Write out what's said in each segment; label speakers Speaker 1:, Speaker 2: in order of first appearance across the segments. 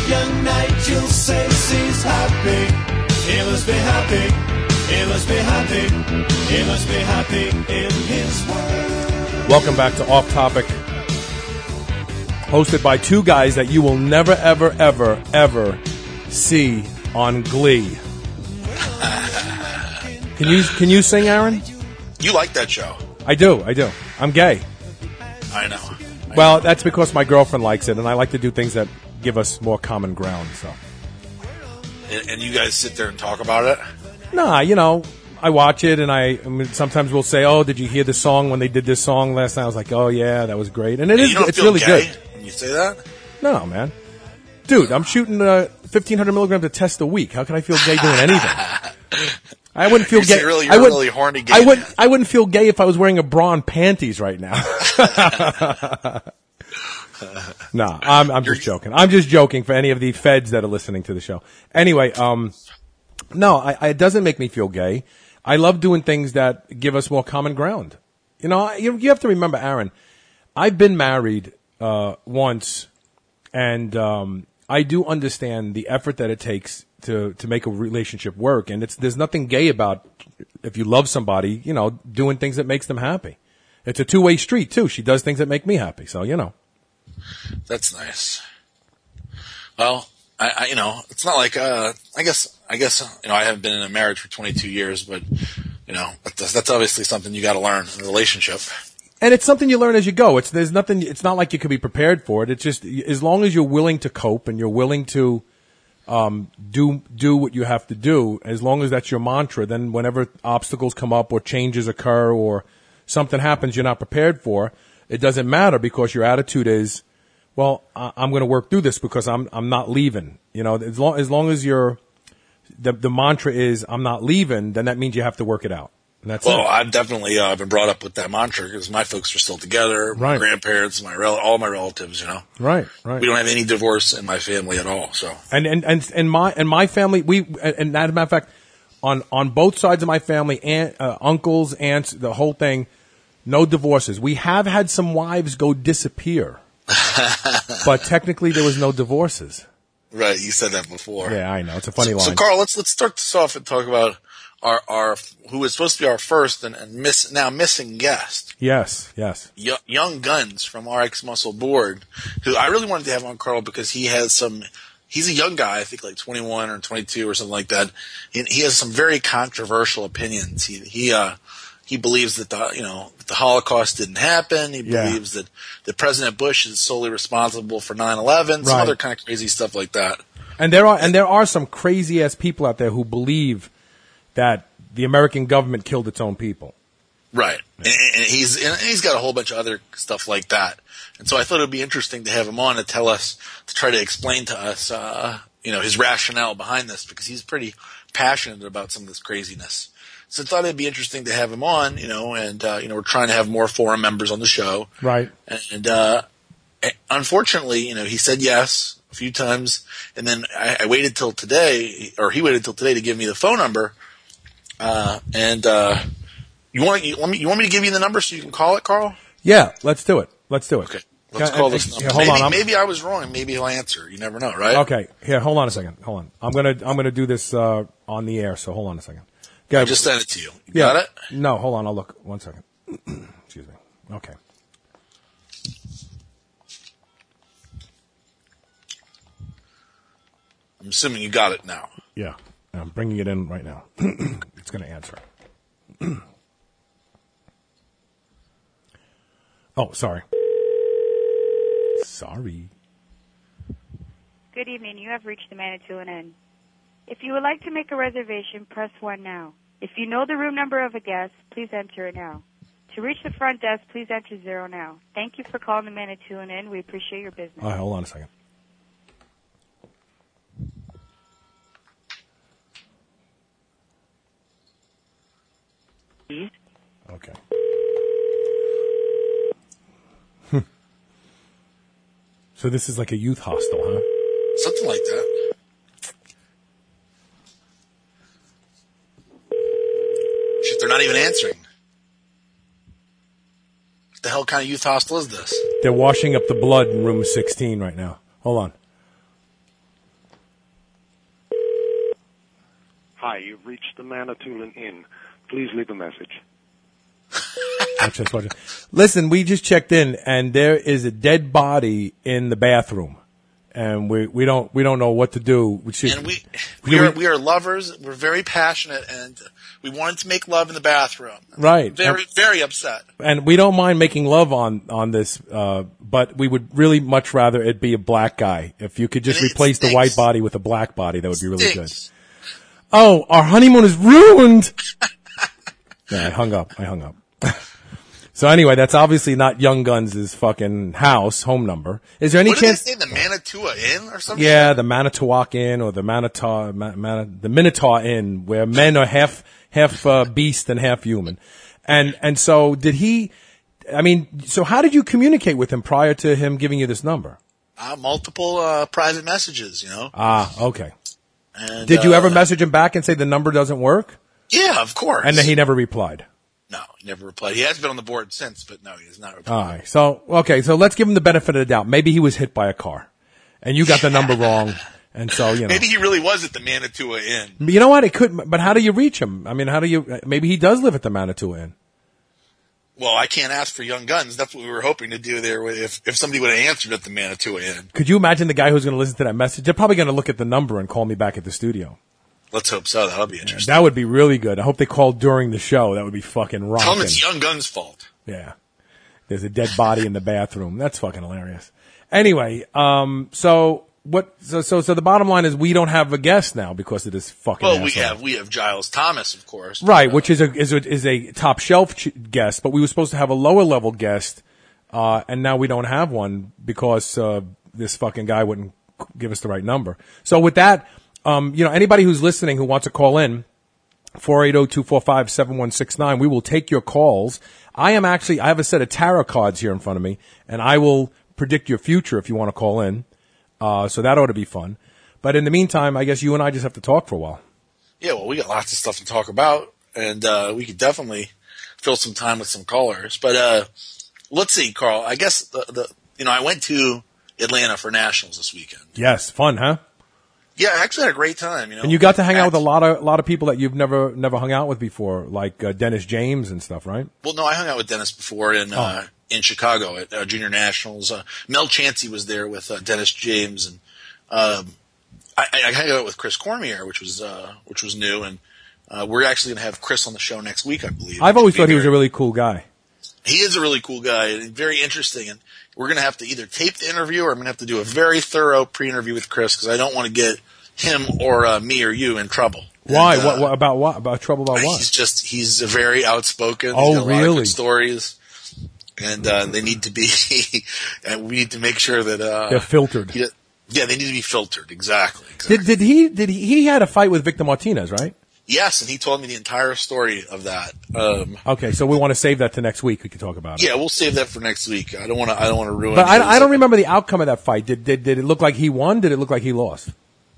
Speaker 1: young Nigel says he's happy. He must be happy. He must be happy. He must be happy in his world.
Speaker 2: Welcome back to Off Topic, hosted by two guys that you will never, ever, ever, ever see on Glee. Can you sing, Aaron?
Speaker 3: You like that show.
Speaker 2: I do. I'm gay.
Speaker 3: I know.
Speaker 2: Well, that's because my girlfriend likes it, and I like to do things that give us more common ground. So.
Speaker 3: And you guys sit there and talk about it?
Speaker 2: Nah, I watch it, and I mean, sometimes we'll say, "Oh, did you hear the song when they did this song last night?" I was like, "Oh yeah, that was great," and it's really
Speaker 3: gay
Speaker 2: good.
Speaker 3: When you say that?
Speaker 2: No, man, dude, I'm shooting 1,500 milligrams of test a week. How can I feel gay doing anything? I wouldn't feel gay.
Speaker 3: You're really horny gay.
Speaker 2: I wouldn't feel gay if I was wearing a bra and panties right now. No, I'm just joking. I'm just joking for any of the feds that are listening to the show. Anyway, no, it doesn't make me feel gay. I love doing things that give us more common ground. You have to remember, Aaron, I've been married once, and I do understand the effort that it takes to make a relationship work. And there's nothing gay about if you love somebody, doing things that makes them happy. It's a two-way street too. She does things that make me happy. So,
Speaker 3: That's nice. Well, I it's not like, I guess, I haven't been in a marriage for 22 years, but, that's obviously something you got to learn in a relationship.
Speaker 2: And it's something you learn as you go. It's not like you could be prepared for it. It's just, as long as you're willing to cope and you're willing to, do what you have to do, as long as that's your mantra, then whenever obstacles come up or changes occur or something happens you're not prepared for, it doesn't matter because your attitude is, well, I'm going to work through this because I'm not leaving. As long as the mantra is I'm not leaving, then that means you have to work it out. And that's
Speaker 3: well,
Speaker 2: it.
Speaker 3: I've definitely been brought up with that mantra because my folks are still together. My grandparents, all my relatives,
Speaker 2: Right.
Speaker 3: We don't have any divorce in my family at all. So
Speaker 2: and my family, and as a matter of fact, on both sides of my family, uncles, aunts, the whole thing, no divorces. We have had some wives go disappear, but technically there was no divorces.
Speaker 3: Right, you said that before.
Speaker 2: Yeah, I know. It's a funny line.
Speaker 3: So Carl, let's start this off and talk about our who is supposed to be our first and now missing guest.
Speaker 2: Yes.
Speaker 3: Young Guns from RX Muscle Board, who I really wanted to have on, Carl, because he's a young guy, I think like 21 or 22 or something like that. And he has some very controversial opinions. He believes that the Holocaust didn't happen. He believes that President Bush is solely responsible for 9/11. Some other kind of crazy stuff like that.
Speaker 2: And there are some crazy ass people out there who believe that the American government killed its own people.
Speaker 3: Right. And he's got a whole bunch of other stuff like that. And so I thought it would be interesting to have him on to try to explain to us, his rationale behind this, because he's pretty passionate about some of this craziness. So I thought it'd be interesting to have him on, and we're trying to have more forum members on the show.
Speaker 2: Right.
Speaker 3: And unfortunately, he said yes a few times, and then I waited till today, or he waited till today to give me the phone number. You want me to give you the number so you can call it, Carl?
Speaker 2: Yeah, let's do it.
Speaker 3: Okay. Let's call this number.
Speaker 2: Hold on.
Speaker 3: Maybe I was wrong. Maybe he'll answer. You never know, right?
Speaker 2: Okay. Here, hold on a second. Hold on. I'm gonna do this on the air. So hold on a second.
Speaker 3: I just sent it to you. Got it?
Speaker 2: No, hold on. I'll look. 1 second. Excuse me. Okay.
Speaker 3: I'm assuming you got it now.
Speaker 2: Yeah. I'm bringing it in right now. It's going to answer. Oh, sorry. Sorry.
Speaker 4: Good evening. You have reached the Manitoulin Inn. If you would like to make a reservation, press 1 now. If you know the room number of a guest, please enter it now. To reach the front desk, please enter 0 now. Thank you for calling the Manitoulin Inn. We appreciate your business.
Speaker 2: All right, hold on a second. Okay. So this is like a youth hostel, huh?
Speaker 3: Something like that. Shit, they're not even answering. What the hell kind of youth hostel is this?
Speaker 2: They're washing up the blood in room 16 right now. Hold on.
Speaker 5: Hi, you've reached the Manitoulin Inn. Please leave a message.
Speaker 2: Listen, we just checked in, and there is a dead body in the bathroom, and we don't know what to do.
Speaker 3: We are lovers. We're very passionate, and we wanted to make love in the bathroom.
Speaker 2: Right.
Speaker 3: Very upset.
Speaker 2: And we don't mind making love on this, but we would really much rather it be a black guy. If you could just replace the white body with a black body, that would be really good. Oh, our honeymoon is ruined. Yeah, I hung up. So anyway, that's obviously not Young Guns' fucking home number. Is there any chance?
Speaker 3: What did they say, the Manitoua Inn or something?
Speaker 2: Yeah, the Manitowoc Inn or the the Minotaur Inn, where men are half beast and half human. And so so how did you communicate with him prior to him giving you this number?
Speaker 3: Multiple private messages,
Speaker 2: Okay.
Speaker 3: And,
Speaker 2: did you ever message him back and say the number doesn't work?
Speaker 3: Yeah, of course.
Speaker 2: And then he never replied?
Speaker 3: No, he never replied. He has been on the board since, but no, he has not replied.
Speaker 2: All right. So let's give him the benefit of the doubt. Maybe he was hit by a car, and you got the number wrong, and so,
Speaker 3: Maybe he really was at the Manitoua Inn.
Speaker 2: You know what? It could, but how do you reach him? I mean, maybe he does live at the Manitoua Inn.
Speaker 3: Well, I can't ask for Young Guns. That's what we were hoping to do there if somebody would have answered at the Manitoua Inn.
Speaker 2: Could you imagine the guy who's going to listen to that message? They're probably going to look at the number and call me back at the studio.
Speaker 3: Let's hope so. That'll be interesting.
Speaker 2: That would be really good. I hope they call during the show. That would be fucking rocking.
Speaker 3: Tell them it's Young Guns' fault.
Speaker 2: Yeah. There's a dead body in the bathroom. That's fucking hilarious. Anyway, so the bottom line is we don't have a guest now because of this fucking asshole.
Speaker 3: we have Giles Thomas, of course.
Speaker 2: Right, which is a top shelf guest, but we were supposed to have a lower level guest, and now we don't have one because this fucking guy wouldn't give us the right number. So with that, anybody who's listening who wants to call in, 480-245-7169, we will take your calls. I have a set of tarot cards here in front of me, and I will predict your future if you want to call in. So that ought to be fun. But in the meantime, I guess you and I just have to talk for a while. Yeah,
Speaker 3: well, we got lots of stuff to talk about, and we could definitely fill some time with some callers. But let's see, Carl. I guess I went to Atlanta for Nationals this weekend.
Speaker 2: Yes, fun, huh?
Speaker 3: Yeah, I actually had a great time.
Speaker 2: And you got to hang out with a lot of people that you've never hung out with before, like Dennis James and stuff, right?
Speaker 3: Well, no, I hung out with Dennis before in Chicago at Junior Nationals. Mel Chansey was there with Dennis James, and I hung out with Chris Cormier, which was new, and we're actually going to have Chris on the show next week, I believe.
Speaker 2: I've always thought he was a really cool guy.
Speaker 3: He is a really cool guy and very interesting, and we're going to have to either tape the interview or I'm going to have to do a very thorough pre-interview with Chris because I don't want to get him or me or you in trouble.
Speaker 2: Why? And, what about what? About trouble about what?
Speaker 3: He's very outspoken.
Speaker 2: Oh,
Speaker 3: he's got a
Speaker 2: really?
Speaker 3: lot of good stories. And they need to be, and we need to make sure that
Speaker 2: they're filtered.
Speaker 3: Yeah, they need to be filtered. Exactly.
Speaker 2: Did he had a fight with Victor Martinez, right?
Speaker 3: Yes, and he told me the entire story of that.
Speaker 2: Okay, so we want to save that to next week. We can talk about it.
Speaker 3: Yeah, we'll save that for next week. I don't want to ruin.
Speaker 2: But I don't remember the outcome of that fight. Did it look like he won? Did it look like he lost?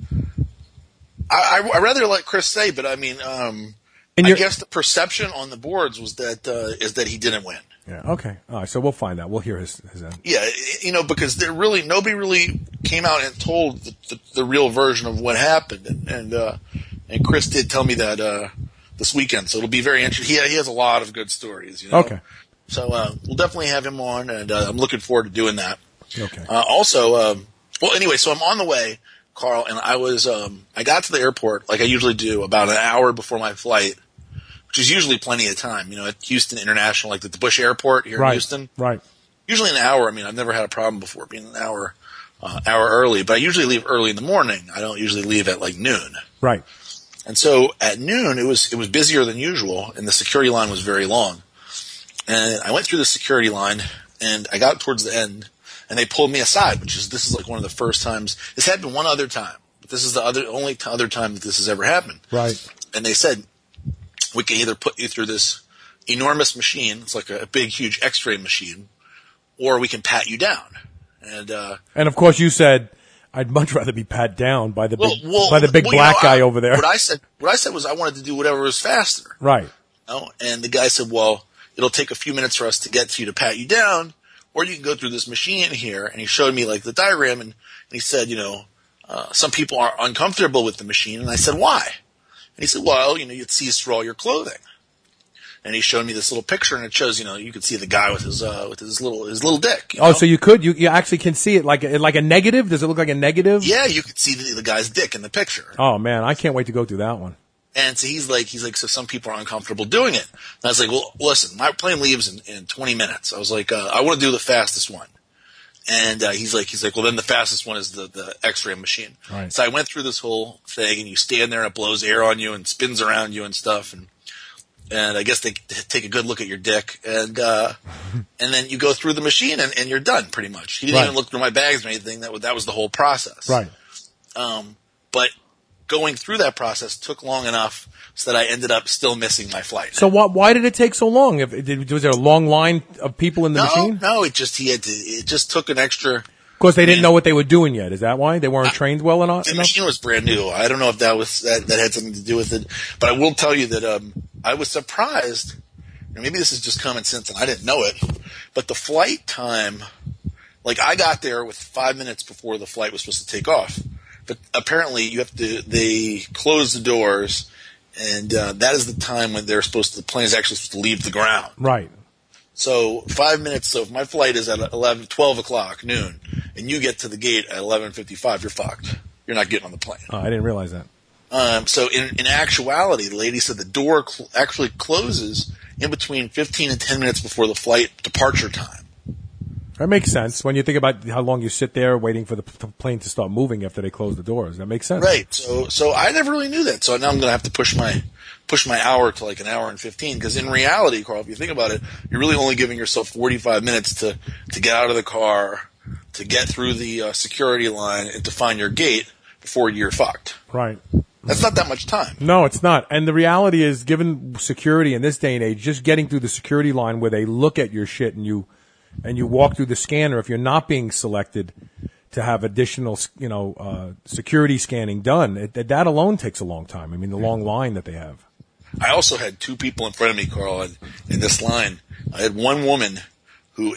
Speaker 3: I rather let Chris say, but I mean, I guess the perception on the boards was that he didn't win.
Speaker 2: Yeah. Okay. All right. So we'll find out. We'll hear his end.
Speaker 3: Yeah. Because nobody really came out and told the real version of what happened, and Chris did tell me that this weekend. So it'll be very interesting. He has a lot of good stories.
Speaker 2: Okay.
Speaker 3: So we'll definitely have him on, and I'm looking forward to doing that.
Speaker 2: Okay.
Speaker 3: Anyway, so I'm on the way, Carl, and I got to the airport like I usually do about an hour before my flight, which is usually plenty of time, at Houston International, like at the Bush Airport here in Houston.
Speaker 2: Right.
Speaker 3: Usually an hour. I mean, I've never had a problem before being an hour early, but I usually leave early in the morning. I don't usually leave at like noon.
Speaker 2: Right.
Speaker 3: And so at noon, it was busier than usual, and the security line was very long. And I went through the security line, and I got towards the end, and they pulled me aside, this is like one of the first times. This happened one other time, but this is the only other time that this has ever happened.
Speaker 2: Right. And
Speaker 3: they said, we can either put you through this enormous machine, it's like a big, huge X-ray machine, or we can pat you down. And
Speaker 2: of course you said, I'd much rather be pat down by the big black guy over there.
Speaker 3: What I said was I wanted to do whatever was faster.
Speaker 2: Right.
Speaker 3: And the guy said, well, it'll take a few minutes for us to get to you to pat you down, or you can go through this machine here. And he showed me like the diagram, and he said, some people are uncomfortable with the machine. And I said, why? he said, well, you'd see us through all your clothing. And he showed me this little picture, and it shows, you could see the guy with his little dick.
Speaker 2: Oh, so you actually can see it like a negative? Does it look like a negative?
Speaker 3: Yeah, you could see the guy's dick in the picture.
Speaker 2: Oh man, I can't wait to go through that one.
Speaker 3: And so he's like, so some people are uncomfortable doing it. And I was like, well, listen, my plane leaves in 20 minutes. I was like, I want to do the fastest one. And he's like, well, then the fastest one is the X-ray machine.
Speaker 2: Right.
Speaker 3: So I went through this whole thing, and you stand there and it blows air on you and spins around you and stuff. And I guess they take a good look at your dick, and then you go through the machine, and you're done pretty much. He didn't even look through my bags or anything. That was the whole process.
Speaker 2: Right.
Speaker 3: But going through that process took long enough so that I ended up still missing my flight.
Speaker 2: So why did it take so long? Was there a long line of people in the machine?
Speaker 3: No, it just took an extra.
Speaker 2: Of course, they didn't know what they were doing yet. Is that why they weren't trained well enough?
Speaker 3: The machine was brand new. I don't know if that had something to do with it, but I will tell you that I was surprised. And maybe this is just common sense, and I didn't know it. But the flight time, like I got there with 5 minutes before the flight was supposed to take off. But apparently, they close the doors, and that is the time when the plane is actually supposed to leave the ground.
Speaker 2: Right.
Speaker 3: So 5 minutes. So if my flight is at 12 o'clock noon, and you get to the gate at 11:55, you're fucked. You're not getting on the plane.
Speaker 2: Oh, I didn't realize that.
Speaker 3: So in actuality, the lady said the door actually closes in between 15 and 10 minutes before the flight departure time.
Speaker 2: That makes sense when you think about how long you sit there waiting for the plane to start moving after they close the doors. That makes sense.
Speaker 3: Right. So I never really knew that. So now I'm going to have to push my hour to like an hour and 15, because in reality, Carl, if you think about it, you're really only giving yourself 45 minutes to get out of the car, to get through the security line, and to find your gate before you're fucked.
Speaker 2: Right.
Speaker 3: That's not that much time.
Speaker 2: No, it's not. And the reality is, given security in this day and age, just getting through the security line where they look at your shit and you walk through the scanner, if you're not being selected to have additional, security scanning done, that alone takes a long time. I mean, the long line that they have.
Speaker 3: I also had two people in front of me, Carl, in this line. I had one woman who,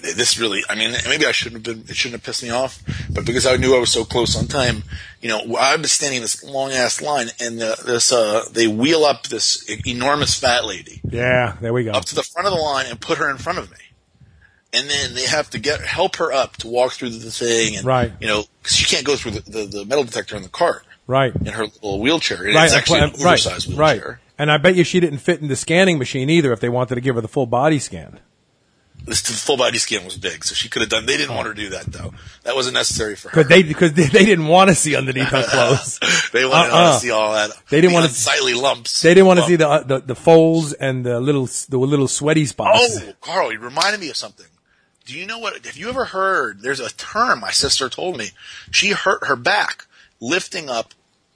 Speaker 3: maybe it shouldn't have pissed me off, but because I knew I was so close on time, I've been standing in this long ass line, and they wheel up this enormous fat lady.
Speaker 2: Yeah, there we go.
Speaker 3: Up to the front of the line and put her in front of me. And then they have to help her up to walk through the thing, and
Speaker 2: right.
Speaker 3: Because she can't go through the metal detector in the cart,
Speaker 2: right?
Speaker 3: In her little wheelchair, and
Speaker 2: right.
Speaker 3: It's actually an oversized wheelchair.
Speaker 2: Right. And I bet you she didn't fit in the scanning machine either if they wanted to give her the full body scan.
Speaker 3: The full body scan was big, so she could have done. They didn't want her to do that though. That wasn't necessary for her.
Speaker 2: Because they didn't want to see underneath her clothes.
Speaker 3: They wanted to see all that.
Speaker 2: They didn't want to
Speaker 3: unsightly lumps.
Speaker 2: They didn't want to see the folds and the little sweaty spots.
Speaker 3: Oh, Carl, you reminded me of something. Do you know what? Have you ever heard? There's a term my sister told me. She hurt her back lifting up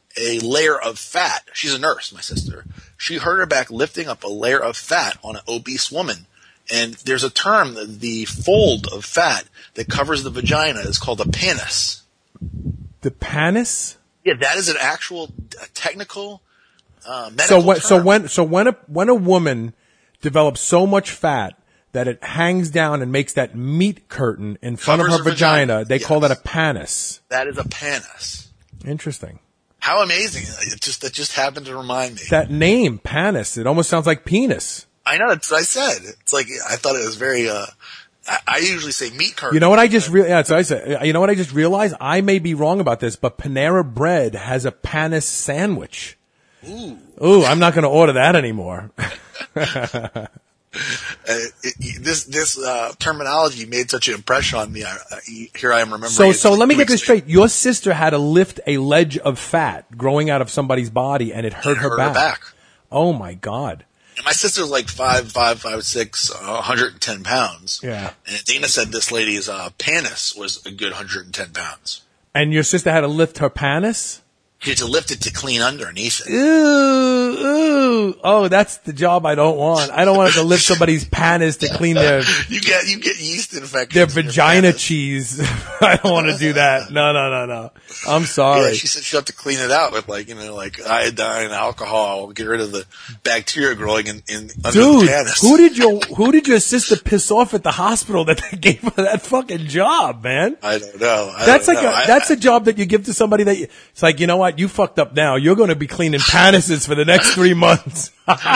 Speaker 3: a layer of fat. She's a nurse, my sister. She hurt her back lifting up a layer of fat on an obese woman. And there's a term, the fold of fat that covers the vagina is called a pannus.
Speaker 2: The pannus?
Speaker 3: Yeah, that is an actual technical medical term.
Speaker 2: So when a woman develops so much fat that it hangs down and makes that meat curtain in front of her vagina, they call that a pannus.
Speaker 3: That is a pannus.
Speaker 2: Interesting.
Speaker 3: How amazing! That just happened to remind me.
Speaker 2: That name, pannus, it almost sounds like penis.
Speaker 3: I know, that's what I said. It's like, I thought it was very, I usually say meat curtain.
Speaker 2: You know what I just realized? I said, you know what I just realized? I may be wrong about this, but Panera Bread has a pannus sandwich. Ooh, I'm not going to order that anymore.
Speaker 3: This terminology made such an impression on me. Here I am remembering.
Speaker 2: So let me get this straight. Your sister had to lift a ledge of fat growing out of somebody's body, and it hurt her back. Oh my God.
Speaker 3: And my sister's like 5'6", 110 pounds.
Speaker 2: Yeah.
Speaker 3: And Dana said this lady's pannus was a good 110 pounds.
Speaker 2: And your sister had to lift her pannus?
Speaker 3: She had to lift it to clean underneath it.
Speaker 2: Ooh. Oh, that's the job I don't want. I don't want to lift somebody's pannus to clean their...
Speaker 3: You get yeast infections.
Speaker 2: Their vagina cheese. I don't want to do that. No. I'm sorry.
Speaker 3: Yeah, she said she'd have to clean it out with like iodine, alcohol, get rid of the bacteria growing in under the pannus.
Speaker 2: Who did your sister piss off at the hospital that they gave her that fucking job, man?
Speaker 3: I don't know.
Speaker 2: That's a job that you give to somebody it's like, you know what? You fucked up now. You're going to be cleaning pannuses for the next next 3 months.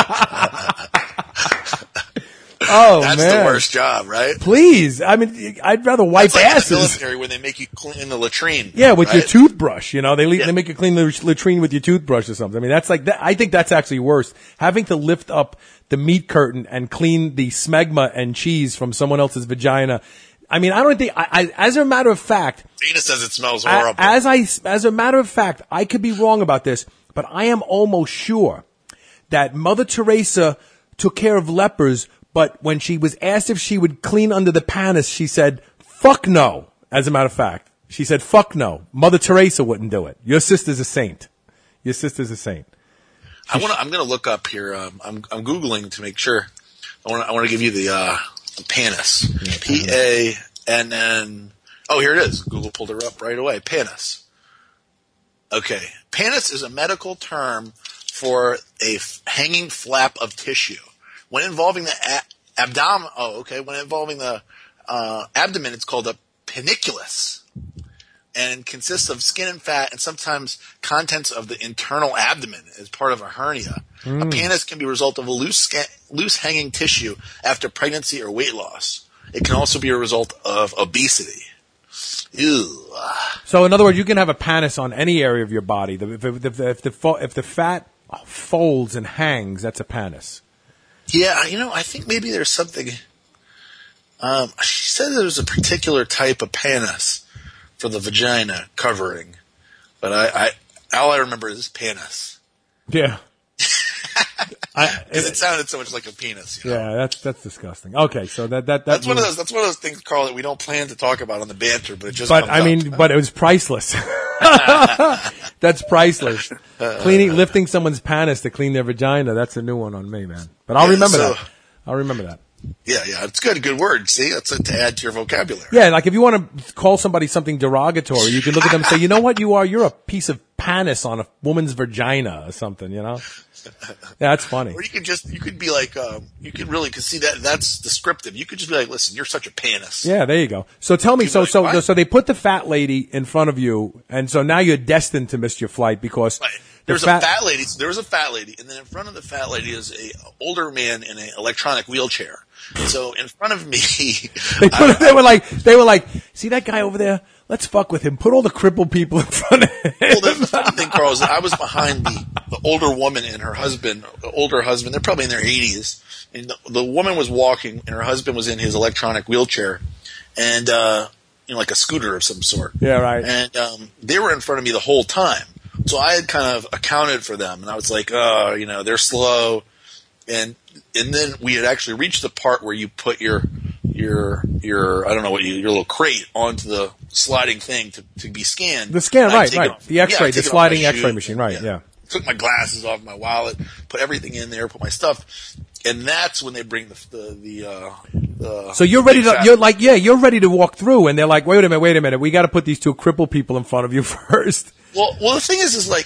Speaker 2: Oh,
Speaker 3: That's
Speaker 2: man.
Speaker 3: the worst job, right?
Speaker 2: Please. I mean, I'd rather wipe
Speaker 3: It's like in the
Speaker 2: asses.
Speaker 3: military when they make you clean the latrine.
Speaker 2: Yeah, with
Speaker 3: right?
Speaker 2: your toothbrush, you know, they make you clean the latrine with your toothbrush or something. I mean, that's like that. I think that's actually worse. Having to lift up the meat curtain and clean the smegma and cheese from someone else's vagina. I mean, I don't think, as a matter of fact,
Speaker 3: Tina says it smells horrible.
Speaker 2: as a matter of fact, I could be wrong about this, but I am almost sure that Mother Teresa took care of lepers, but when she was asked if she would clean under the panis, she said, fuck no. As a matter of fact, she said, fuck no. Mother Teresa wouldn't do it. Your sister's a saint. Your sister's a saint.
Speaker 3: I'm going to look up here. I'm Googling to make sure. I want to give you the panis. P-A-N-N. Oh, here it is. Google pulled her up right away. Panis. Okay. Panis is a medical term for a hanging flap of tissue. When involving the abdomen, when involving the abdomen, it's called a panniculus, and consists of skin and fat, and sometimes contents of the internal abdomen as part of a hernia. A panis can be a result of a loose hanging tissue after pregnancy or weight loss. It can also be a result of obesity. Ew.
Speaker 2: So, in other words, you can have a panis on any area of your body. If the fat folds and hangs, that's a panis.
Speaker 3: Yeah, I think maybe there's something. She said there was a particular type of panis for the vagina covering, but all I remember is panis.
Speaker 2: Yeah.
Speaker 3: Because it sounded so much like a penis.
Speaker 2: Yeah, that's disgusting. Okay, so
Speaker 3: that's one of those things, Carl, that we don't plan to talk about on the banter, but it just.
Speaker 2: But
Speaker 3: comes up.
Speaker 2: but it was priceless. That's priceless. Lifting someone's panis to clean their vagina. That's a new one on me, man. But I'll remember that. I'll remember that.
Speaker 3: Yeah, it's good word. See, that's to add to your vocabulary.
Speaker 2: Yeah, like if you want to call somebody something derogatory, you can look at them and say, you know what you are? You're a piece of panis on a woman's vagina or something, you know? That's funny.
Speaker 3: Or you could be like, you could really, cause see that's descriptive. You could just be like, listen, you're such a panis.
Speaker 2: Yeah, there you go. So tell me, so they put the fat lady in front of you, and so now you're destined to miss your flight because.
Speaker 3: Right. There was a fat lady, and then in front of the fat lady is a older man in an electronic wheelchair. So in front of me,
Speaker 2: they were like, see that guy over there? Let's fuck with him. Put all the crippled people in front of him.
Speaker 3: Well, the funny thing, Carl, is that I was behind the older woman and her husband, older husband. They're probably in their 80s. And the woman was walking, and her husband was in his electronic wheelchair, and like a scooter of some sort.
Speaker 2: Yeah, right.
Speaker 3: And they were in front of me the whole time. So I had kind of accounted for them, and I was like, they're slow. And then we had actually reached the part where you put your I don't know what your little crate onto the sliding thing to be scanned.
Speaker 2: The scan, right. The X-ray, the sliding X-ray machine, right, yeah.
Speaker 3: Took my glasses off, my wallet, put everything in there, put my stuff, and that's when they bring the
Speaker 2: So you're ready to, you're ready to walk through, and they're like, wait a minute, we got to put these two crippled people in front of you first.
Speaker 3: Well, the thing is like,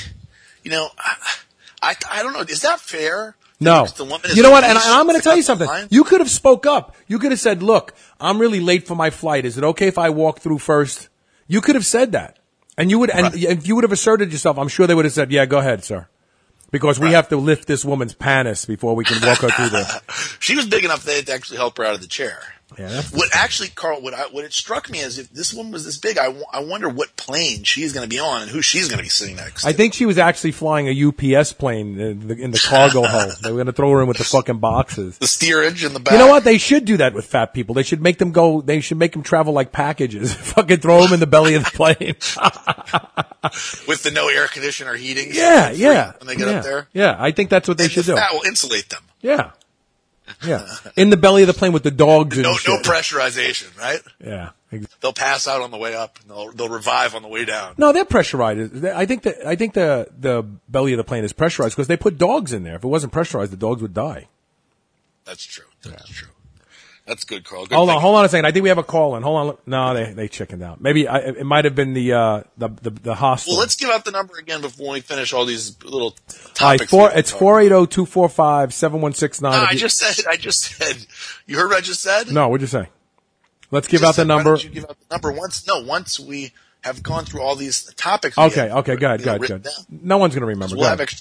Speaker 3: I don't know, is that fair?
Speaker 2: No. You know what? And I'm going to tell you something. You could have spoke up. You could have said, look, I'm really late for my flight. Is it okay if I walk through first? You could have said that. And if you would have asserted yourself, I'm sure they would have said, yeah, go ahead, sir. Because we have to lift this woman's panis before we can walk her through there.
Speaker 3: She was big enough to actually help her out of the chair.
Speaker 2: Yeah.
Speaker 3: Carl, what it struck me is if this woman was this big, I wonder what plane she's going to be on and who she's going to be sitting next to.
Speaker 2: I think she was actually flying a UPS plane in the cargo hold. They were going to throw her in with the fucking boxes.
Speaker 3: The steerage in the back.
Speaker 2: You know what? They should do that with fat people. They should make them go. They should make them travel like packages. Fucking throw them in the belly of the plane.
Speaker 3: With the no air conditioner heating.
Speaker 2: Yeah.
Speaker 3: When they get up there.
Speaker 2: Yeah, I think that's what they should do.
Speaker 3: That will insulate them.
Speaker 2: Yeah. In the belly of the plane with the dogs and shit.
Speaker 3: No pressurization, right?
Speaker 2: Yeah.
Speaker 3: They'll pass out on the way up and they'll revive on the way down.
Speaker 2: No, they're pressurized. I think the belly of the plane is pressurized because they put dogs in there. If it wasn't pressurized, the dogs would die.
Speaker 3: That's true. True. That's good, Carl. Good
Speaker 2: hold on a second. I think we have a call in. Hold on. No, they chickened out. Maybe it might have been the hostel.
Speaker 3: Well, let's give out the number again before we finish all these little
Speaker 2: All
Speaker 3: topics.
Speaker 2: right, it's 480-245-7169.
Speaker 3: I just said. You heard what I just said?
Speaker 2: No, what'd you say? Let's give out the number.
Speaker 3: Why don't you give out the number once we have gone through all these topics.
Speaker 2: Okay, good. No one's going to remember.
Speaker 3: We'll have extra.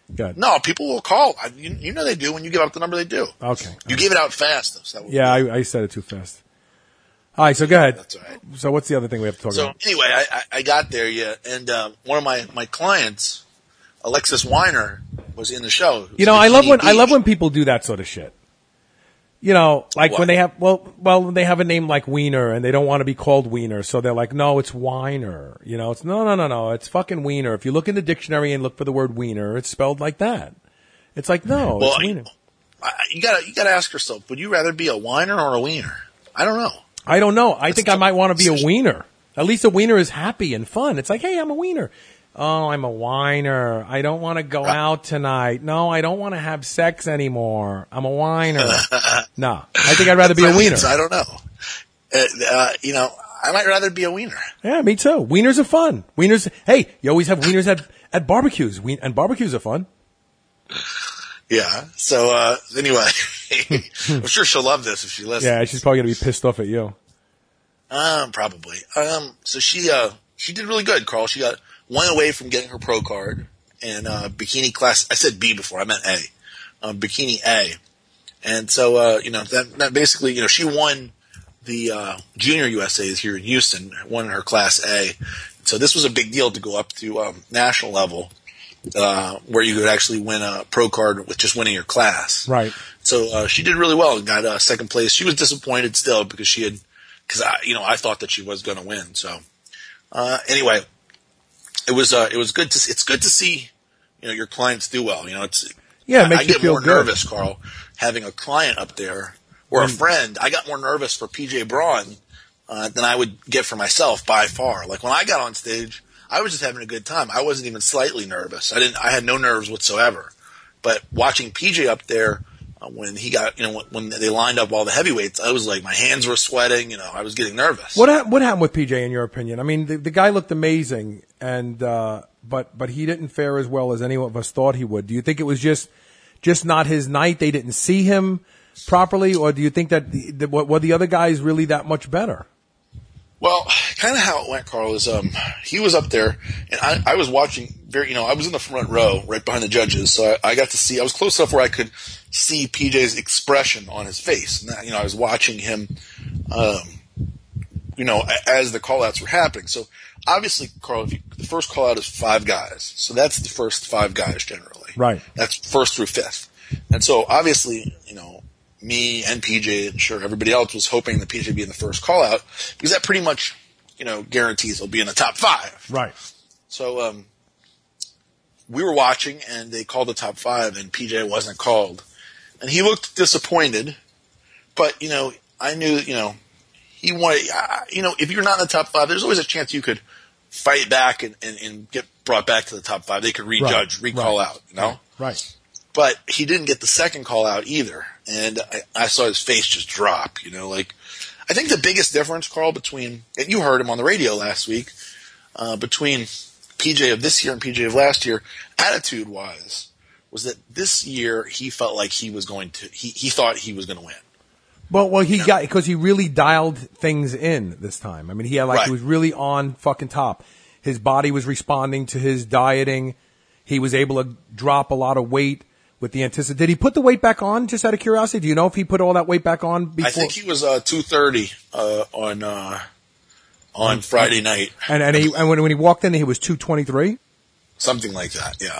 Speaker 2: Good.
Speaker 3: No, people will call. You know they do. When you give out the number, they do.
Speaker 2: Okay.
Speaker 3: You gave it out fast, though. So that
Speaker 2: Yeah, I said it too fast. All right, so go ahead.
Speaker 3: That's all right.
Speaker 2: So what's the other thing we have to talk
Speaker 3: So
Speaker 2: about?
Speaker 3: anyway, I got there, and one of my clients, Alexis Weiner, was in the show.
Speaker 2: You know, I love when people do that sort of shit. You know, like
Speaker 3: What?
Speaker 2: when they have when they have a name like Wiener and they don't want to be called Wiener, so they're like, no, it's Weiner. You know, it's no, it's fucking Wiener. If you look in the dictionary and look for the word Wiener, it's spelled like that. It's like no, it's Wiener.
Speaker 3: You gotta ask yourself: would you rather be a whiner or a wiener? I don't know.
Speaker 2: I don't know. I think I might want to be a Wiener. At least a Wiener is happy and fun. It's like, hey, I'm a Wiener. Oh, I'm a whiner. I don't want to go out tonight. No, I don't want to have sex anymore. I'm a whiner. No, I think I'd rather be a wiener.
Speaker 3: I don't know. You know, I might rather be a wiener.
Speaker 2: Yeah, me too. Wieners are fun. Wieners. Hey, you always have wieners at barbecues. And barbecues are fun.
Speaker 3: Yeah. So anyway, I'm sure she'll love this if she listens.
Speaker 2: Yeah, she's probably gonna be pissed off at you.
Speaker 3: Probably. So she did really good, Carl. She got one away from getting her pro card in bikini class. I said B before. I meant A. Bikini A. And so, you know, that basically, you know, she won the Junior USAs here in Houston, won her class A. So this was a big deal to go up to national level, where you could actually win a pro card with just winning your class.
Speaker 2: Right.
Speaker 3: So she did really well and got second place. She was disappointed still because I thought that she was going to win. So anyway, it was good to it's good to see, you know, your clients do well. You know, it
Speaker 2: makes
Speaker 3: I
Speaker 2: you
Speaker 3: get
Speaker 2: feel
Speaker 3: more
Speaker 2: good.
Speaker 3: nervous, Carl, having a client up there or a friend. I got more nervous for PJ Braun than I would get for myself by far. Like when I got on stage, I was just having a good time. I wasn't even slightly nervous. I had no nerves whatsoever. But watching PJ up there, when he got, you know, when they lined up all the heavyweights, I was like, my hands were sweating, you know, I was getting nervous.
Speaker 2: What happened with PJ in your opinion? I mean, the guy looked amazing, and but he didn't fare as well as any of us thought he would. Do you think it was just not his night? They didn't see him properly, or do you think that were the other guys really that much better?
Speaker 3: Well, kind of how it went, Carl, is he was up there, and I was watching I was in the front row, right behind the judges, so I got to see. I was close enough where I could see PJ's expression on his face. And, you know, I was watching him, you know, as the call-outs were happening. So obviously, Carl, the first call-out is 5 guys, so that's the first 5 guys generally.
Speaker 2: Right.
Speaker 3: That's first through 5th, and so obviously, you know, me and PJ, and sure everybody else was hoping that PJ would be in the first call-out because that pretty much, you know, guarantees he'll be in the top 5.
Speaker 2: Right.
Speaker 3: So we were watching, and they called the top 5, and PJ wasn't called. And he looked disappointed, but, you know, I knew, you know, he wanted, you know, if you're not in the top 5, there's always a chance you could fight back and get brought back to the top 5. They could rejudge, recall out, you know?
Speaker 2: Right.
Speaker 3: But he didn't get the second call out either. And I saw his face just drop, you know, like, I think the biggest difference, Carl, between, and you heard him on the radio last week, between PJ of this year and PJ of last year, attitude-wise, was that this year he felt like he was going to, he thought he was going to win.
Speaker 2: Well, he got, because he really dialed things in this time. I mean, he was really on fucking top. His body was responding to his dieting. He was able to drop a lot of weight with the anticipation. Did he put the weight back on, just out of curiosity? Do you know if he put all that weight back on before?
Speaker 3: I think he was 230 on Friday night.
Speaker 2: And when he walked in, he was 223?
Speaker 3: Something like that, yeah.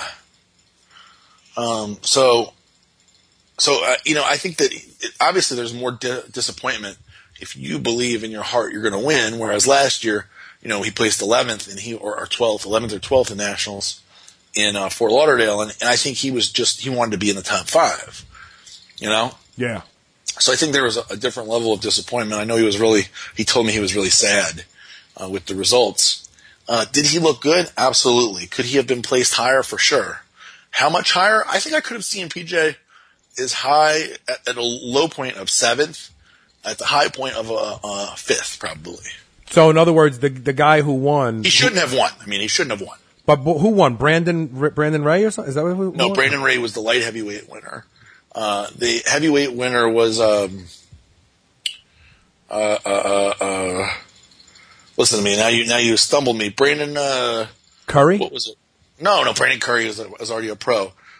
Speaker 3: So you know, I think that obviously there's more disappointment if you believe in your heart you're going to win, whereas last year, you know, he placed 11th or 11th or 12th in nationals in Fort Lauderdale, and I think he wanted to be in the top 5, you know?
Speaker 2: Yeah.
Speaker 3: So I think there was a different level of disappointment. I know he told me he was really sad with the results. Did he look good? Absolutely. Could he have been placed higher? For sure. How much higher? I think I could have seen PJ as high at a low point of 7th, at the high point of a 5th, probably.
Speaker 2: So in other words, the guy who won,
Speaker 3: he shouldn't have won. I mean, he shouldn't have won.
Speaker 2: But who won? Brandon Ray or something? Is that who won?
Speaker 3: No, Brandon Ray was the light heavyweight winner. The heavyweight winner was listen to me now. You stumbled me. Brandon
Speaker 2: Curry.
Speaker 3: What was it? No. Brandon Curry was already a pro.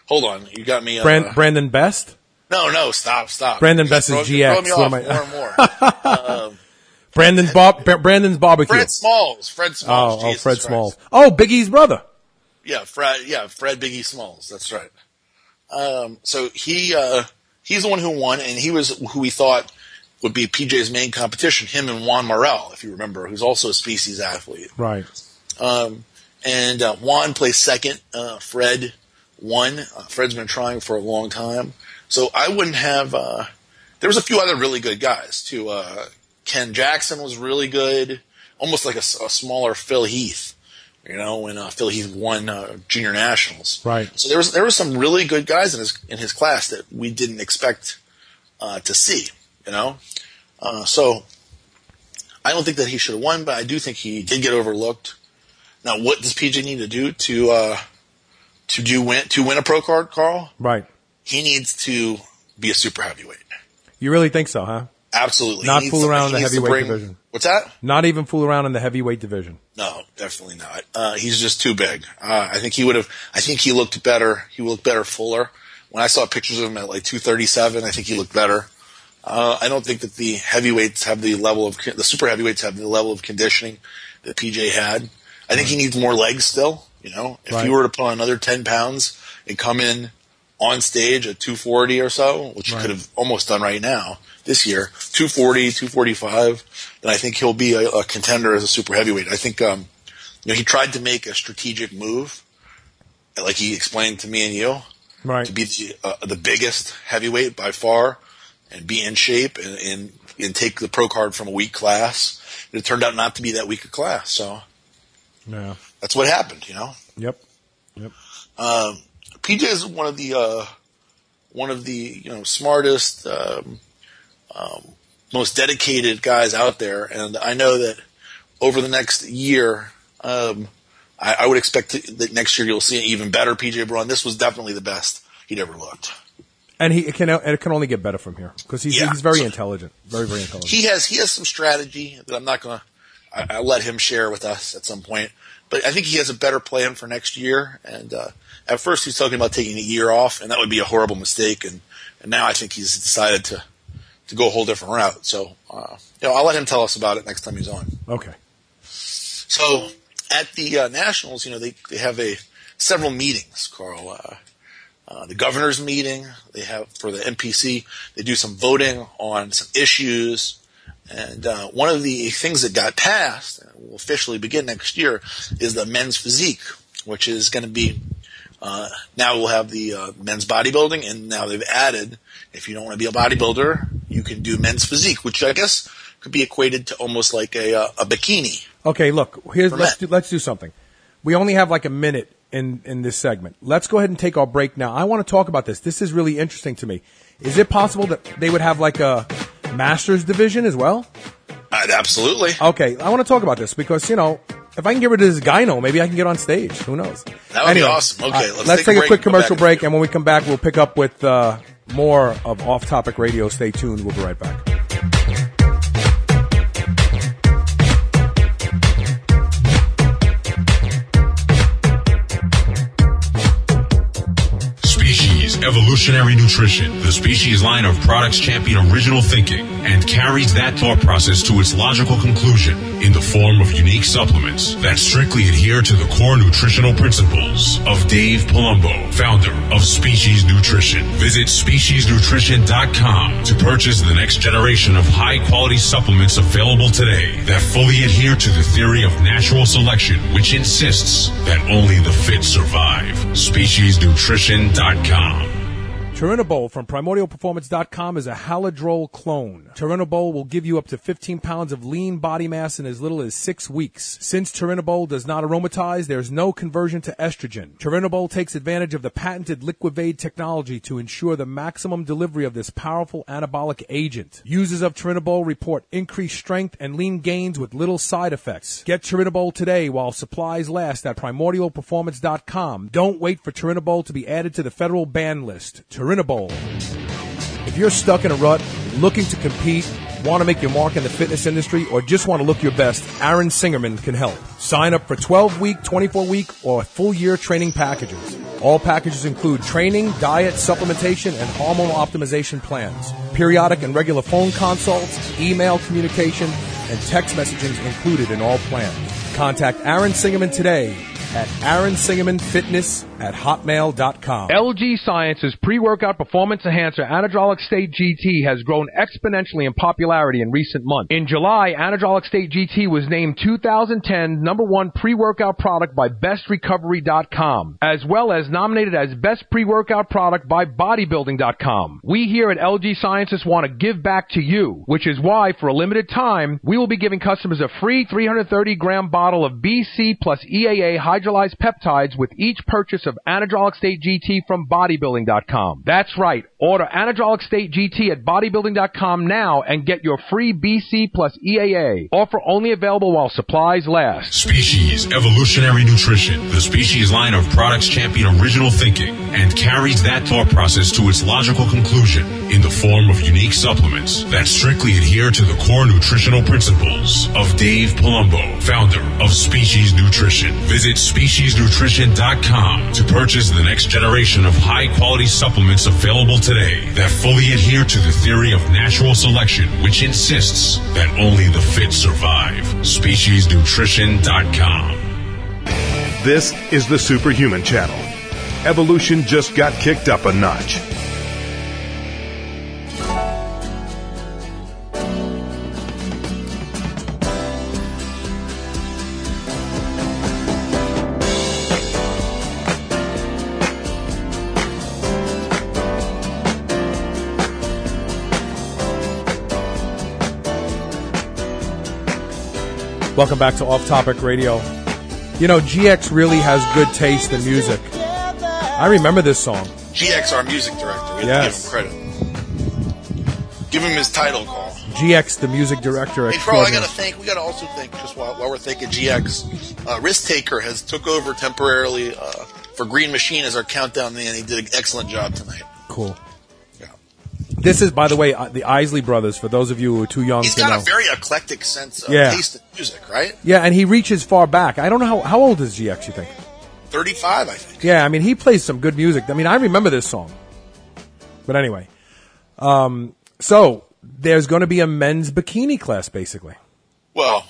Speaker 3: Hold on, you got me.
Speaker 2: Brandon Best?
Speaker 3: No, stop.
Speaker 2: Brandon Best is GX.
Speaker 3: Throw me off more and more.
Speaker 2: Brandon's barbecue.
Speaker 3: Fred Smalls.
Speaker 2: Oh, Fred
Speaker 3: Christ.
Speaker 2: Smalls. Oh, Biggie's brother.
Speaker 3: Yeah, Fred Biggie Smalls. That's right. So he's the one who won, and he was who we thought would be PJ's main competition. Him and Juan Morel, if you remember, who's also a species athlete.
Speaker 2: Right.
Speaker 3: And Juan placed second. Fred won. Fred's been trying for a long time. So I wouldn't have. There was a few other really good guys too. Ken Jackson was really good, almost like a smaller Phil Heath. You know, when Phil Heath won junior nationals. Right. So there was some really good guys in his class that we didn't expect to see. You know, so I don't think that he should have won, but I do think he did get overlooked. Now, what does PJ need to do to win a pro card, Carl?
Speaker 2: Right.
Speaker 3: He needs to be a super heavyweight.
Speaker 2: You really think so, huh?
Speaker 3: Absolutely.
Speaker 2: Not fool around in the heavyweight division.
Speaker 3: What's that?
Speaker 2: Not even fool around in the heavyweight division.
Speaker 3: No, definitely not. He's just too big. I think he looked better. He looked better fuller. When I saw pictures of him at like 237, I think he looked better. I don't think that the heavyweights have the super heavyweights have the level of conditioning that PJ had. I think he needs more legs still. You know, if he were to put on another 10 pounds and come in on stage at 240 or so, which he could have almost done right now this year, 240, 245, then I think he'll be a contender as a super heavyweight. I think, he tried to make a strategic move, like he explained to me and you, to be the biggest heavyweight by far and be in shape and take the pro card from a weak class. And it turned out not to be that weak a class, so that's what happened, you know?
Speaker 2: Yep.
Speaker 3: PJ is one of the smartest, most dedicated guys out there, and I know that over the next year, I would expect that next year you'll see an even better PJ Braun. This was definitely the best he'd ever looked.
Speaker 2: And it can only get better from here because he's very intelligent, very, very intelligent.
Speaker 3: He has some strategy that I'm not going to. I'll let him share with us at some point. But I think he has a better plan for next year. And at first he's talking about taking a year off, and that would be a horrible mistake. And now I think he's decided to go a whole different route. So I'll let him tell us about it next time he's on.
Speaker 2: Okay.
Speaker 3: So at the Nationals, they have several meetings, Carl. The governor's meeting they have for the NPC. They do some voting on some issues. And one of the things that got passed, and will officially begin next year, is the men's physique, which is going to be now we'll have the men's bodybuilding, and now they've added, if you don't want to be a bodybuilder, you can do men's physique, which I guess could be equated to almost like a bikini.
Speaker 2: Okay, look, let's do something. We only have like a minute in this segment. Let's go ahead and take our break now. I want to talk about this. This is really interesting to me. Is it possible that they would have like a Masters division as well?
Speaker 3: Absolutely.
Speaker 2: Okay, I want to talk about this because, if I can get rid of this gyno, maybe I can get on stage. Who knows?
Speaker 3: That would be awesome. Okay,
Speaker 2: let's take a quick commercial break, and when we come back, we'll pick up with more of Off Topic Radio. Stay tuned. We'll be right back.
Speaker 6: Evolutionary Nutrition, the Species line of products champion original thinking and carries that thought process to its logical conclusion in the form of unique supplements that strictly adhere to the core nutritional principles of Dave Palumbo, founder of Species Nutrition. Visit speciesnutrition.com to purchase the next generation of high-quality supplements available today that fully adhere to the theory of natural selection, which insists that only the fit survive. Speciesnutrition.com.
Speaker 2: Turinabol from PrimordialPerformance.com is a Haladrol clone. Turinabol will give you up to 15 pounds of lean body mass in as little as 6 weeks. Since Turinabol does not aromatize, there's no conversion to estrogen. Turinabol takes advantage of the patented Liquivade technology to ensure the maximum delivery of this powerful anabolic agent. Users of Turinabol report increased strength and lean gains with little side effects. Get Turinabol today while supplies last at PrimordialPerformance.com. Don't wait for Turinabol to be added to the federal ban list. Turinabol. If you're stuck in a rut, looking to compete, want to make your mark in the fitness industry, or just want to look your best, Aaron Singerman can help. Sign up for 12-week, 24-week, or full-year training packages. All packages include training, diet, supplementation, and hormone optimization plans. Periodic and regular phone consults, email communication, and text messaging included in all plans. Contact Aaron Singerman today at aaronsingermanfitness@hotmail.com.
Speaker 7: LG Science's pre-workout performance enhancer Anadrolic State GT has grown exponentially in popularity in recent months. In July, Anadrolic State GT was named 2010 #1 pre-workout product by BestRecovery.com, as well as nominated as Best Pre-Workout Product by Bodybuilding.com. We here at LG Sciences want to give back to you, which is why, for a limited time, we will be giving customers a free 330-gram bottle of BC plus EAA hydrolyzed peptides with each purchase of Anadrolic State GT from Bodybuilding.com. That's right. Order Anadrolic State GT at Bodybuilding.com now and get your free BC plus EAA. Offer only available while supplies last.
Speaker 6: Species Evolutionary Nutrition, the Species line of products champion original thinking and carries that thought process to its logical conclusion in the form of unique supplements that strictly adhere to the core nutritional principles of Dave Palumbo, founder of Species Nutrition. Visit speciesnutrition.com to purchase the next generation of high-quality supplements available today that fully adhere to the theory of natural selection, which insists that only the fit survive. Speciesnutrition.com.
Speaker 8: This is the Superhuman Channel. Evolution just got kicked up a notch.
Speaker 2: Welcome back to Off Topic Radio. You know, GX really has good taste in music. I remember this song.
Speaker 3: GX, our music director. We have to give him credit. Give him his title call.
Speaker 2: GX, the music director.
Speaker 3: Hey, Carl, we got to also thank, just while we're thinking GX, Risk Taker has took over temporarily for Green Machine as our countdown man. He did an excellent job tonight.
Speaker 2: Cool. This is, by the way, the Isley Brothers, for those of you who are too young to know.
Speaker 3: He's got a very eclectic sense of taste in music, right?
Speaker 2: Yeah, and he reaches far back. I don't know how old is GX, you think?
Speaker 3: 35, I think.
Speaker 2: Yeah, I mean, he plays some good music. I mean, I remember this song. But anyway. So, there's going to be a men's bikini class, basically.
Speaker 3: Well,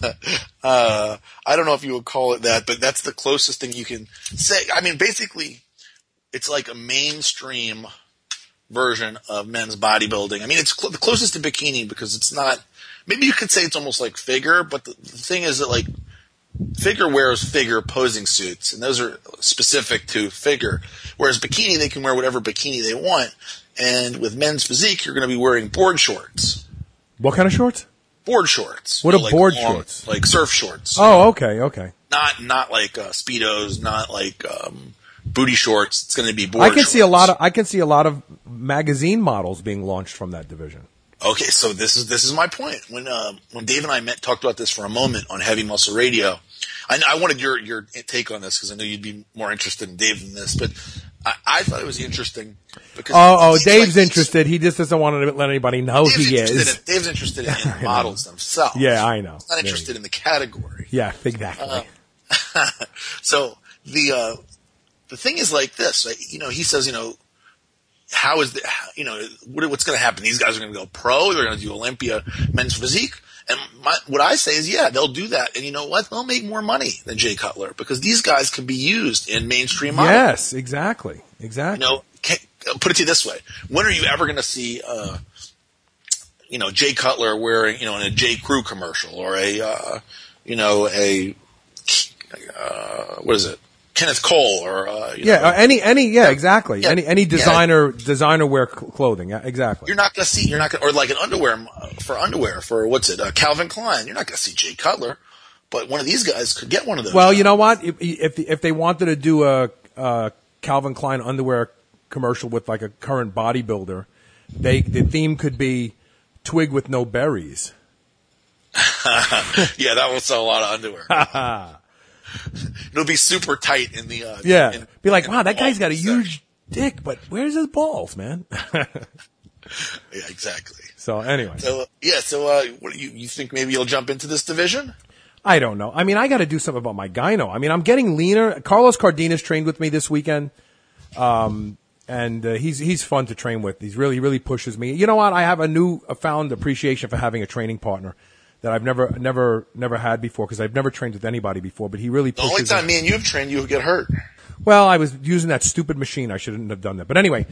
Speaker 3: I don't know if you would call it that, but that's the closest thing you can say. I mean, basically, it's like a mainstream version of men's bodybuilding. I mean, it's the closest to bikini because it's not, maybe you could say it's almost like figure, but the thing is that, like, figure wears figure posing suits, and those are specific to figure. Whereas bikini, they can wear whatever bikini they want. And with men's physique, you're going to be wearing board shorts.
Speaker 2: What kind of shorts?
Speaker 3: Board shorts.
Speaker 2: What are board shorts?
Speaker 3: Like surf shorts.
Speaker 2: Oh, okay.
Speaker 3: Not like Speedos, not like booty shorts. It's going to be board shorts.
Speaker 2: I can see a lot of magazine models being launched from that division.
Speaker 3: Okay, so this is my point. When Dave and I talked about this for a moment on Heavy Muscle Radio, I wanted your take on this because I know you'd be more interested in Dave than this, but I thought it was interesting because
Speaker 2: Dave's interested. He just doesn't want to let anybody know he is.
Speaker 3: Dave's interested in models themselves.
Speaker 2: Yeah, I know.
Speaker 3: He's not interested in the category.
Speaker 2: Yeah, exactly.
Speaker 3: So the thing is like this. He says, how is what's going to happen? These guys are going to go pro. They're going to do Olympia men's physique. And what I say is, yeah, they'll do that. And you know what? They'll make more money than Jay Cutler because these guys can be used in mainstream modeling.
Speaker 2: Yes, exactly.
Speaker 3: Put it to you this way. When are you ever going to see, Jay Cutler wearing, in a J. Crew commercial or what is it? Kenneth Cole or
Speaker 2: exactly.
Speaker 3: Yeah,
Speaker 2: any designer wear clothing. Yeah, exactly.
Speaker 3: You're not going to or like an underwear for what's it? Calvin Klein. You're not going to see Jay Cutler, but one of these guys could get one of those.
Speaker 2: Well, you know what? If they wanted to do a Calvin Klein underwear commercial with like a current bodybuilder, the theme could be twig with no berries.
Speaker 3: Yeah, that will sell a lot of underwear. It'll be super tight in the
Speaker 2: be like, wow, that guy's got a huge dick, but where's his balls, man?
Speaker 3: Yeah, exactly.
Speaker 2: So anyway,
Speaker 3: what do you think? Maybe you'll jump into this division?
Speaker 2: I don't know. I mean, I got to do something about my gyno. I mean, I'm getting leaner. Carlos Cardenas trained with me this weekend. And he's fun to train with. He really pushes me. You know what? I have a found appreciation for having a training partner that I've never had before, because I've never trained with anybody before. But he really pushes.
Speaker 3: The only time me and you have trained, you get hurt.
Speaker 2: Well, I was using that stupid machine. I shouldn't have done that. But anyway,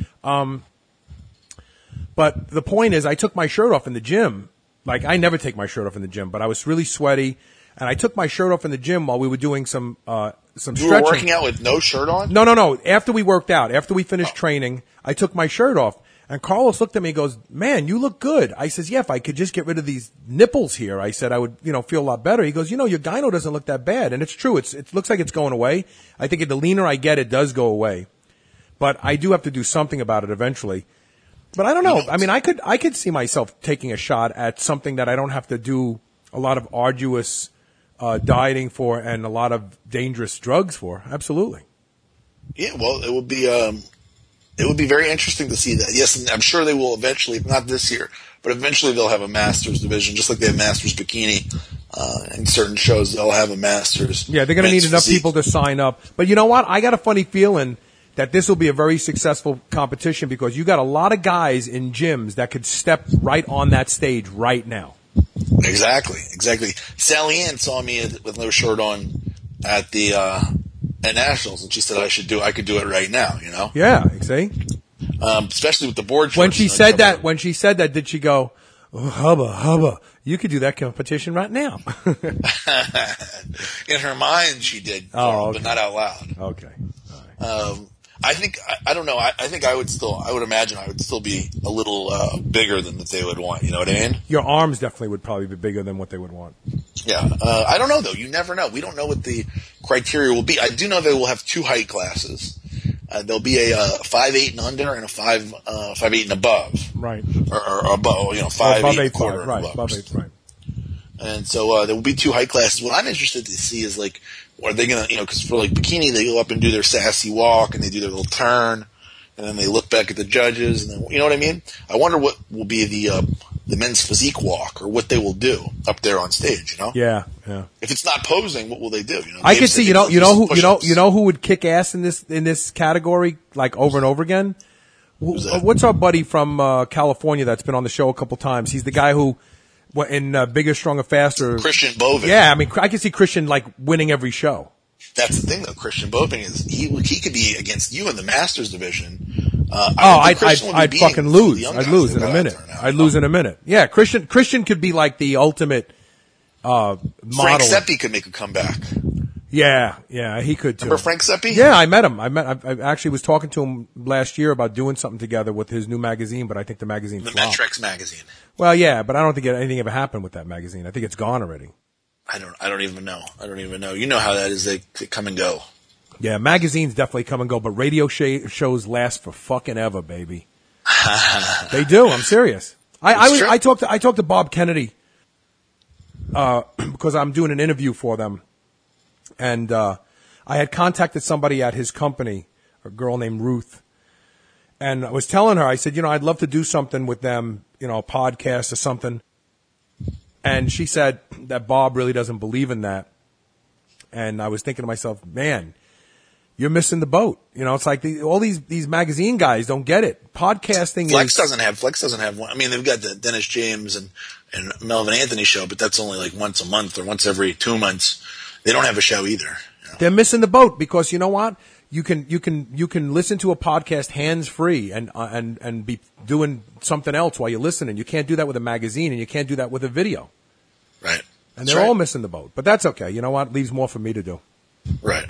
Speaker 2: but the point is, I took my shirt off in the gym. Like, I never take my shirt off in the gym, but I was really sweaty, and I took my shirt off in the gym while we were doing some stretching.
Speaker 3: You were working out with no shirt on?
Speaker 2: No. After we worked out, after we finished training, I took my shirt off, and Carlos looked at me and goes, "Man, you look good." I says, "Yeah, if I could just get rid of these nipples here," I said, "I would, feel a lot better." He goes, "Your gyno doesn't look that bad," and it's true. It looks like it's going away. I think the leaner I get, it does go away, but I do have to do something about it eventually. But I don't know. I mean, I could see myself taking a shot at something that I don't have to do a lot of arduous dieting for and a lot of dangerous drugs for. Absolutely.
Speaker 3: Yeah, well, it would be very interesting to see that. Yes, and I'm sure they will eventually, not this year, but eventually they'll have a Masters division, just like they have Masters Bikini. In certain shows, they'll have a Masters.
Speaker 2: Yeah, they're going to need enough people to sign up. But you know what? I got a funny feeling that this will be a very successful competition, because you got a lot of guys in gyms that could step right on that stage right now.
Speaker 3: Exactly. Sally Ann saw me with no shirt on at the at Nationals, and she said I could do it right now.
Speaker 2: Yeah, see.
Speaker 3: Especially with the board shorts.
Speaker 2: When she said that, did she go, "Oh, hubba, you could do that competition right now"?
Speaker 3: In her mind, she did, but not out loud.
Speaker 2: Okay. All right.
Speaker 3: I don't know. I think I would imagine I would still be a little bigger than that they would want. You know what I mean?
Speaker 2: Your arms definitely would probably be bigger than what they would want.
Speaker 3: Yeah. I don't know, though. You never know. We don't know what the criteria will be. I do know they will have two height classes. There'll be a 5'8" and under and a 5'8" and above.
Speaker 2: Right.
Speaker 3: Or above, 5'8" quarter and above.
Speaker 2: Above 8, right.
Speaker 3: And so there will be two height classes. What I'm interested to see is, like, are they going to, because for, like, bikini, they go up and do their sassy walk, and they do their little turn, and then they look back at the judges, and then, you know what I mean? I wonder what will be the men's physique walk, or what they will do up there on stage,
Speaker 2: Yeah.
Speaker 3: If it's not posing, what will they do?
Speaker 2: I could see, you know who would kick ass in this category, like, over and over again? What's our buddy from California that's been on the show a couple times? He's the guy who, in Bigger, Stronger, Faster.
Speaker 3: Christian Bovin.
Speaker 2: Yeah, I mean, I can see Christian, like, winning every show.
Speaker 3: That's the thing, though. Christian Bovin is, he could be against you in the Masters division.
Speaker 2: I'd fucking lose. I'd lose in a minute. I'd lose in a minute. Yeah, Christian could be like the ultimate, model.
Speaker 3: Frank Seppi could make a comeback.
Speaker 2: Yeah, he could too.
Speaker 3: Remember Frank Seppi?
Speaker 2: Yeah, I met him. I actually was talking to him last year about doing something together with his new magazine, but I think the magazine flopped.
Speaker 3: The Metrex magazine.
Speaker 2: Well, yeah, but I don't think anything ever happened with that magazine. I think it's gone already.
Speaker 3: I don't even know. You know how that is. They come and go.
Speaker 2: Yeah, magazines definitely come and go, but radio shows last for fucking ever, baby. They do. I'm serious. I talked to Bob Kennedy, because I'm doing an interview for them. And I had contacted somebody at his company, a girl named Ruth, and I was telling her, I said, I'd love to do something with them, a podcast or something. And she said that Bob really doesn't believe in that. And I was thinking to myself, man, you're missing the boat. It's like all these magazine guys don't get it. Podcasting
Speaker 3: Flex doesn't have one. I mean, they've got the Dennis James and Melvin Anthony show, but that's only like once a month or once every 2 months. They don't have a show either.
Speaker 2: They're missing the boat, because you know what? You can listen to a podcast hands free and be doing something else while you're listening. You can't do that with a magazine, and you can't do that with a video.
Speaker 3: Right.
Speaker 2: And they're all missing the boat. But that's okay. You know what? Leaves more for me to do.
Speaker 3: Right.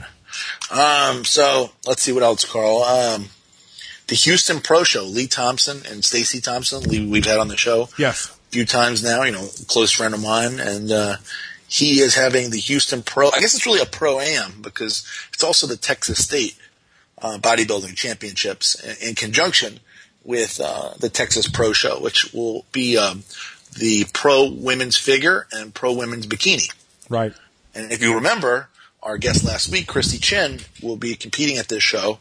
Speaker 3: So let's see what else, Carl. The Houston Pro Show, Lee Thompson and Stacey Thompson, we've had on the show.
Speaker 2: Yes.
Speaker 3: A few times now, close friend of mine, and he is having the Houston Pro. I guess it's really a Pro-Am, because it's also the Texas State Bodybuilding Championships in conjunction with the Texas Pro Show, which will be the Pro Women's Figure and Pro Women's Bikini.
Speaker 2: Right.
Speaker 3: And if you remember, our guest last week, Christy Chin, will be competing at this show.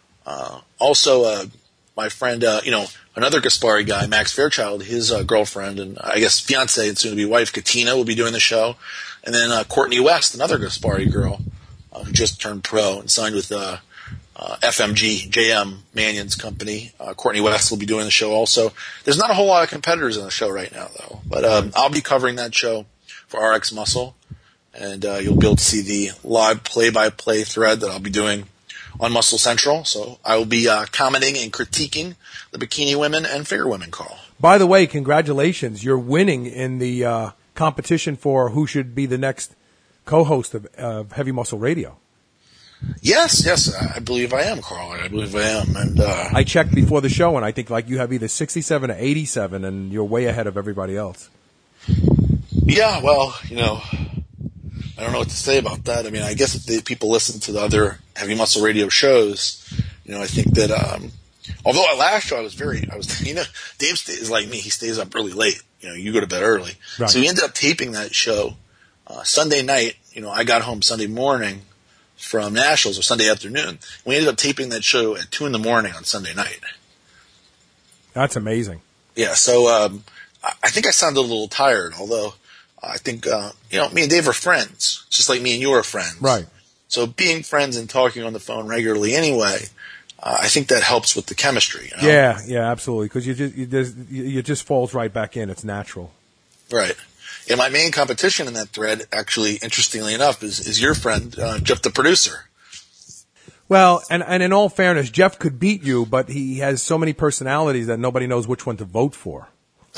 Speaker 3: Also, my friend, another Gaspari guy, Max Fairchild, his girlfriend and I guess fiance and soon-to-be wife, Katina, will be doing the show. And then Courtney West, another Gaspari girl, who just turned pro and signed with FMG, JM Mannion's company. Courtney West will be doing the show also. There's not a whole lot of competitors on the show right now, though. But I'll be covering that show for RX Muscle, and you'll be able to see the live play-by-play thread that I'll be doing on Muscle Central. So I will be commenting and critiquing the bikini women and figure women, Carl.
Speaker 2: By the way, congratulations. You're winning in the competition for who should be the next co-host of Heavy Muscle Radio.
Speaker 3: Yes, I believe I am, Carl. I believe I am. And
Speaker 2: I checked before the show, and I think like you have either 67 or 87, and you're way ahead of everybody else.
Speaker 3: Yeah, well, I don't know what to say about that. I mean, I guess if the people listen to the other Heavy Muscle Radio shows, I think that although last show Dave is like me. He stays up really late. You go to bed early.
Speaker 2: Right.
Speaker 3: So we ended up taping that show Sunday night. I got home Sunday morning from Nationals, or Sunday afternoon. We ended up taping that show at 2 a.m. on Sunday night.
Speaker 2: That's amazing.
Speaker 3: Yeah, so I think I sounded a little tired, although I think, me and Dave are friends, just like me and you are friends.
Speaker 2: Right.
Speaker 3: So being friends and talking on the phone regularly anyway, I think that helps with the chemistry.
Speaker 2: Yeah, absolutely, because you just falls right back in. It's natural.
Speaker 3: Right. Yeah, my main competition in that thread, actually, interestingly enough, is your friend, Jeff the producer.
Speaker 2: Well, and in all fairness, Jeff could beat you, but he has so many personalities that nobody knows which one to vote for.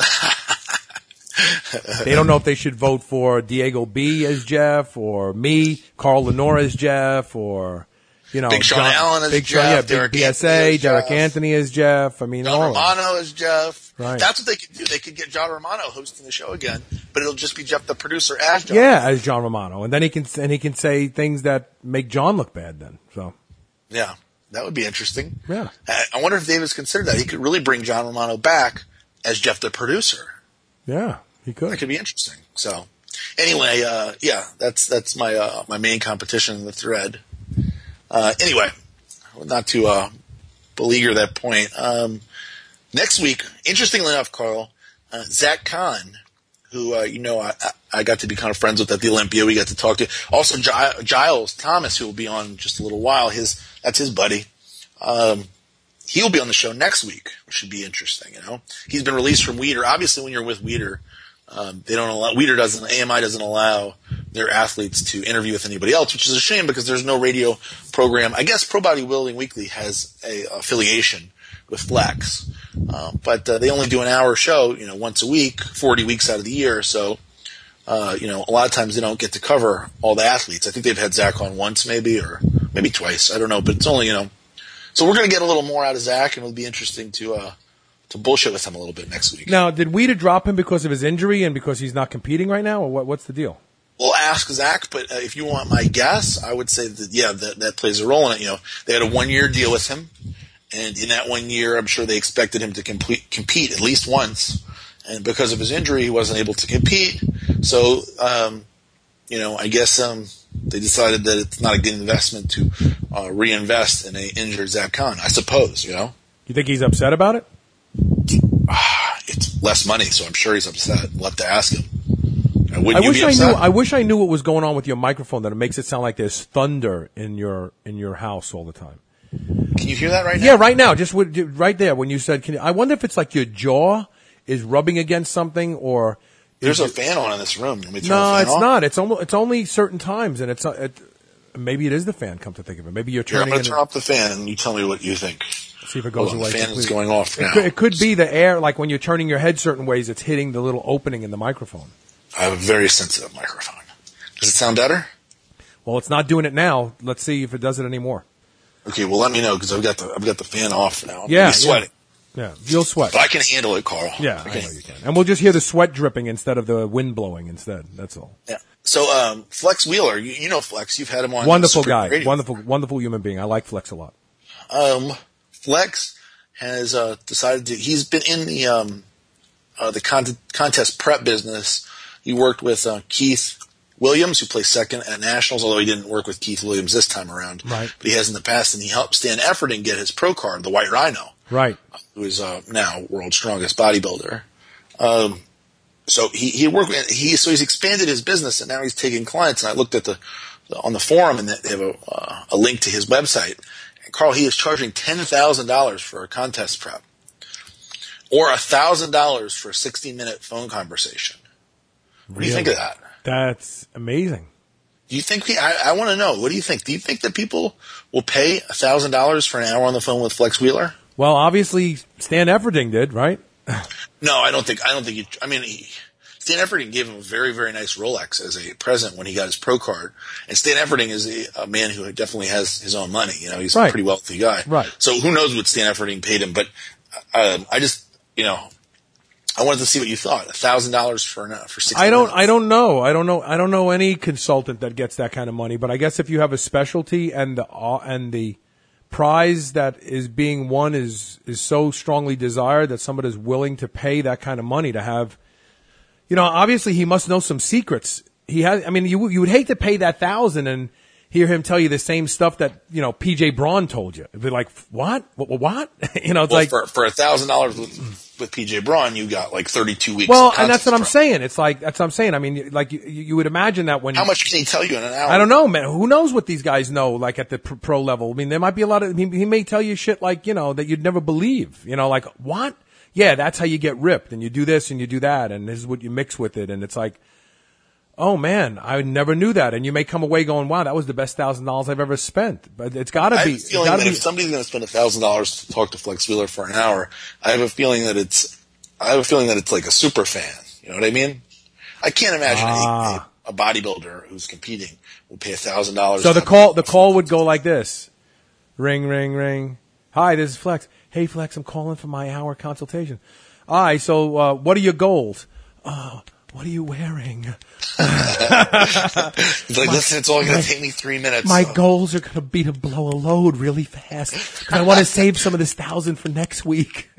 Speaker 2: They don't know if they should vote for Diego B. as Jeff, or me, Carl Lenore as Jeff, or
Speaker 3: Big Sean Allen as Jeff,
Speaker 2: Big PSA, Derek Anthony as Jeff. I mean,
Speaker 3: John Romano as Jeff.
Speaker 2: Right.
Speaker 3: That's what they could do. They could get John Romano hosting the show again, but it'll just be Jeff the producer as John.
Speaker 2: Yeah, as John Romano, and then he can say things that make John look bad. Then, so
Speaker 3: yeah, that would be interesting.
Speaker 2: Yeah,
Speaker 3: I wonder if David's considered that. He could really bring John Romano back as Jeff the producer.
Speaker 2: Yeah, he could.
Speaker 3: That could be interesting. So, anyway, that's my main competition in the thread. Anyway, not to beleaguer that point. Next week, interestingly enough, Carl, Zach Kahn, who I got to be kind of friends with at the Olympia. We got to talk to. Also, Giles Thomas, who will be on just a little while. That's his buddy. He will be on the show next week, which should be interesting. He's been released from Weider. Obviously, when you're with Weider, they don't allow. AMI doesn't allow their athletes to interview with anybody else, which is a shame because there's no radio program. I guess Pro Bodybuilding Weekly has a affiliation with Flex, but they only do an hour show, once a week, 40 weeks out of the year. So, a lot of times they don't get to cover all the athletes. I think they've had Zach on once, maybe, or maybe twice. I don't know, but it's only So we're going to get a little more out of Zach, and it'll be interesting to bullshit with him a little bit next week.
Speaker 2: Now, did Weider drop him because of his injury and because he's not competing right now, or what's the deal?
Speaker 3: We'll ask Zach, but if you want my guess, I would say that, that plays a role in it. They had a 1-year deal with him, and in that 1 year, I'm sure they expected him to compete at least once. And because of his injury, he wasn't able to compete. So, I guess they decided that it's not a good investment to reinvest in an injured Zach Kahn, I suppose, You
Speaker 2: think he's upset about it?
Speaker 3: It's less money, so I'm sure he's upset. We'll have to ask him.
Speaker 2: I wish I knew what was going on with your microphone, that it makes it sound like there's thunder in your house all the time.
Speaker 3: Can you hear that right now?
Speaker 2: Yeah, right now, just right there when you said. I wonder if it's like your jaw is rubbing against something, or
Speaker 3: there's a fan on in this room. Let me turn
Speaker 2: no,
Speaker 3: the fan
Speaker 2: it's
Speaker 3: off.
Speaker 2: not. It's only certain times, and maybe it is the fan. Come to think of it, maybe you're turning.
Speaker 3: I'm going to turn off the fan, and you tell me what you think.
Speaker 2: See if it goes away.
Speaker 3: The fan
Speaker 2: completely.
Speaker 3: is going off now.
Speaker 2: It could be the air, like when you're turning your head certain ways, it's hitting the little opening in the microphone.
Speaker 3: I have a very sensitive microphone. Does it sound better?
Speaker 2: Well, it's not doing it now. Let's see if it does it anymore.
Speaker 3: Okay, well, let me know because I've got the fan off now.
Speaker 2: I'm
Speaker 3: sweating.
Speaker 2: Yeah, you'll sweat.
Speaker 3: But I can handle it, Carl.
Speaker 2: Yeah, I know you can. And we'll just hear the sweat dripping instead of the wind blowing instead. That's all.
Speaker 3: Yeah. So, Flex Wheeler, you know Flex. You've had him on.
Speaker 2: Wonderful guy. Radio. Wonderful human being. I like Flex a lot.
Speaker 3: Flex has decided to. He's been in the contest prep business. He worked with Keith Williams, who placed second at Nationals, although he didn't work with Keith Williams this time around.
Speaker 2: Right. But
Speaker 3: he has in the past, and he helped Stan Efforting get his pro card, the White Rhino.
Speaker 2: Right.
Speaker 3: Who is now world's strongest bodybuilder. So he worked. So he's expanded his business, and now he's taking clients. And I looked at on the forum, and they have a link to his website. Carl, he is charging $10,000 for a contest prep, or $1,000 for a 60-minute phone conversation. What do you think of that?
Speaker 2: That's amazing.
Speaker 3: Do you think I want to know, what do you think? Do you think that people will pay $1,000 for an hour on the phone with Flex Wheeler?
Speaker 2: Well, obviously Stan Efferding did, right?
Speaker 3: No, I don't think Stan Efferding gave him a very, very nice Rolex as a present when he got his pro card. And Stan Efferding is a man who definitely has his own money. You know, he's a pretty wealthy guy.
Speaker 2: Right.
Speaker 3: So who knows what Stan Efferding paid him, but I just, you know, I wanted to see what you thought. $1,000 for 60 minutes.
Speaker 2: I don't know any consultant that gets that kind of money, but I guess if you have a specialty and the prize that is being won is so strongly desired that somebody's willing to pay that kind of money to have, you know, obviously he must know some secrets. He has, I mean, you would hate to pay that $1,000 and hear him tell you the same stuff that, you know, PJ Braun told you. It'd be like, what? You know, it's like
Speaker 3: for $1,000 with PJ Braun, you got like 32 weeks.
Speaker 2: Well, and that's what I'm saying. It's like, that's what I'm saying. I mean, like you would imagine that when
Speaker 3: how much can he tell you in an hour?
Speaker 2: I don't know, man. Who knows what these guys know, like at the pro level? I mean, there might be a lot of, he may tell you shit like, you know, that you'd never believe, you know, like what? Yeah, that's how you get ripped and you do this and you do that and this is what you mix with it. And it's like, oh man, I never knew that. And you may come away going, wow, that was the best $1,000 I've ever spent. But it's gotta be.
Speaker 3: If somebody's going to spend $1,000 to talk to Flex Wheeler for an hour, I have a feeling that it's like a super fan. You know what I mean? I can't imagine a bodybuilder who's competing will pay $1,000.
Speaker 2: So the call would go like this. Ring, ring, ring. Hi, this is Flex. Hey Flex, I'm calling for my hour consultation. All right, so, what are your goals? What are you wearing?
Speaker 3: It's like, listen, it's only going to take me 3 minutes.
Speaker 2: My goals are going to be to blow a load really fast. I want to save some of this $1,000 for next week.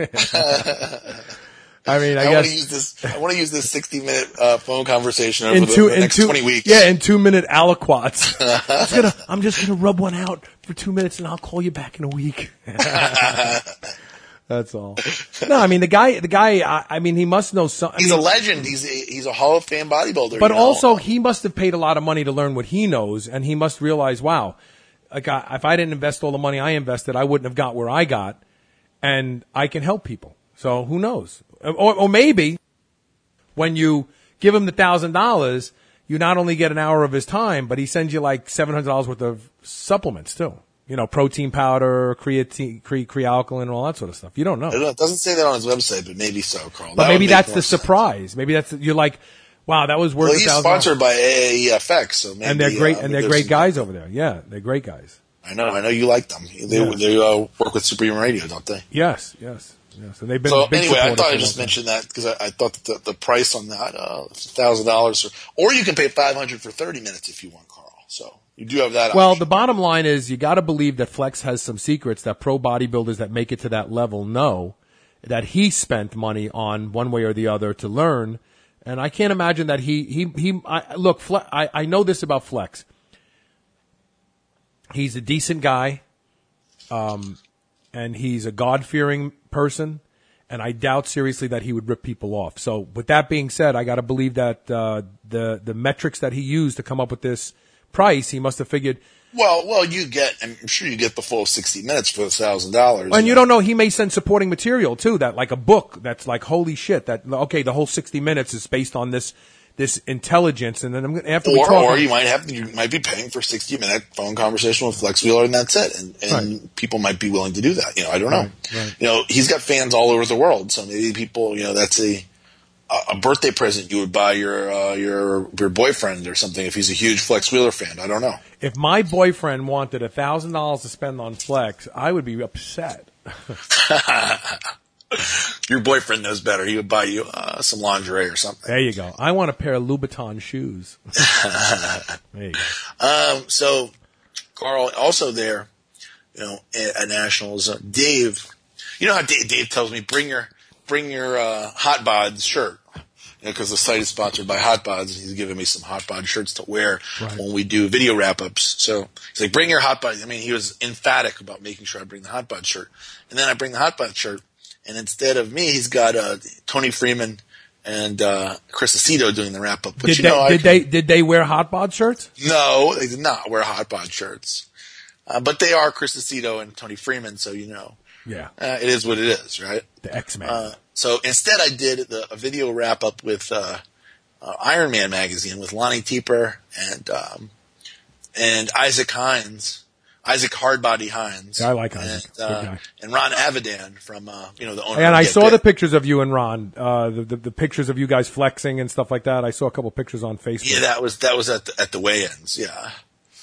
Speaker 2: I mean, I guess
Speaker 3: I want to use this 60-minute phone conversation over the next 20 weeks.
Speaker 2: Yeah, in 2-minute aliquots. I'm just gonna rub one out for 2 minutes, and I'll call you back in a week. That's all. No, I mean the guy. I mean, he must know something.
Speaker 3: He's a legend. He's a Hall of Fame bodybuilder.
Speaker 2: But also, he must have paid a lot of money to learn what he knows, and he must realize, wow, like if I didn't invest all the money I invested, I wouldn't have got where I got, and I can help people. So who knows? Or maybe when you give him the $1,000, you not only get an hour of his time, but he sends you like $700 worth of supplements too. You know, protein powder, creatine, Crealkaline, and all that sort of stuff. You don't know.
Speaker 3: It doesn't say that on his website, but maybe so, Carl.
Speaker 2: But maybe that's the surprise. Maybe you're like, wow, that was worth $1,000.
Speaker 3: He's sponsored by AAEFX, so maybe.
Speaker 2: And they're great, and they're great guys over there. Yeah, they're great guys.
Speaker 3: I know you like them. They work with Superhuman Radio, don't they?
Speaker 2: Yes. And they've been.
Speaker 3: So anyway, I thought I just mentioned that because I thought that the price on that $1,000, or you can pay $500 for 30 minutes if you want, Carl. So you do have that.
Speaker 2: Well,
Speaker 3: option.
Speaker 2: the bottom line is you got to believe that Flex has some secrets that pro bodybuilders that make it to that level know that he spent money on one way or the other to learn. And I can't imagine that look. I know this about Flex. He's a decent guy. And he's a God-fearing person, and I doubt seriously that he would rip people off. So with that being said, I got to believe that the metrics that he used to come up with this price, he must have figured.
Speaker 3: Well, I'm sure you get the full 60 minutes for $1,000.
Speaker 2: And you don't know, he may send supporting material too, that like a book that's like, holy shit, that, okay, the whole 60 minutes is based on this intelligence, and then
Speaker 3: or you might be paying for 60-minute phone conversation with Flex Wheeler, and that's it. And people might be willing to do that. You know, I don't know.
Speaker 2: Right.
Speaker 3: You know, he's got fans all over the world, so maybe people, you know, that's a birthday present you would buy your boyfriend or something if he's a huge Flex Wheeler fan. I don't know. If
Speaker 2: my boyfriend wanted $1,000 to spend on Flex, I would be upset.
Speaker 3: Your boyfriend knows better. He would buy you some lingerie or something.
Speaker 2: There you go. I want a pair of Louboutin shoes. There you go.
Speaker 3: So, Carl, also there, you know, at Nationals, Dave. You know how Dave tells me, bring your Hot Bods shirt. You know, because the site is sponsored by Hot Bods, and he's giving me some Hot Bod shirts to wear when we do video wrap-ups. So he's like, bring your Hot Bod. I mean, he was emphatic about making sure I bring the Hot Bod shirt. And then I bring the Hot Bod shirt. And instead of me, he's got Tony Freeman and Chris Aceto doing the wrap up.
Speaker 2: Did they wear Hot Bod shirts?
Speaker 3: No, they did not wear Hot Bod shirts. But they are Chris Aceto and Tony Freeman, so
Speaker 2: Yeah.
Speaker 3: It is what it is, right?
Speaker 2: The X-Men.
Speaker 3: So instead, I did a video wrap up with Iron Man magazine with Lonnie Teeper and Isaac Hardbody Hines.
Speaker 2: Yeah, I like Isaac. Good guy.
Speaker 3: And Ron Avidan from the owner.
Speaker 2: And
Speaker 3: of
Speaker 2: I
Speaker 3: Get
Speaker 2: saw
Speaker 3: Bit.
Speaker 2: the pictures of you and Ron, the pictures of you guys flexing and stuff like that. I saw a couple pictures on Facebook.
Speaker 3: Yeah, that was at the weigh-ins. Yeah.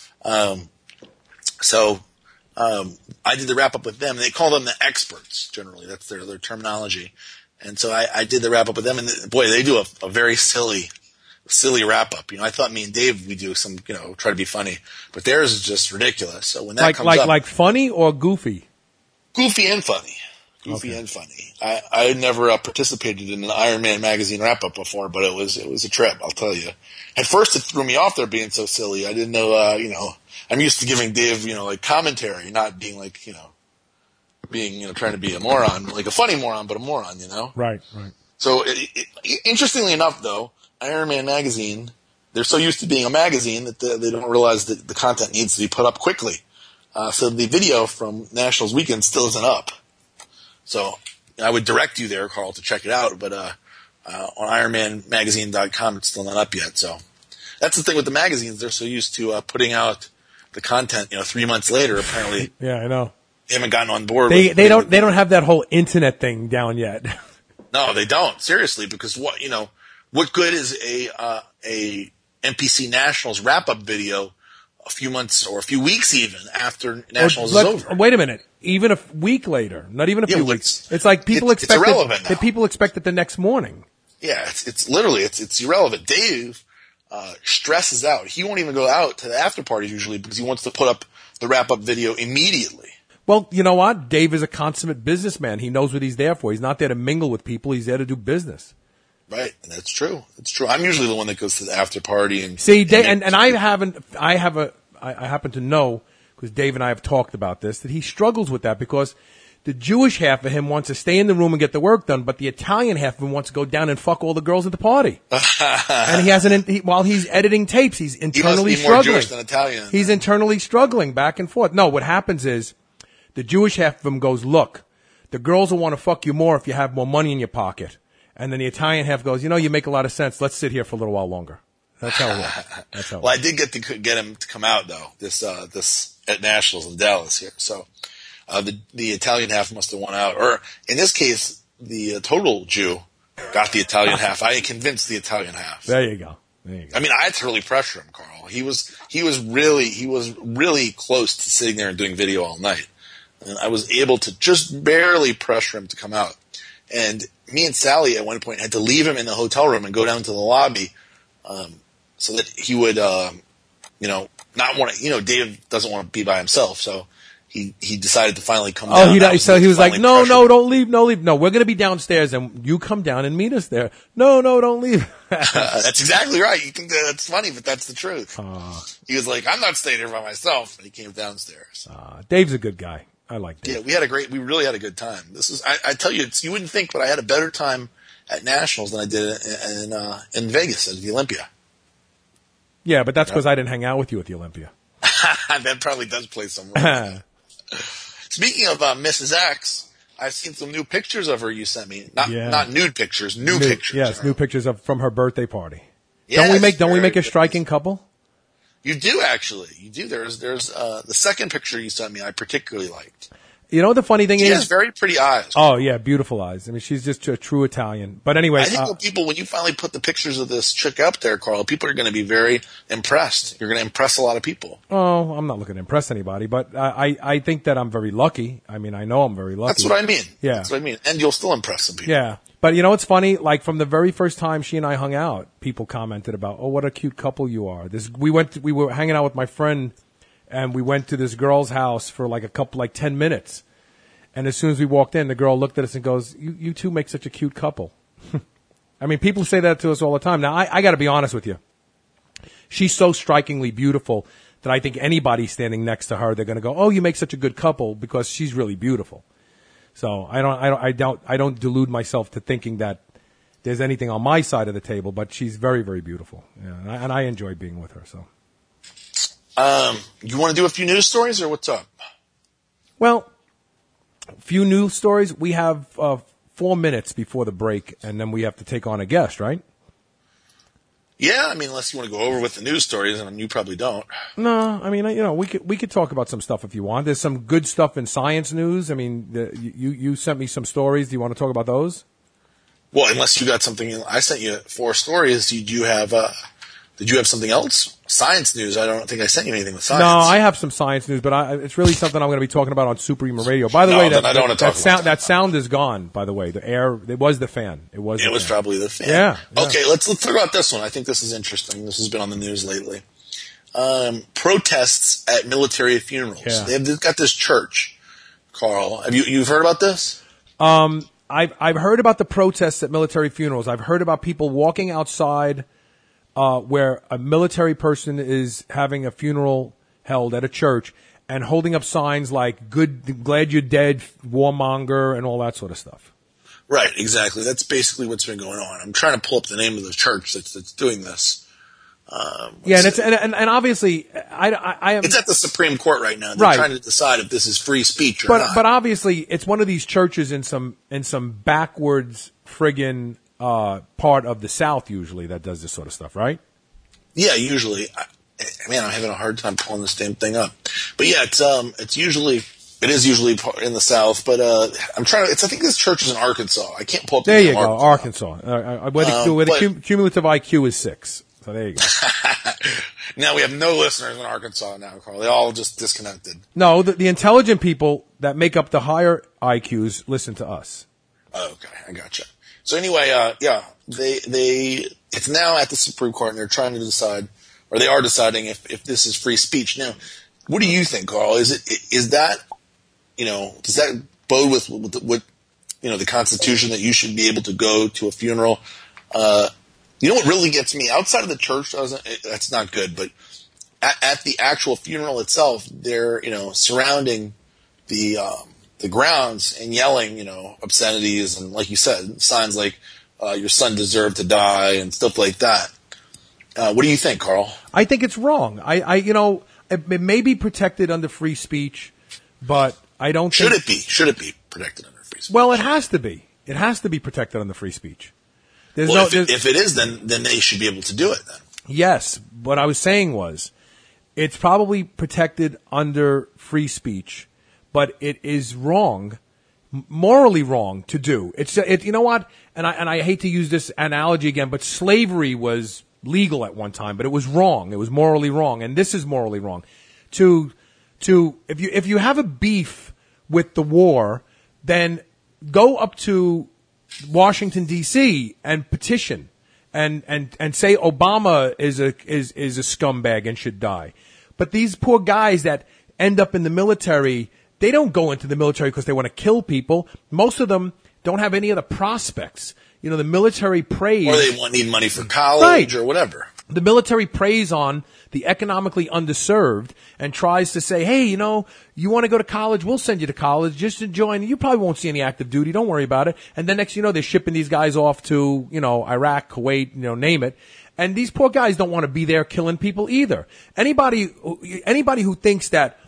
Speaker 3: I did the wrap up with them. They call them the experts generally. That's their terminology. And so I did the wrap up with them, and boy, they do a very silly wrap up. I thought me and Dave, we do some, try to be funny, but theirs is just ridiculous. So when that comes up,
Speaker 2: like funny or goofy?
Speaker 3: Goofy and funny. And funny. I never participated in an Iron Man magazine wrap up before, but it was a trip, I'll tell you. At first it threw me off there being so silly. I didn't know, I'm used to giving Dave, like commentary, not being like, being, trying to be a moron, like a funny moron, but a moron,
Speaker 2: Right.
Speaker 3: So interestingly enough though, Iron Man magazine, they're so used to being a magazine that they don't realize that the content needs to be put up quickly. So the video from Nationals weekend still isn't up. So I would direct you there, Carl, to check it out, but on IronManMagazine.com it's still not up yet. So that's the thing with the magazines. They're so used to putting out the content, 3 months later, apparently.
Speaker 2: Yeah, I know.
Speaker 3: They haven't gotten on board.
Speaker 2: They don't have that whole internet thing down yet.
Speaker 3: No, they don't. Seriously, because what good is a NPC Nationals wrap-up video a few months or a few weeks even after Nationals is over?
Speaker 2: Wait a minute. Even a week later, not even a few weeks. It's like people expect
Speaker 3: it's irrelevant now.
Speaker 2: that people expect it the next morning.
Speaker 3: Yeah, it's literally it's irrelevant. Dave stresses out. He won't even go out to the after parties usually because he wants to put up the wrap-up video immediately.
Speaker 2: Well, you know what? Dave is a consummate businessman. He knows what he's there for. He's not there to mingle with people. He's there to do business.
Speaker 3: Right, and that's true. It's true. I'm usually the one that goes to the after party and
Speaker 2: see. And I happen to know because Dave and I have talked about this that he struggles with that because the Jewish half of him wants to stay in the room and get the work done, but the Italian half of him wants to go down and fuck all the girls at the party. And he hasn't. While he's editing tapes, he's internally
Speaker 3: he must be more
Speaker 2: struggling.
Speaker 3: Jewish than Italian.
Speaker 2: He's internally struggling back and forth. No, what happens is the Jewish half of him goes, look, the girls will want to fuck you more if you have more money in your pocket. And then the Italian half goes, you make a lot of sense. Let's sit here for a little while longer. That's how it works.
Speaker 3: Well, I did get him to come out though. This at Nationals in Dallas here. So the Italian half must have won out, or in this case, the total Jew got the Italian half. I convinced the Italian half.
Speaker 2: There you go.
Speaker 3: I mean, I had to really pressure him, Carl. He was really close to sitting there and doing video all night, and I was able to just barely pressure him to come out. And me and Sally at one point had to leave him in the hotel room and go down to the lobby, so that he would, not want to. Dave doesn't want to be by himself, so he decided to finally come down.
Speaker 2: So he was like, no, don't leave, no, we're going to be downstairs, and you come down and meet us there. No, don't leave.
Speaker 3: That's exactly right. You think that's funny, but that's the truth. He was like, I'm not staying here by myself, and he came downstairs.
Speaker 2: Dave's a good guy. I like Dave.
Speaker 3: Yeah, we really had a good time. I tell you, you wouldn't think, but I had a better time at Nationals than I did in Vegas at the Olympia.
Speaker 2: Yeah, but that's because I didn't hang out with you at the Olympia.
Speaker 3: That probably does play some role. Speaking of Mrs. X, I've seen some new pictures of her you sent me. Not nude pictures, new pictures.
Speaker 2: Yes, new pictures from her birthday party.
Speaker 3: Yes,
Speaker 2: don't we make a striking couple?
Speaker 3: You do actually. You do. There's the second picture you sent me I particularly liked.
Speaker 2: You know what the funny thing is?
Speaker 3: She has very pretty eyes.
Speaker 2: Oh yeah, beautiful eyes. I mean, she's just a true Italian. But anyway,
Speaker 3: I think when you finally put the pictures of this chick up there, Carl, people are going to be very impressed. You're going to impress a lot of people.
Speaker 2: Oh, I'm not looking to impress anybody, but I think that I'm very lucky. I mean, I know I'm very lucky.
Speaker 3: That's what I mean.
Speaker 2: Yeah,
Speaker 3: that's what I mean. And you'll still impress some people.
Speaker 2: Yeah. But you know what's funny? Like from the very first time she and I hung out, people commented about, "Oh, what a cute couple you are." We were hanging out with my friend, and we went to this girl's house for like 10 minutes. And as soon as we walked in, the girl looked at us and goes, "You two make such a cute couple." I mean, people say that to us all the time. Now, I got to be honest with you. She's so strikingly beautiful that I think anybody standing next to her, they're going to go, "Oh, you make such a good couple," because she's really beautiful. So I don't delude myself to thinking that there's anything on my side of the table, but she's very, very beautiful. Yeah, and I enjoy being with her. So
Speaker 3: You want to do a few news stories, or what's up?
Speaker 2: Well, few news stories. We have 4 minutes before the break, and then we have to take on a guest, right?
Speaker 3: Yeah, I mean, unless you want to go over with the news stories, and you probably don't.
Speaker 2: No, I mean, we could talk about some stuff if you want. There's some good stuff in science news. I mean, you sent me some stories. Do you want to talk about those?
Speaker 3: Well, unless you got something, I sent you 4 stories. Did you have something else? Science news. I don't think I sent you anything with science.
Speaker 2: No, I have some science news, but it's really something I'm going to be talking about on Superhuman Radio. By the way, that sound is gone. By the way, the air, it was the fan. It was
Speaker 3: probably the fan.
Speaker 2: Yeah.
Speaker 3: Okay, let's talk about this one. I think this is interesting. This has been on the news lately. Protests at military funerals.
Speaker 2: Yeah.
Speaker 3: They've got this church. Carl, you've heard about this?
Speaker 2: I've heard about the protests at military funerals. I've heard about people walking outside where a military person is having a funeral held at a church and holding up signs like glad you're dead, warmonger, and all that sort of stuff.
Speaker 3: Right, exactly. That's basically what's been going on. I'm trying to pull up the name of the church that's doing this.
Speaker 2: And obviously, I am.
Speaker 3: It's at the Supreme Court right now. They're trying to decide if this is free speech or not.
Speaker 2: But obviously, it's one of these churches in some backwards friggin' part of the South usually that does this sort of stuff, right?
Speaker 3: Yeah, usually. Man, I'm having a hard time pulling this damn thing up. But yeah, it is usually in the South. But I'm trying to. I think this church is in Arkansas. I can't pull up.
Speaker 2: There you go, Arkansas. Where the cumulative IQ is 6. So there you go.
Speaker 3: Now we have no listeners in Arkansas now, Carl. They all just disconnected.
Speaker 2: No, the intelligent people that make up the higher IQs listen to us.
Speaker 3: Okay, I gotcha. So anyway, it's now at the Supreme Court, and they're trying to decide, or they are deciding if this is free speech. Now, what do you think, Carl? Is that, does that bode with the Constitution that you should be able to go to a funeral? You know what really gets me outside of the church that's not good, but at the actual funeral itself, they're surrounding the grounds and yelling obscenities and, like you said, signs like your son deserved to die and stuff like that. What do you think, Carl?
Speaker 2: I think it's wrong. It may be protected under free speech, but I don't.
Speaker 3: Should it be protected under free speech?
Speaker 2: Well, it has to be. It has to be protected under free speech.
Speaker 3: If it is, then they should be able to do it then.
Speaker 2: Yes. What I was saying was it's probably protected under free speech, but it is wrong, morally wrong to do. You know what? And I hate to use this analogy again, but slavery was legal at one time, but it was wrong. It was morally wrong. And this is morally wrong. If you have a beef with the war, then go up to Washington D.C. and petition and say Obama is a scumbag and should die. But these poor guys that end up in the military, they don't go into the military because they want to kill people. Most of them don't have any other prospects. The military preys,
Speaker 3: or they need money for college, or whatever.
Speaker 2: The military preys on the economically underserved and tries to say, hey, you want to go to college? We'll send you to college. Just to join. You probably won't see any active duty. Don't worry about it. And then next, they're shipping these guys off to, Iraq, Kuwait, name it. And these poor guys don't want to be there killing people either. Anybody who thinks that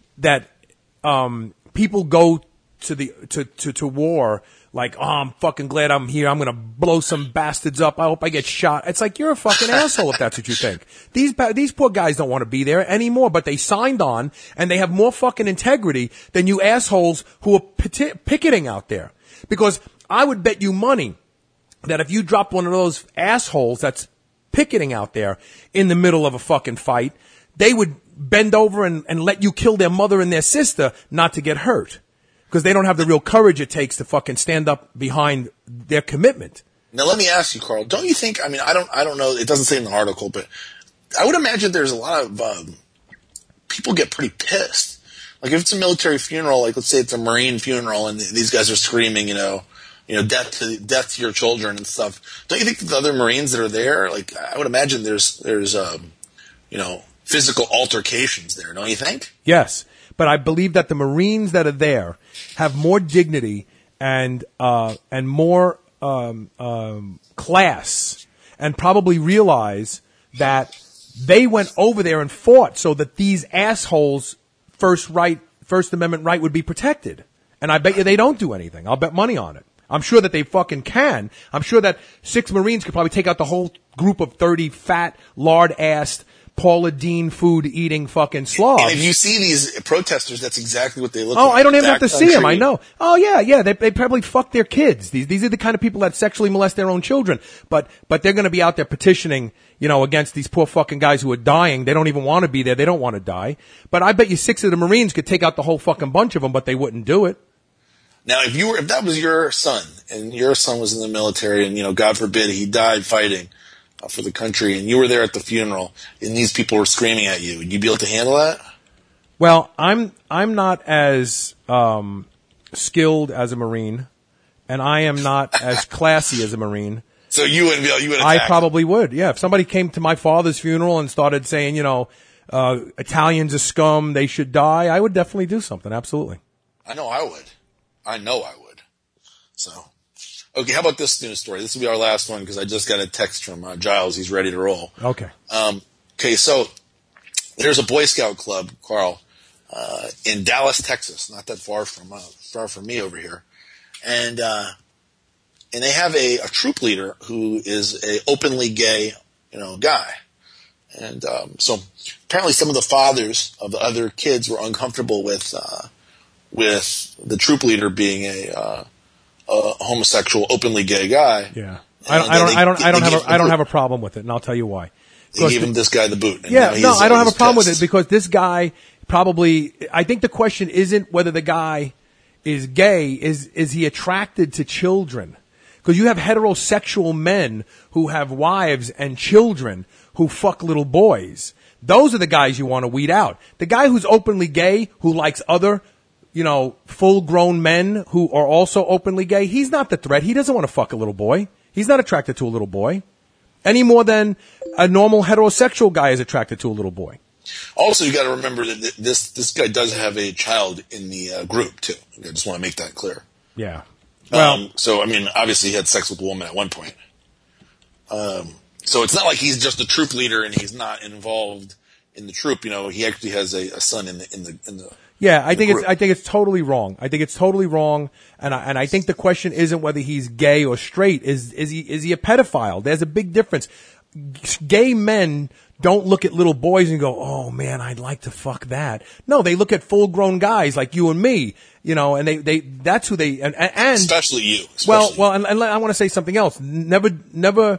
Speaker 2: people go to war like, oh, I'm fucking glad I'm here. I'm going to blow some bastards up. I hope I get shot. It's like, you're a fucking asshole if that's what you think. These poor guys don't want to be there anymore, but they signed on and they have more fucking integrity than you assholes who are picketing out there. Because I would bet you money that if you dropped one of those assholes that's picketing out there in the middle of a fucking fight, they would bend over and let you kill their mother and their sister not to get hurt. Because they don't have the real courage it takes to fucking stand up behind their commitment.
Speaker 3: Now, let me ask you, Carl. Don't you think? I mean, I don't know. It doesn't say in the article, but I would imagine there's a lot of people get pretty pissed. Like if it's a military funeral, like let's say it's a Marine funeral, and these guys are screaming, death to your children and stuff. Don't you think that the other Marines that are there, like I would imagine there's physical altercations there? Don't you think?
Speaker 2: Yes. But I believe that the Marines that are there have more dignity and more class, and probably realize that They went over there and fought so that these assholes' First Amendment right would be protected. And I bet you they don't do anything. I'll bet money on it. I'm sure that they fucking can. I'm sure that 6 Marines could probably take out the whole group of 30 fat, lard-assed, Paula Deen food-eating fucking slobs.
Speaker 3: And if you see these protesters, that's exactly what they look
Speaker 2: like.
Speaker 3: like.
Speaker 2: I don't even have to see them. I know. Oh, yeah. They probably fuck their kids. These are the kind of people that sexually molest their own children. But they're going to be out there petitioning, against these poor fucking guys who are dying. They don't even want to be there. They don't want to die. But I bet you 6 of the Marines could take out the whole fucking bunch of them, but they wouldn't do it.
Speaker 3: Now, if that was your son, and your son was in the military, and God forbid he died fighting for the country, and you were there at the funeral, and these people were screaming at you, would you be able to handle that?
Speaker 2: Well, I'm not as skilled as a Marine, and I am not as classy as a Marine.
Speaker 3: So you wouldn't be able, you would
Speaker 2: I
Speaker 3: attack
Speaker 2: probably would. Yeah, if somebody came to my father's funeral and started saying, Italians are scum, they should die, I would definitely do something. Absolutely.
Speaker 3: I know I would. So, okay, how about this news story? This will be our last one because I just got a text from Giles. He's ready to roll.
Speaker 2: Okay.
Speaker 3: Okay, so there's a Boy Scout club, Carl, in Dallas, Texas, not that far from me over here, and they have a troop leader who is a openly gay, guy, and so apparently some of the fathers of the other kids were uncomfortable with the troop leader being a homosexual, openly gay guy.
Speaker 2: Yeah, I don't have a problem with it, and I'll tell you why.
Speaker 3: They gave him this guy the boot. And
Speaker 2: yeah, no, I don't have a problem
Speaker 3: pissed.
Speaker 2: with it because this guy probably. I think the question isn't whether the guy is gay. Is he attracted to children? Because you have heterosexual men who have wives and children who fuck little boys. Those are the guys you want to weed out. The guy who's openly gay, who likes other, full-grown men who are also openly gay, he's not the threat. He doesn't want to fuck a little boy. He's not attracted to a little boy. Any more than a normal heterosexual guy is attracted to a little boy.
Speaker 3: Also, you got to remember that this guy does have a child in the group, too. I just want to make that clear.
Speaker 2: Yeah. Well,
Speaker 3: so, obviously he had sex with a woman at one point. So it's not like he's just a troop leader and he's not involved in the troop. He actually has a son in the
Speaker 2: yeah, I think it's totally wrong. I think it's totally wrong, and I think the question isn't whether he's gay or straight. Is he a pedophile? There's a big difference. Gay men don't look at little boys and go, "Oh man, I'd like to fuck that." No, they look at full-grown guys like you and me, and they that's who they and
Speaker 3: especially you.
Speaker 2: Well, and I want to say something else. Never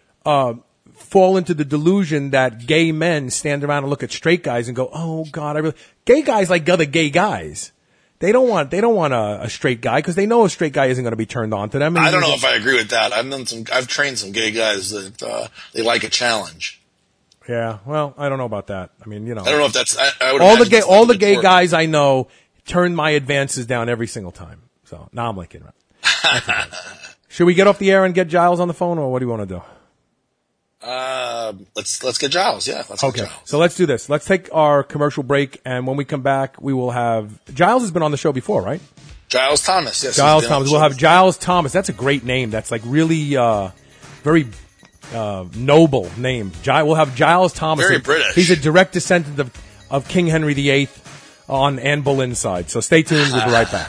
Speaker 2: fall into the delusion that gay men stand around and look at straight guys and go, "Oh God, gay guys like other gay guys." They don't want a straight guy because they know a straight guy isn't going to be turned on to them.
Speaker 3: I don't know if I agree with that. I've trained some gay guys that they like a challenge.
Speaker 2: Yeah, well, I don't know about that. I don't know
Speaker 3: if that's I would
Speaker 2: all the gay guys I know turn my advances down every single time. So now I'm like, should we get off the air and get Giles on the phone, or what do you want to do?
Speaker 3: Let's get Giles. Yeah. Let's get Giles.
Speaker 2: So let's do this. Let's take our commercial break, and when we come back, we will have Giles has been on the show before, right?
Speaker 3: Giles Thomas. Yes.
Speaker 2: Giles Thomas. We'll have Giles Thomas. That's a great name. That's like really very noble name. We'll have Giles Thomas.
Speaker 3: Very British.
Speaker 2: He's a direct descendant of King Henry VIII on Anne Boleyn side. So stay tuned. We'll be right back.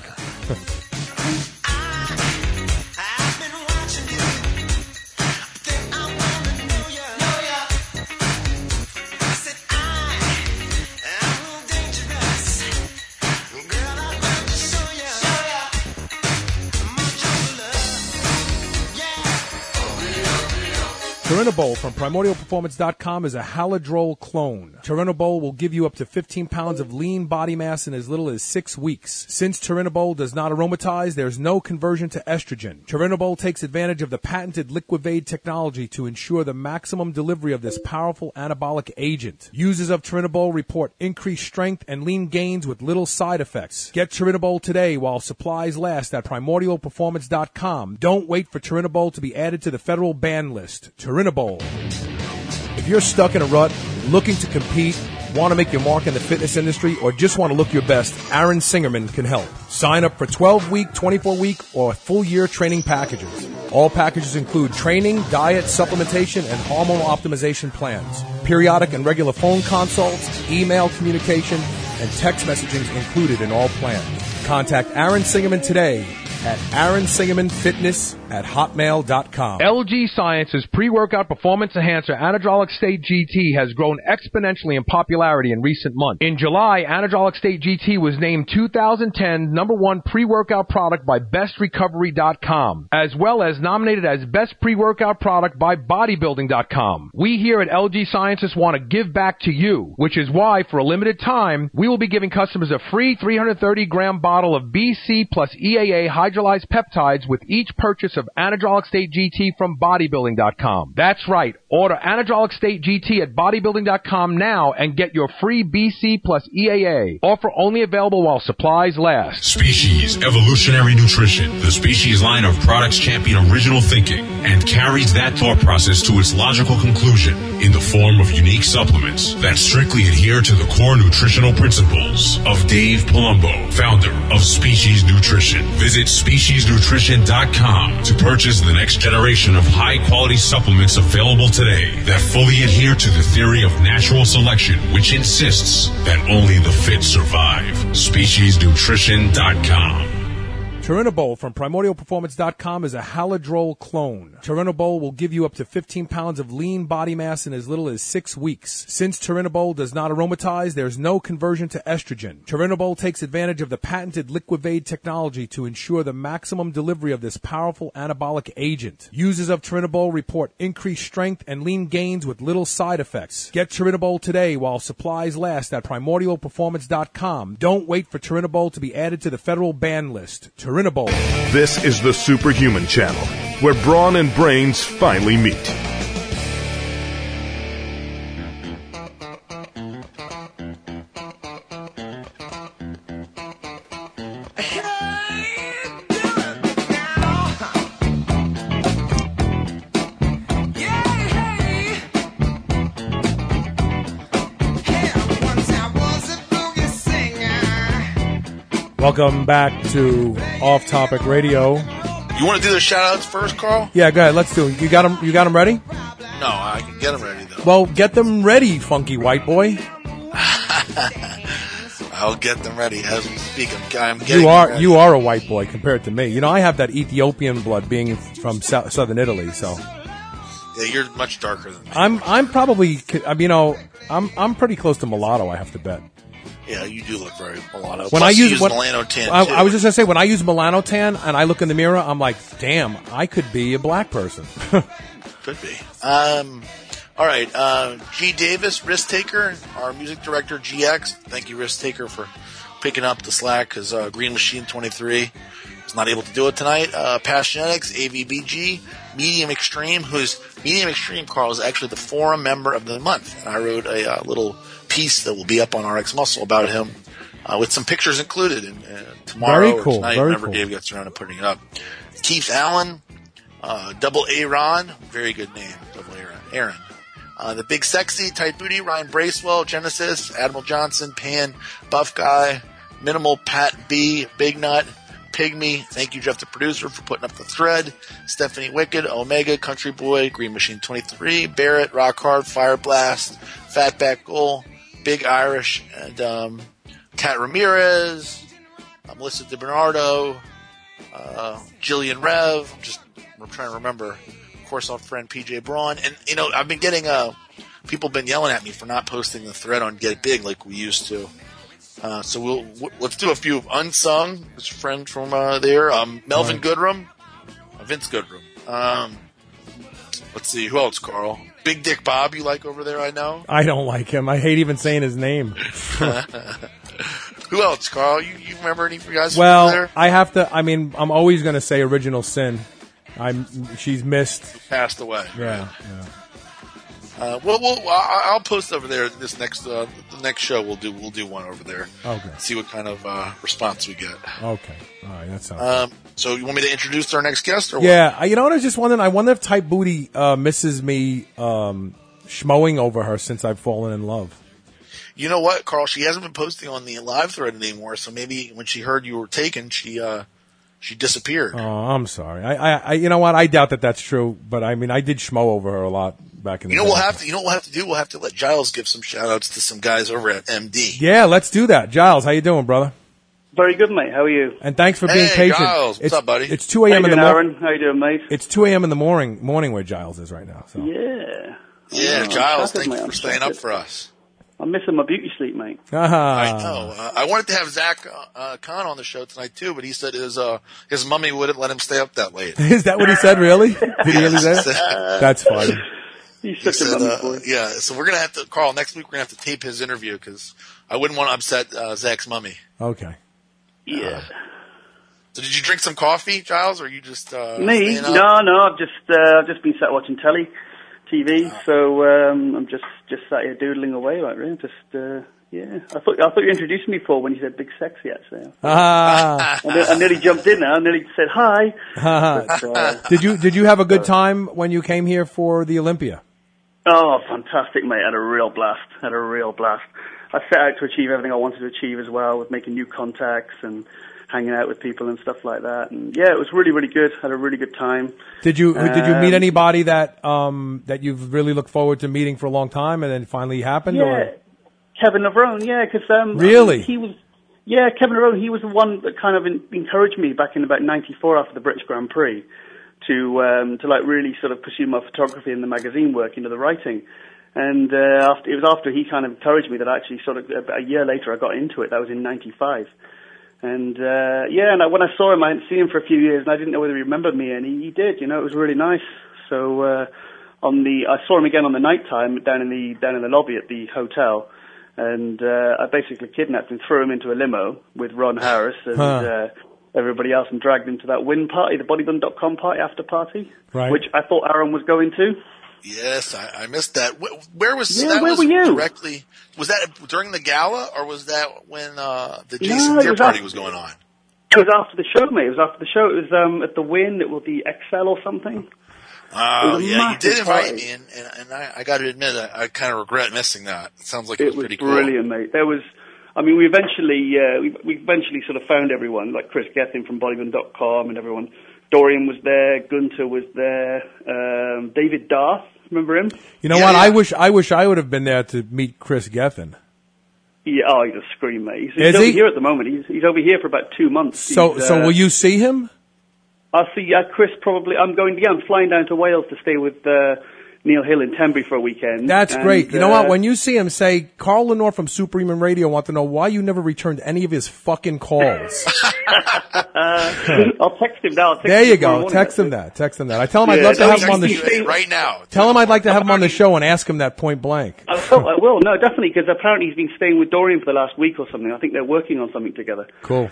Speaker 2: Turinabol from PrimordialPerformance.com is a Haladrol clone. Turinabol will give you up to 15 pounds of lean body mass in as little as 6 weeks. Since Turinabol does not aromatize, there's no conversion to estrogen. Turinabol takes advantage of the patented Liquivade technology to ensure the maximum delivery of this powerful anabolic agent. Users of Turinabol report increased strength and lean gains with little side effects. Get Turinabol today while supplies last at PrimordialPerformance.com. Don't wait for Turinabol to be added to the federal ban list. Turinabol. If you're stuck in a rut, looking to compete, want to make your mark in the fitness industry, or just want to look your best, Aaron Singerman can help. Sign up for 12-week, 24-week, or full-year training packages. All packages include training, diet, supplementation, and hormone optimization plans. Periodic and regular phone consults, email communication, and text messaging included in all plans. Contact Aaron Singerman today at aaronsingermanfitness@hotmail.com.
Speaker 7: LG Science's pre-workout performance enhancer Anadrolic State GT has grown exponentially in popularity in recent months. In July, Anadrolic State GT was named 2010 #1 pre-workout product by BestRecovery.com, as well as nominated as Best Pre-Workout Product by Bodybuilding.com. We here at LG Sciences want to give back to you, which is why, for a limited time, we will be giving customers a free 330-gram bottle of BC plus EAA hydrolyzed peptides with each purchase of Anadrolic State GT from Bodybuilding.com. That's right. Order Anadrolic State GT at Bodybuilding.com now and get your free BC plus EAA. Offer only available while supplies last.
Speaker 6: Species Evolutionary Nutrition, the Species line of products champion original thinking and carries that thought process to its logical conclusion in the form of unique supplements that strictly adhere to the core nutritional principles of Dave Palumbo, founder of Species Nutrition. Visit speciesnutrition.com to purchase the next generation of high-quality supplements available today that fully adhere to the theory of natural selection, which insists that only the fit survive. Speciesnutrition.com.
Speaker 2: Turinabol from PrimordialPerformance.com is a Haladrol clone. Turinabol will give you up to 15 pounds of lean body mass in as little as 6 weeks. Since Turinabol does not aromatize, there's no conversion to estrogen. Turinabol takes advantage of the patented Liquivade technology to ensure the maximum delivery of this powerful anabolic agent. Users of Turinabol report increased strength and lean gains with little side effects. Get Turinabol today while supplies last at PrimordialPerformance.com. Don't wait for Turinabol to be added to the federal ban list. Turinabol.
Speaker 8: This is the Superhuman Channel, where brawn and brains finally meet.
Speaker 2: Welcome back to Off Topic Radio.
Speaker 3: You want to do the shout-outs first, Carl?
Speaker 2: Yeah, go ahead. Let's do it. You got them ready?
Speaker 3: No, I can get them ready, though.
Speaker 2: Well, get them ready, funky white boy.
Speaker 3: I'll get them ready as we speak. I'm getting ready.
Speaker 2: You are a white boy compared to me. You know, I have that Ethiopian blood being from southern Italy, so.
Speaker 3: Yeah, you're much darker than me.
Speaker 2: I'm probably, you know, I'm pretty close to mulatto, I have to bet.
Speaker 3: Yeah, you do look very mulatto.
Speaker 2: When
Speaker 3: Plus,
Speaker 2: I use
Speaker 3: you Milano tan, too.
Speaker 2: I was just gonna say, when I use Milano tan and I look in the mirror, I'm like, damn, I could be a black person.
Speaker 3: Could be. All right, G. Davis, Risk Taker, our music director, GX. Thank you, Risk Taker, for picking up the slack because Green Machine 23 is not able to do it tonight. Past Genetics, AVBG, Medium Extreme, who's Medium Extreme, Carl, is actually the forum member of the month. And I wrote a little piece that will be up on RX Muscle about him with some pictures included. And tomorrow
Speaker 2: Very cool.
Speaker 3: or tonight,
Speaker 2: Very
Speaker 3: whenever
Speaker 2: cool.
Speaker 3: Dave gets around to putting it up. Keith Allen, Double Aaron, very good name, Double Aaron. The Big Sexy, Tight Booty, Ryan Bracewell, Genesis, Admiral Johnson, Pan, Buff Guy, Minimal, Pat B, Big Nut, Pygmy. Thank you, Jeff, the producer, for putting up the thread. Stephanie Wicked, Omega, Country Boy, Green Machine 23, Barrett, Rock Hard, Fire Blast, Fatback Goal, Big Irish, and Kat Ramirez, Melissa DiBernardo, Jillian Rev. I'm trying to remember. Of course, our friend PJ Braun. And, you know, I've been getting, people been yelling at me for not posting the thread on Get Big like we used to. So let's do a few unsung. This friend from there, Melvin Goodrum, Vince Goodrum. Let's see, who else, Carl? Big Dick Bob, you like over there? I know.
Speaker 2: I don't like him. I hate even saying his name.
Speaker 3: Who else, Carl? You remember any of you guys?
Speaker 2: Well,
Speaker 3: from there?
Speaker 2: I have to. I mean, I'm always going to say Original Sin. She's missed.
Speaker 3: Passed away.
Speaker 2: Yeah.
Speaker 3: I'll post over there this the next show. We'll do one over there.
Speaker 2: Okay.
Speaker 3: See what kind of response we get.
Speaker 2: Okay. All right. That sounds.
Speaker 3: So you want me to introduce our next guest, or
Speaker 2: yeah? What? You know what? I was just wondering. I wonder if Tight Booty misses me schmoing over her since I've fallen in love.
Speaker 3: You know what, Carl? She hasn't been posting on the live thread anymore. So maybe when she heard you were taken, she she disappeared.
Speaker 2: Oh, I'm sorry. I you know what? I doubt that that's true. But I mean, I did schmo over her a lot back in the day.
Speaker 3: What we'll have to do? We'll have to let Giles give some shout outs to some guys over at MD.
Speaker 2: Yeah, let's do that. Giles, how you doing, brother?
Speaker 9: Very good, mate. How are you?
Speaker 2: And thanks for being patient.
Speaker 3: Giles, what's up, buddy?
Speaker 2: It's 2 a.m. in the morning.
Speaker 9: Aaron? How you doing, mate?
Speaker 2: It's 2 a.m. in the morning where Giles is right now. So.
Speaker 9: Yeah.
Speaker 3: Yeah, Giles, thank you for staying up for us.
Speaker 9: I'm missing my beauty sleep, mate.
Speaker 3: I know. I wanted to have Zach Kahn on the show tonight too, but he said his mummy wouldn't let him stay up that late.
Speaker 2: Is that what he said? Really? Did he really say that? That's funny.
Speaker 9: He's such a mummy boy.
Speaker 3: Yeah, so we're gonna have to, Carl. Next week we're gonna have to tape his interview because I wouldn't want to upset Zach's mummy.
Speaker 2: Okay.
Speaker 9: Yeah.
Speaker 3: So did you drink some coffee, Giles, or you just
Speaker 9: me? No. I've just been sat watching TV. So I'm just sat here doodling away, like really. Yeah. I thought you introduced me before when you said big sexy. Actually, I nearly jumped in there. I nearly said hi. But,
Speaker 2: Did you have a good time when you came here for the Olympia?
Speaker 9: Oh, fantastic, mate! Had a real blast. I set out to achieve everything I wanted to achieve as well, with making new contacts and hanging out with people and stuff like that. And yeah, it was really, really good. Had a really good time.
Speaker 2: Did you meet anybody that you've really looked forward to meeting for a long time and then finally happened?
Speaker 9: Yeah,
Speaker 2: or?
Speaker 9: Kevin Levrone. Yeah, because
Speaker 2: really
Speaker 9: Kevin Levrone. He was the one that kind of encouraged me back in about '94 after the British Grand Prix to like really sort of pursue my photography and the magazine work into the writing. And it was after he kind of encouraged me that actually sort of a year later I got into it. That was in '95. And when I saw him, I hadn't seen him for a few years, and I didn't know whether he remembered me, and he did. You know, it was really nice. So I saw him again on the night time down in the lobby at the hotel, and I basically kidnapped him, threw him into a limo with Ron Harris and everybody else, and dragged him to that Win party, the Bodybuilding.com party, after party,
Speaker 2: right,
Speaker 9: which I thought Aaron was going to.
Speaker 3: Yes, I missed that. Where was that?
Speaker 9: Where were you?
Speaker 3: Directly, was that during the gala, or was that when the Jason Deere party was going on?
Speaker 9: It was after the show, mate. It was after the show. It was at the Win. It was the XL or something.
Speaker 3: Oh, yeah, you did invite me, and I got to admit, I kind of regret missing that. It sounds like it was pretty cool.
Speaker 9: It was brilliant, mate. We eventually sort of found everyone, like Chris Gethin from Bodybuilding.com and everyone. Dorian was there, Gunter was there, David Darth, remember him?
Speaker 2: You know what? Yeah. I wish I would have been there to meet Chris Gethin.
Speaker 9: Yeah, he's a scream, mate. He's over here at the moment. He's over here for about 2 months.
Speaker 2: So will you see him?
Speaker 9: I'll see Chris probably. I'm flying down to Wales to stay with Neil Hill in Tenbury for a weekend.
Speaker 2: That's great. You know what? When you see him, say, Carl Lenore from Superhuman Radio want to know why you never returned any of his fucking calls.
Speaker 9: I'll text him now.
Speaker 2: There you go. Text him that. I tell him I'd love to have him on the show.
Speaker 3: Right now.
Speaker 2: Tell him I'd like to have him on the show and ask him that point blank.
Speaker 9: I will. No, definitely, because apparently he's been staying with Dorian for the last week or something. I think they're working on something together.
Speaker 2: Cool.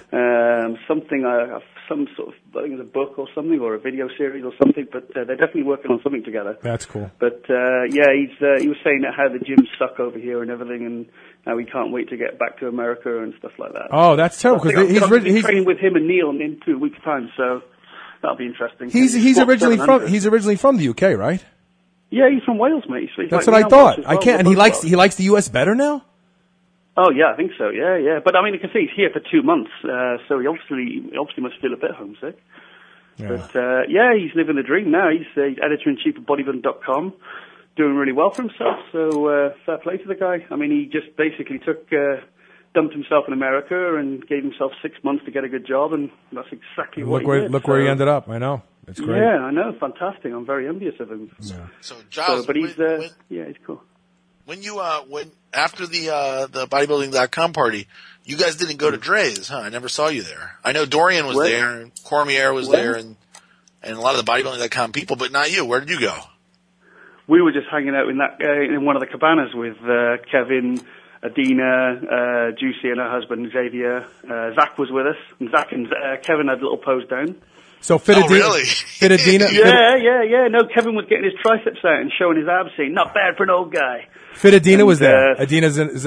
Speaker 9: Some sort of, I think it's a book or something, or a video series or something, but they're definitely working on something together.
Speaker 2: That's cool.
Speaker 9: But he was saying that how the gyms suck over here and everything, and how he can't wait to get back to America and stuff like that.
Speaker 2: Oh, that's terrible. Because
Speaker 9: he's training with him and Neil in 2 weeks' time, so that'll be interesting.
Speaker 2: He's originally from the UK, right?
Speaker 9: Yeah, he's from Wales, mate. So
Speaker 2: that's what I thought. I can't. And he likes the US better now.
Speaker 9: Oh yeah, I think so. Yeah. But I mean, you can see he's here for 2 months, so he obviously must feel a bit homesick. Yeah. But he's living the dream now. He's editor-in-chief of Bodybuilding.com, doing really well for himself. So fair play to the guy. I mean, he just basically dumped himself in America and gave himself 6 months to get a good job, and that's exactly what he did.
Speaker 2: Look where he ended up. I know. It's great.
Speaker 9: Yeah, I know. Fantastic. I'm very envious of him.
Speaker 2: Yeah.
Speaker 3: So Giles,
Speaker 9: but he's he's cool.
Speaker 3: When you after the Bodybuilding.com party, you guys didn't go to Dre's, huh? I never saw you there. I know Dorian was there, and Cormier was there, and a lot of the Bodybuilding.com people, but not you. Where did you go?
Speaker 9: We were just hanging out in one of the cabanas with Kevin, Adina, Juicy and her husband Xavier. Zach was with us, and Zach and Kevin had a little pose down.
Speaker 2: So Fitadina,
Speaker 3: really?
Speaker 2: Fitadina,
Speaker 9: Yeah. No, Kevin was getting his triceps out and showing his abs, saying, "Not bad for an old guy."
Speaker 2: Fitadina was there. Fitadina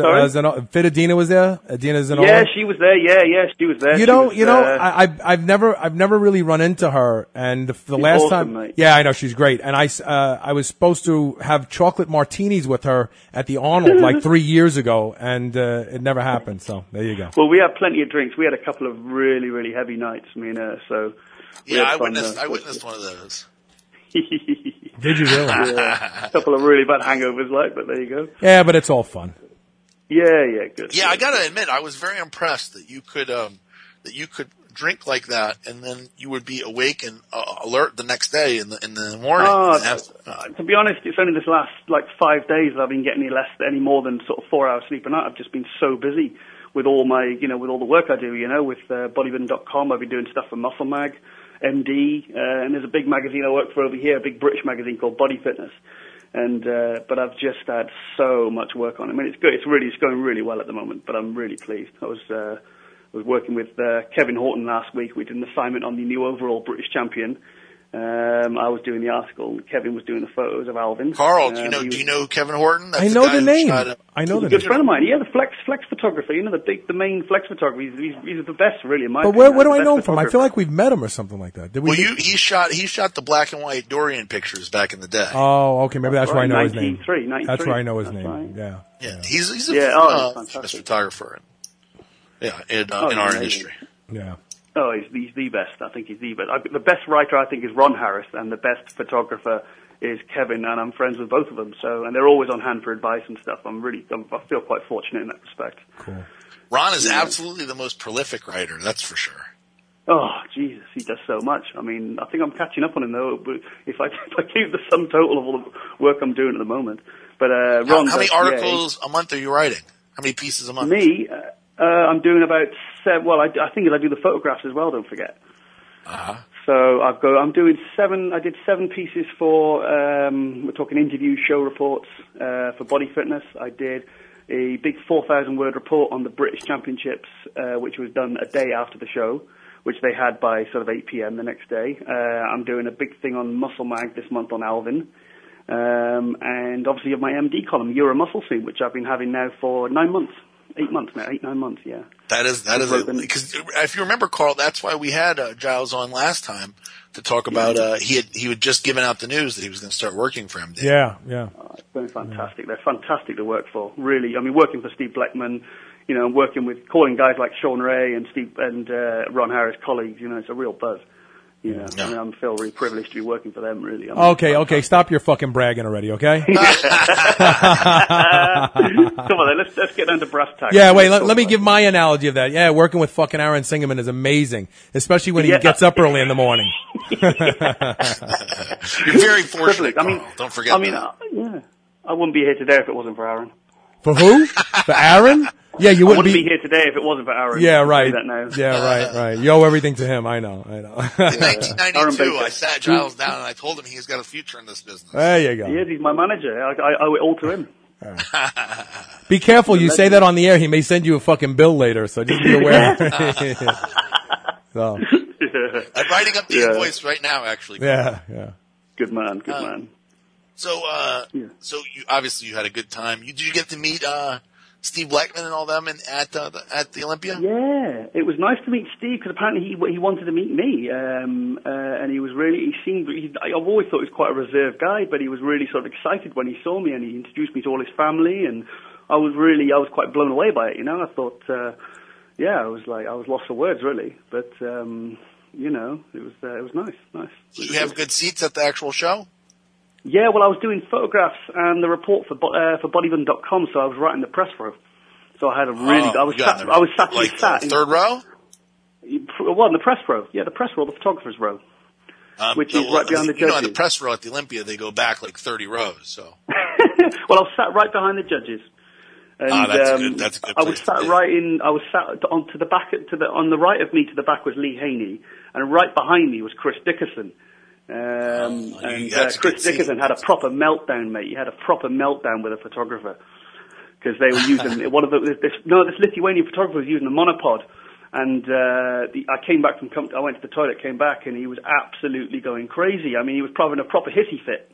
Speaker 2: was there. Adina Zanola.
Speaker 9: Yeah, she was there. Yeah, she was there.
Speaker 2: I've never really run into her, and the last
Speaker 9: awesome,
Speaker 2: time,
Speaker 9: mate.
Speaker 2: yeah, I know she's great. And I was supposed to have chocolate martinis with her at the Arnold like 3 years ago, and it never happened. So there you go.
Speaker 9: Well, we had plenty of drinks. We had a couple of really, really heavy nights, me and her. So
Speaker 3: yeah, I witnessed one of those.
Speaker 2: Did you really?
Speaker 9: Yeah, a couple of really bad hangovers, but there you go.
Speaker 2: Yeah, but it's all fun.
Speaker 9: Yeah, good.
Speaker 3: Yeah, I gotta admit, I was very impressed that you could drink like that, and then you would be awake and alert the next day in the morning.
Speaker 9: To be honest, it's only this last 5 days that I've been getting any more than sort of 4 hours sleep a night. I've just been so busy with all my, with all the work I do, with bodybuilding.com. I've been doing stuff for Muscle Mag, MD, and there's a big magazine I work for over here, a big British magazine called Body Fitness. And but I've just had so much work on it. I mean, it's good. It's going really well at the moment, but I'm really pleased. I was working with Kevin Horton last week. We did an assignment on the new overall British champion. I was doing the article. Kevin was doing the photos of Alvin.
Speaker 3: Carl, do you know Kevin Horton?
Speaker 2: I know the name. I know the name.
Speaker 9: Good friend of mine. Yeah, the flex photographer. The main flex photographer. He's the best, really.
Speaker 2: But where do I know him from? I feel like we've met him or something like that.
Speaker 3: He shot the black and white Dorian pictures back in the day.
Speaker 2: Oh, okay. Maybe that's where I know his name.
Speaker 9: 93.
Speaker 2: That's where I know his name.
Speaker 9: Right.
Speaker 2: Yeah.
Speaker 3: He's a famous photographer. In our industry.
Speaker 2: Yeah.
Speaker 9: Oh, he's the best. I think he's the best. The best writer, I think, is Ron Harris, and the best photographer is Kevin, and I'm friends with both of them. And they're always on hand for advice and stuff. I feel quite fortunate in that respect.
Speaker 2: Cool.
Speaker 3: Ron is absolutely the most prolific writer, that's for sure.
Speaker 9: Oh, Jesus, he does so much. I mean, I think I'm catching up on him, though, if I keep the sum total of all the work I'm doing at the moment. But Ron,
Speaker 3: how many articles a month are you writing? How many pieces a month?
Speaker 9: Me, I'm doing about 7. Well, I think I do the photographs as well. Don't forget. So I'm doing 7. I did 7 pieces for. We're talking interview, show reports for Body Fitness. I did a big 4,000 word report on the British Championships, which was done a day after the show, which they had by sort of 8 p.m. the next day. I'm doing a big thing on Muscle Mag this month on Alvin. And obviously you have my MD column, You're a Muscle Suit, which I've been having now for 9 months. 8 months now, 9 months, yeah.
Speaker 3: That is because if you remember, Carl, that's why we had Giles on last time to talk about. He had just given out the news that he was going to start working for MD.
Speaker 2: Yeah.
Speaker 9: It's been fantastic. They're fantastic to work for. Really, I mean, working for Steve Bleckman, calling guys like Sean Ray and Steve and Ron Harris colleagues. It's a real buzz. I mean, I feel really privileged to be working for them, really.
Speaker 2: Okay, stop your fucking bragging already, okay?
Speaker 9: Come on, then, let's get down to brass tacks.
Speaker 2: Yeah, wait, let me give my analogy of that. Yeah, working with fucking Aaron Singerman is amazing, especially when he gets up early in the morning.
Speaker 3: You're very fortunate, Carl. Don't forget that.
Speaker 9: I wouldn't be here today if it wasn't for Aaron.
Speaker 2: For who? For Aaron? Yeah, you wouldn't
Speaker 9: be here today if it wasn't for Aaron.
Speaker 2: Yeah, right. Yeah, right. You owe everything to him. I know.
Speaker 3: In 1992, I sat Giles down and I told him he's got a future in this business.
Speaker 2: There you go.
Speaker 9: He is. He's my manager. I owe it all to him.
Speaker 2: Be careful. You say that on the air. He may send you a fucking bill later, so just be aware.
Speaker 3: I'm writing up the invoice right now, actually.
Speaker 2: Yeah.
Speaker 9: Good man.
Speaker 3: So you obviously you had a good time. Did you get to meet Steve Blackman and all them at the Olympia?
Speaker 9: Yeah, it was nice to meet Steve because apparently he wanted to meet me, and he was really I've always thought he was quite a reserved guy, but he was really sort of excited when he saw me and he introduced me to all his family, and I was quite blown away by it. I thought, I was lost for words really, but it was nice.
Speaker 3: Did you have good seats at the actual show?
Speaker 9: Yeah, well, I was doing photographs and the report for bodybuilding.com, so I was right in the press row. So I had a really, I was sat in
Speaker 3: third row?
Speaker 9: Well, in the press row. Yeah, the press row, the photographer's row, which is right behind the judges.
Speaker 3: In the press row at the Olympia, they go back like 30 rows. So.
Speaker 9: Well, I was sat right behind the judges. And,
Speaker 3: that's a good.
Speaker 9: I was sat on to the back, on the right of me to the back was Lee Haney, and right behind me was Chris Dickerson. Chris Dickerson had a proper meltdown, mate. He had a proper meltdown with a photographer because they were using this Lithuanian photographer was using a monopod, And I came back I went to the toilet, came back, and he was absolutely going crazy. I mean, he was probably in a proper hissy fit.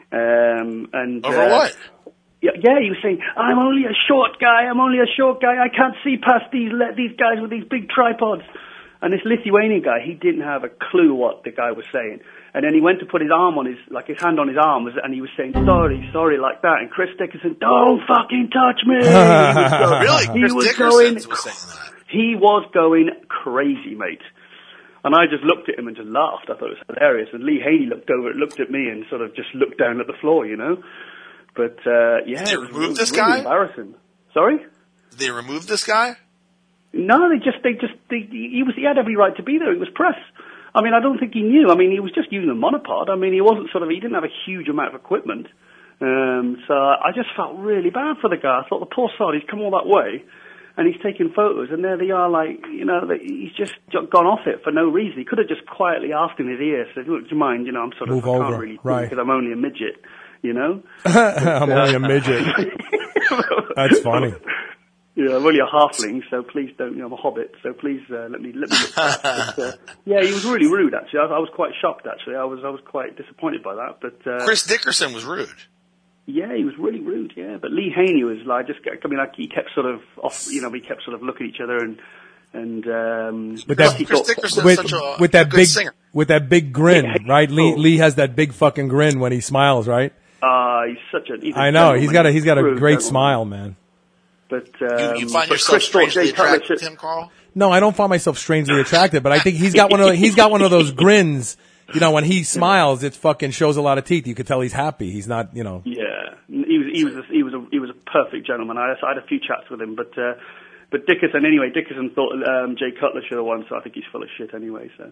Speaker 3: Over what?
Speaker 9: Yeah, he was saying, I'm only a short guy, I can't see past these guys with these big tripods. And this Lithuanian guy, he didn't have a clue what the guy was saying. And then he went to put his arm on his hand on his arm, and he was saying, sorry, like that. And Chris Dickerson, don't fucking touch me!
Speaker 3: Really? Chris Dickerson was saying that?
Speaker 9: He was going crazy, mate. And I just looked at him and just laughed. I thought it was hilarious. And Lee Haney looked at me and sort of just looked down at the floor, you know. But, yeah.
Speaker 3: Did they remove this
Speaker 9: really
Speaker 3: guy?
Speaker 9: Embarrassing. Sorry?
Speaker 3: Did they remove this guy?
Speaker 9: No, he had every right to be there. He was press. I mean, I don't think he knew. I mean, he was just using a monopod. I mean, he didn't have a huge amount of equipment. So I just felt really bad for the guy. I thought, the poor sod, he's come all that way, and he's taking photos, and there they are, like, you know, he's just gone off it for no reason. He could have just quietly asked in his ear, said, look, do you mind, you know, I can't really do it because I'm only a midget, you know?
Speaker 2: I'm only a midget. That's funny.
Speaker 9: Yeah, I'm only a halfling, so please don't, you know, I'm a hobbit, so please let me look back. But, yeah, he was really rude, actually. I was quite shocked, actually. I was quite disappointed by that. But
Speaker 3: Chris Dickerson was rude.
Speaker 9: Yeah, he was really rude, yeah. But Lee Haney was like, he kept sort of off, you know, we kept sort of looking at each other and
Speaker 2: with that,
Speaker 3: Chris Dickerson's such a
Speaker 2: that
Speaker 3: good
Speaker 2: big
Speaker 3: singer.
Speaker 2: With that big grin, right? Lee has that big fucking grin when he smiles, right?
Speaker 9: I
Speaker 2: know, he's got a great smile, man.
Speaker 9: But
Speaker 3: you find yourself strangely attracted to him, Carl?
Speaker 2: No, I don't find myself strangely attracted, but I think he's got one of those grins. You know, when he smiles, it fucking shows a lot of teeth. You could tell he's happy. He's not, you know.
Speaker 9: Yeah, he was a perfect gentleman. I had a few chats with him, but Dickerson thought Jay Cutler should have won, so I think he's full of shit anyway. So.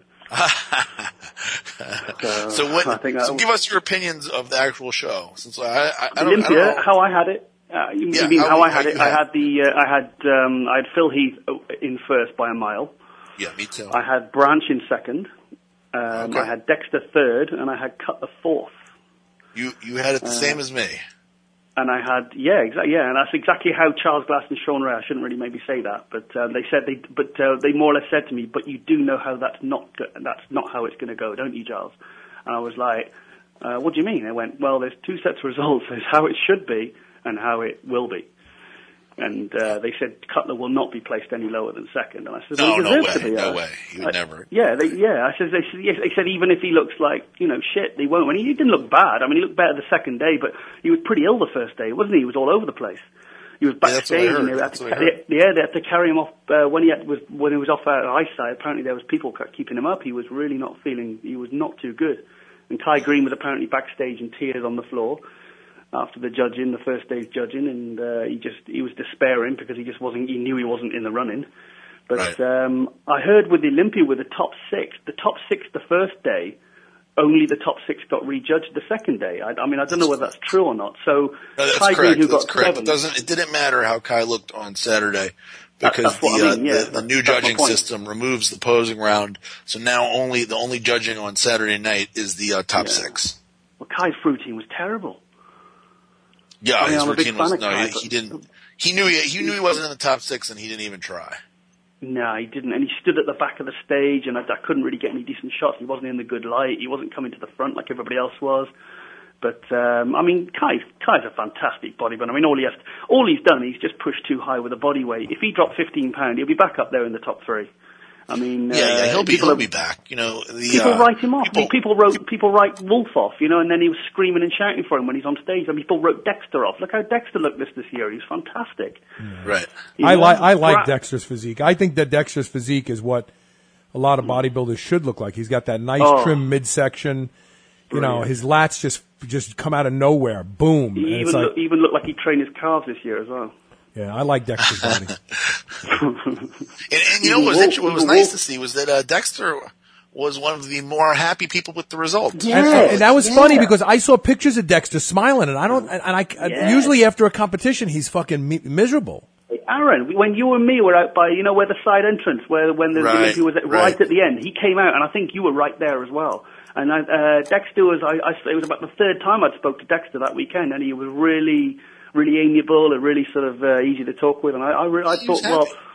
Speaker 3: So give us your opinions of the actual show. Since I
Speaker 9: don't know
Speaker 3: how
Speaker 9: I had it. You mean how I had it? I had Phil Heath in first by a mile.
Speaker 3: Yeah, me too.
Speaker 9: I had Branch in second. I had Dexter third, and I had Cutler fourth.
Speaker 3: You had it the same as me.
Speaker 9: And I had and that's exactly how Charles Glass and Sean Ray. I shouldn't really maybe say that, but they more or less said to me, "But you do know how that's not how it's going to go, don't you, Charles?" And I was like, "What do you mean?" They went, "Well, there's two sets of results. There's how it should be and how it will be." And they said Cutler will not be placed any lower than second. And I said,
Speaker 3: no way, he would never.
Speaker 9: I said, they said even if he looks like, you know, shit, they won't. And he didn't look bad. I mean, he looked better the second day, but he was pretty ill the first day, wasn't he? He was all over the place. He was backstage, and they had to carry him off when he was off out of eyesight. Apparently, there was people keeping him up. He was really not feeling. He was not too good. And Kai Green was apparently backstage in tears on the floor after the first day's judging, and he was despairing because he knew he wasn't in the running. But I heard with the Olympia, with the top six the first day, only the top six got rejudged the second day. I mean, I don't know whether that's true or not. So Kai Green, who got seven,
Speaker 3: it didn't matter how Kai looked on Saturday, because the new judging system removes the posing round. So now the only judging on Saturday night is the top six.
Speaker 9: Well, Kai's routine was terrible.
Speaker 3: Yeah, his routine was he didn't. He knew he wasn't in the top six, and he didn't even try.
Speaker 9: No, he didn't, and he stood at the back of the stage, and I couldn't really get any decent shots. He wasn't in the good light. He wasn't coming to the front like everybody else was. But I mean, Kai's a fantastic bodybuilder. I mean, all he's done, he's just pushed too high with the body weight. If he dropped 15 pounds, he'll be back up there in the top three. I mean,
Speaker 3: he'll be back. You know,
Speaker 9: people write him off. People write Wolf off. You know, and then he was screaming and shouting for him when he's on stage. And people wrote Dexter off. Look how Dexter looked this year. He's fantastic.
Speaker 2: Yeah.
Speaker 3: Right.
Speaker 2: I like Dexter's physique. I think that Dexter's physique is what a lot of bodybuilders should look like. He's got that nice trim midsection. You know, his lats just come out of nowhere. Boom.
Speaker 9: He even looked like he trained his calves this year as well.
Speaker 2: Yeah, I like Dexter's body.
Speaker 3: and you know what was nice to see was that Dexter was one of the more happy people with the result.
Speaker 2: Yeah, and that was funny because I saw pictures of Dexter smiling, and usually after a competition he's fucking miserable.
Speaker 9: Aaron, when you and me were out by, you know, where the side entrance, when the Olympia was right at the end, he came out, and I think you were right there as well. And Dexter was, it was about the third time I'd spoke to Dexter that weekend, and he was really amiable and really sort of easy to talk with. And I thought, well,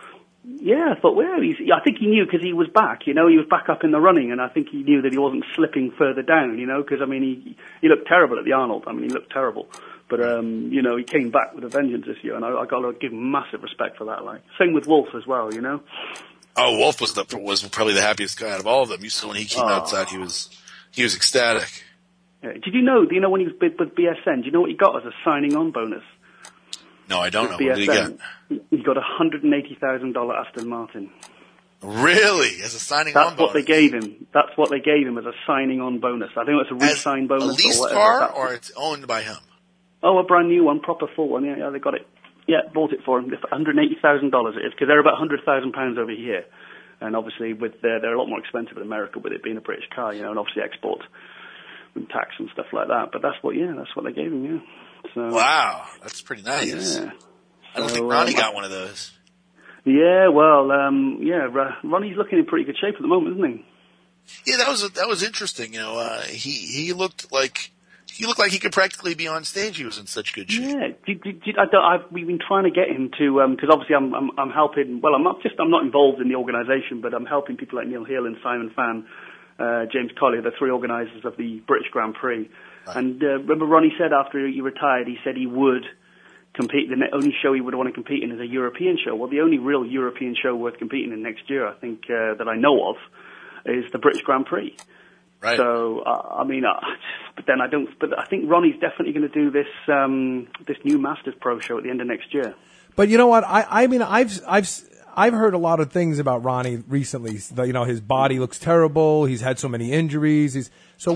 Speaker 9: Yeah, I thought, well, I think he knew because he was back, he was back up in the running, and I think he knew that he wasn't slipping further down, because, he looked terrible at the Arnold. He looked terrible. But, he came back with a vengeance this year, and I got to give him massive respect for that, Same with Wolf as well,
Speaker 3: Oh, Wolf was probably the happiest guy out of all of them. You saw when he came outside, he was ecstatic.
Speaker 9: Yeah. Do you know when he was with BSN, do you know what he got as a signing on bonus?
Speaker 3: No, I don't know.
Speaker 9: BSN,
Speaker 3: What did he get?
Speaker 9: He got a $180,000 Aston Martin.
Speaker 3: Really? As a signing
Speaker 9: on
Speaker 3: bonus?
Speaker 9: That's what they gave him. That's what they gave him as a signing on bonus. I think it's a re-sign bonus.
Speaker 3: A leased
Speaker 9: or whatever.
Speaker 3: car, or it's owned by him?
Speaker 9: Oh, a brand new one, proper full one. Yeah, they got it. Yeah, bought it for him. $180,000 it is, because they're about £100,000 over here. And obviously, they're a lot more expensive in America with it being a British car, and obviously export and tax and stuff like that. But that's what they gave him, yeah. So,
Speaker 3: wow, that's pretty nice.
Speaker 9: Yeah.
Speaker 3: I don't think Ronnie got one of those.
Speaker 9: Yeah, well, Ronnie's looking in pretty good shape at the moment, isn't
Speaker 3: he? Yeah, that was interesting. He looked like he could practically be on stage. He was in such good shape.
Speaker 9: Yeah, we've been trying to get him to because obviously I'm helping. Well, I'm not involved in the organisation, but I'm helping people like Neil Hill and Simon Fan, James Collier, the three organisers of the British Grand Prix. Right. And remember, Ronnie said after he retired, he said he would compete. The only show he would want to compete in is a European show. Well, the only real European show worth competing in next year, I think, that I know of, is the British Grand Prix.
Speaker 3: Right.
Speaker 9: So, but I think Ronnie's definitely going to do this new Masters Pro show at the end of next year.
Speaker 2: But you know what? I've heard a lot of things about Ronnie recently. His body looks terrible. He's had so many injuries.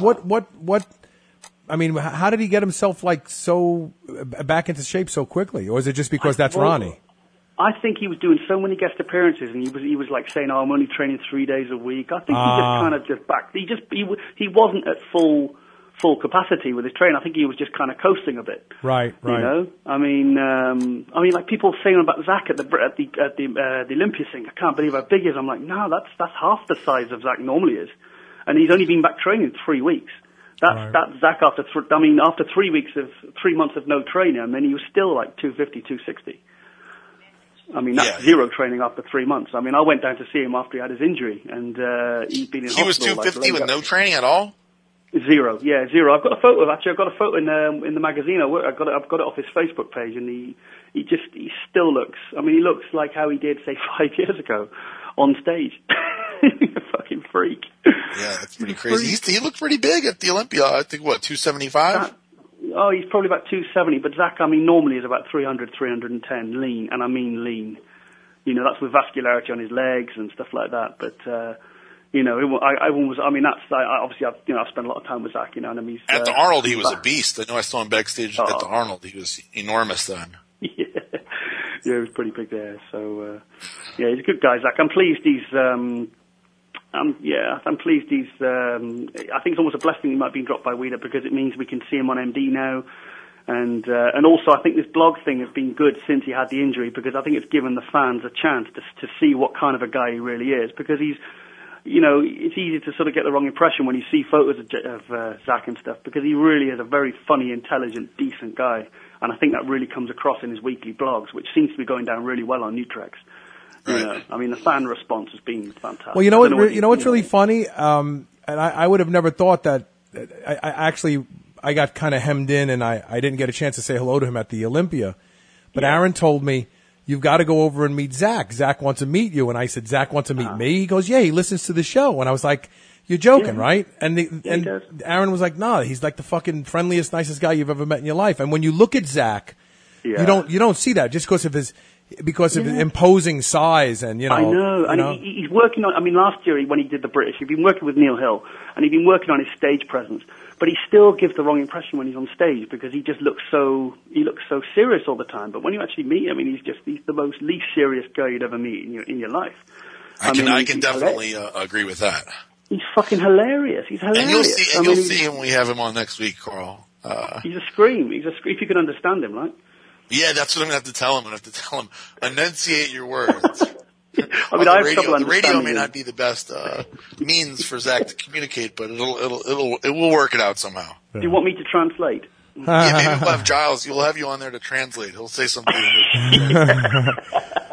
Speaker 2: How did he get himself so back into shape so quickly? Or is it just because that's Ronnie?
Speaker 9: I think he was doing so many guest appearances, and he was saying, "Oh, I'm only training 3 days a week." I think he wasn't at full capacity with his training. I think he was just kind of coasting a bit.
Speaker 2: Right.
Speaker 9: Like people saying about Zach at the Olympia thing. I can't believe how big he is. I'm like, no, that's half the size of Zach normally is, and he's only been back training 3 weeks. That's Zach after 3 months of no training. He was still 250, 260. Zero training after 3 months. I went down to see him after he had his injury, and he'd been in hospital.
Speaker 3: He was 250 with no training at all?
Speaker 9: Zero. I've got a photo in the magazine. I've got it off his Facebook page, and he still looks. He looks like how he did, say, 5 years ago on stage. He's a fucking freak.
Speaker 3: Yeah, that's pretty crazy. He looked pretty big at the Olympia. I think, 275?
Speaker 9: He's probably about 270, but Zach, normally is about 300, 310, lean, and I mean lean. That's with vascularity on his legs and stuff like that, but, I've spent a lot of time with Zach, and he's...
Speaker 3: At the Arnold, he was a beast. I know I saw him backstage at the Arnold. He was enormous then.
Speaker 9: Yeah, he was pretty big there, so, he's a good guy, Zach. I'm pleased he's, I'm pleased he's, I think it's almost a blessing he might be dropped by Weider, because it means we can see him on MD now. And also I think this blog thing has been good since he had the injury, because I think it's given the fans a chance to see what kind of a guy he really is, because he's, it's easy to sort of get the wrong impression when you see photos of Zach and stuff, because he really is a very funny, intelligent, decent guy. And I think that really comes across in his weekly blogs, which seems to be going down really well on Nutrex.
Speaker 3: Right.
Speaker 9: The fan response has been fantastic.
Speaker 2: Well, what's really funny, and I would have never thought that. I got kind of hemmed in, and I didn't get a chance to say hello to him at the Olympia. But Aaron told me, you've got to go over and meet Zach. Zach wants to meet you. And I said, Zach wants to meet me? He goes, yeah, he listens to the show. And I was like, you're joking, right? And Aaron was like, no, he's like the fucking friendliest, nicest guy you've ever met in your life. And when you look at Zach, you don't see that just because of his imposing size and,
Speaker 9: I know. And he's working on, last year when he did the British, he'd been working with Neil Hill, and he'd been working on his stage presence. But he still gives the wrong impression when he's on stage, because he just looks so serious all the time. But when you actually meet him, he's the most least serious guy you'd ever meet in your life.
Speaker 3: I can definitely agree with that.
Speaker 9: He's fucking hilarious. He's hilarious.
Speaker 3: And you'll see him when we have him on next week, Carl.
Speaker 9: He's a scream. If you can understand him, right?
Speaker 3: Yeah, that's what I'm going to have to tell him. I'm going to have to tell him, enunciate your words.
Speaker 9: The
Speaker 3: radio may not be the best means for Zach to communicate, but it will work it out somehow.
Speaker 9: Do you want me to translate?
Speaker 3: Yeah, maybe we'll have Giles. We'll have you on there to translate. He'll say something.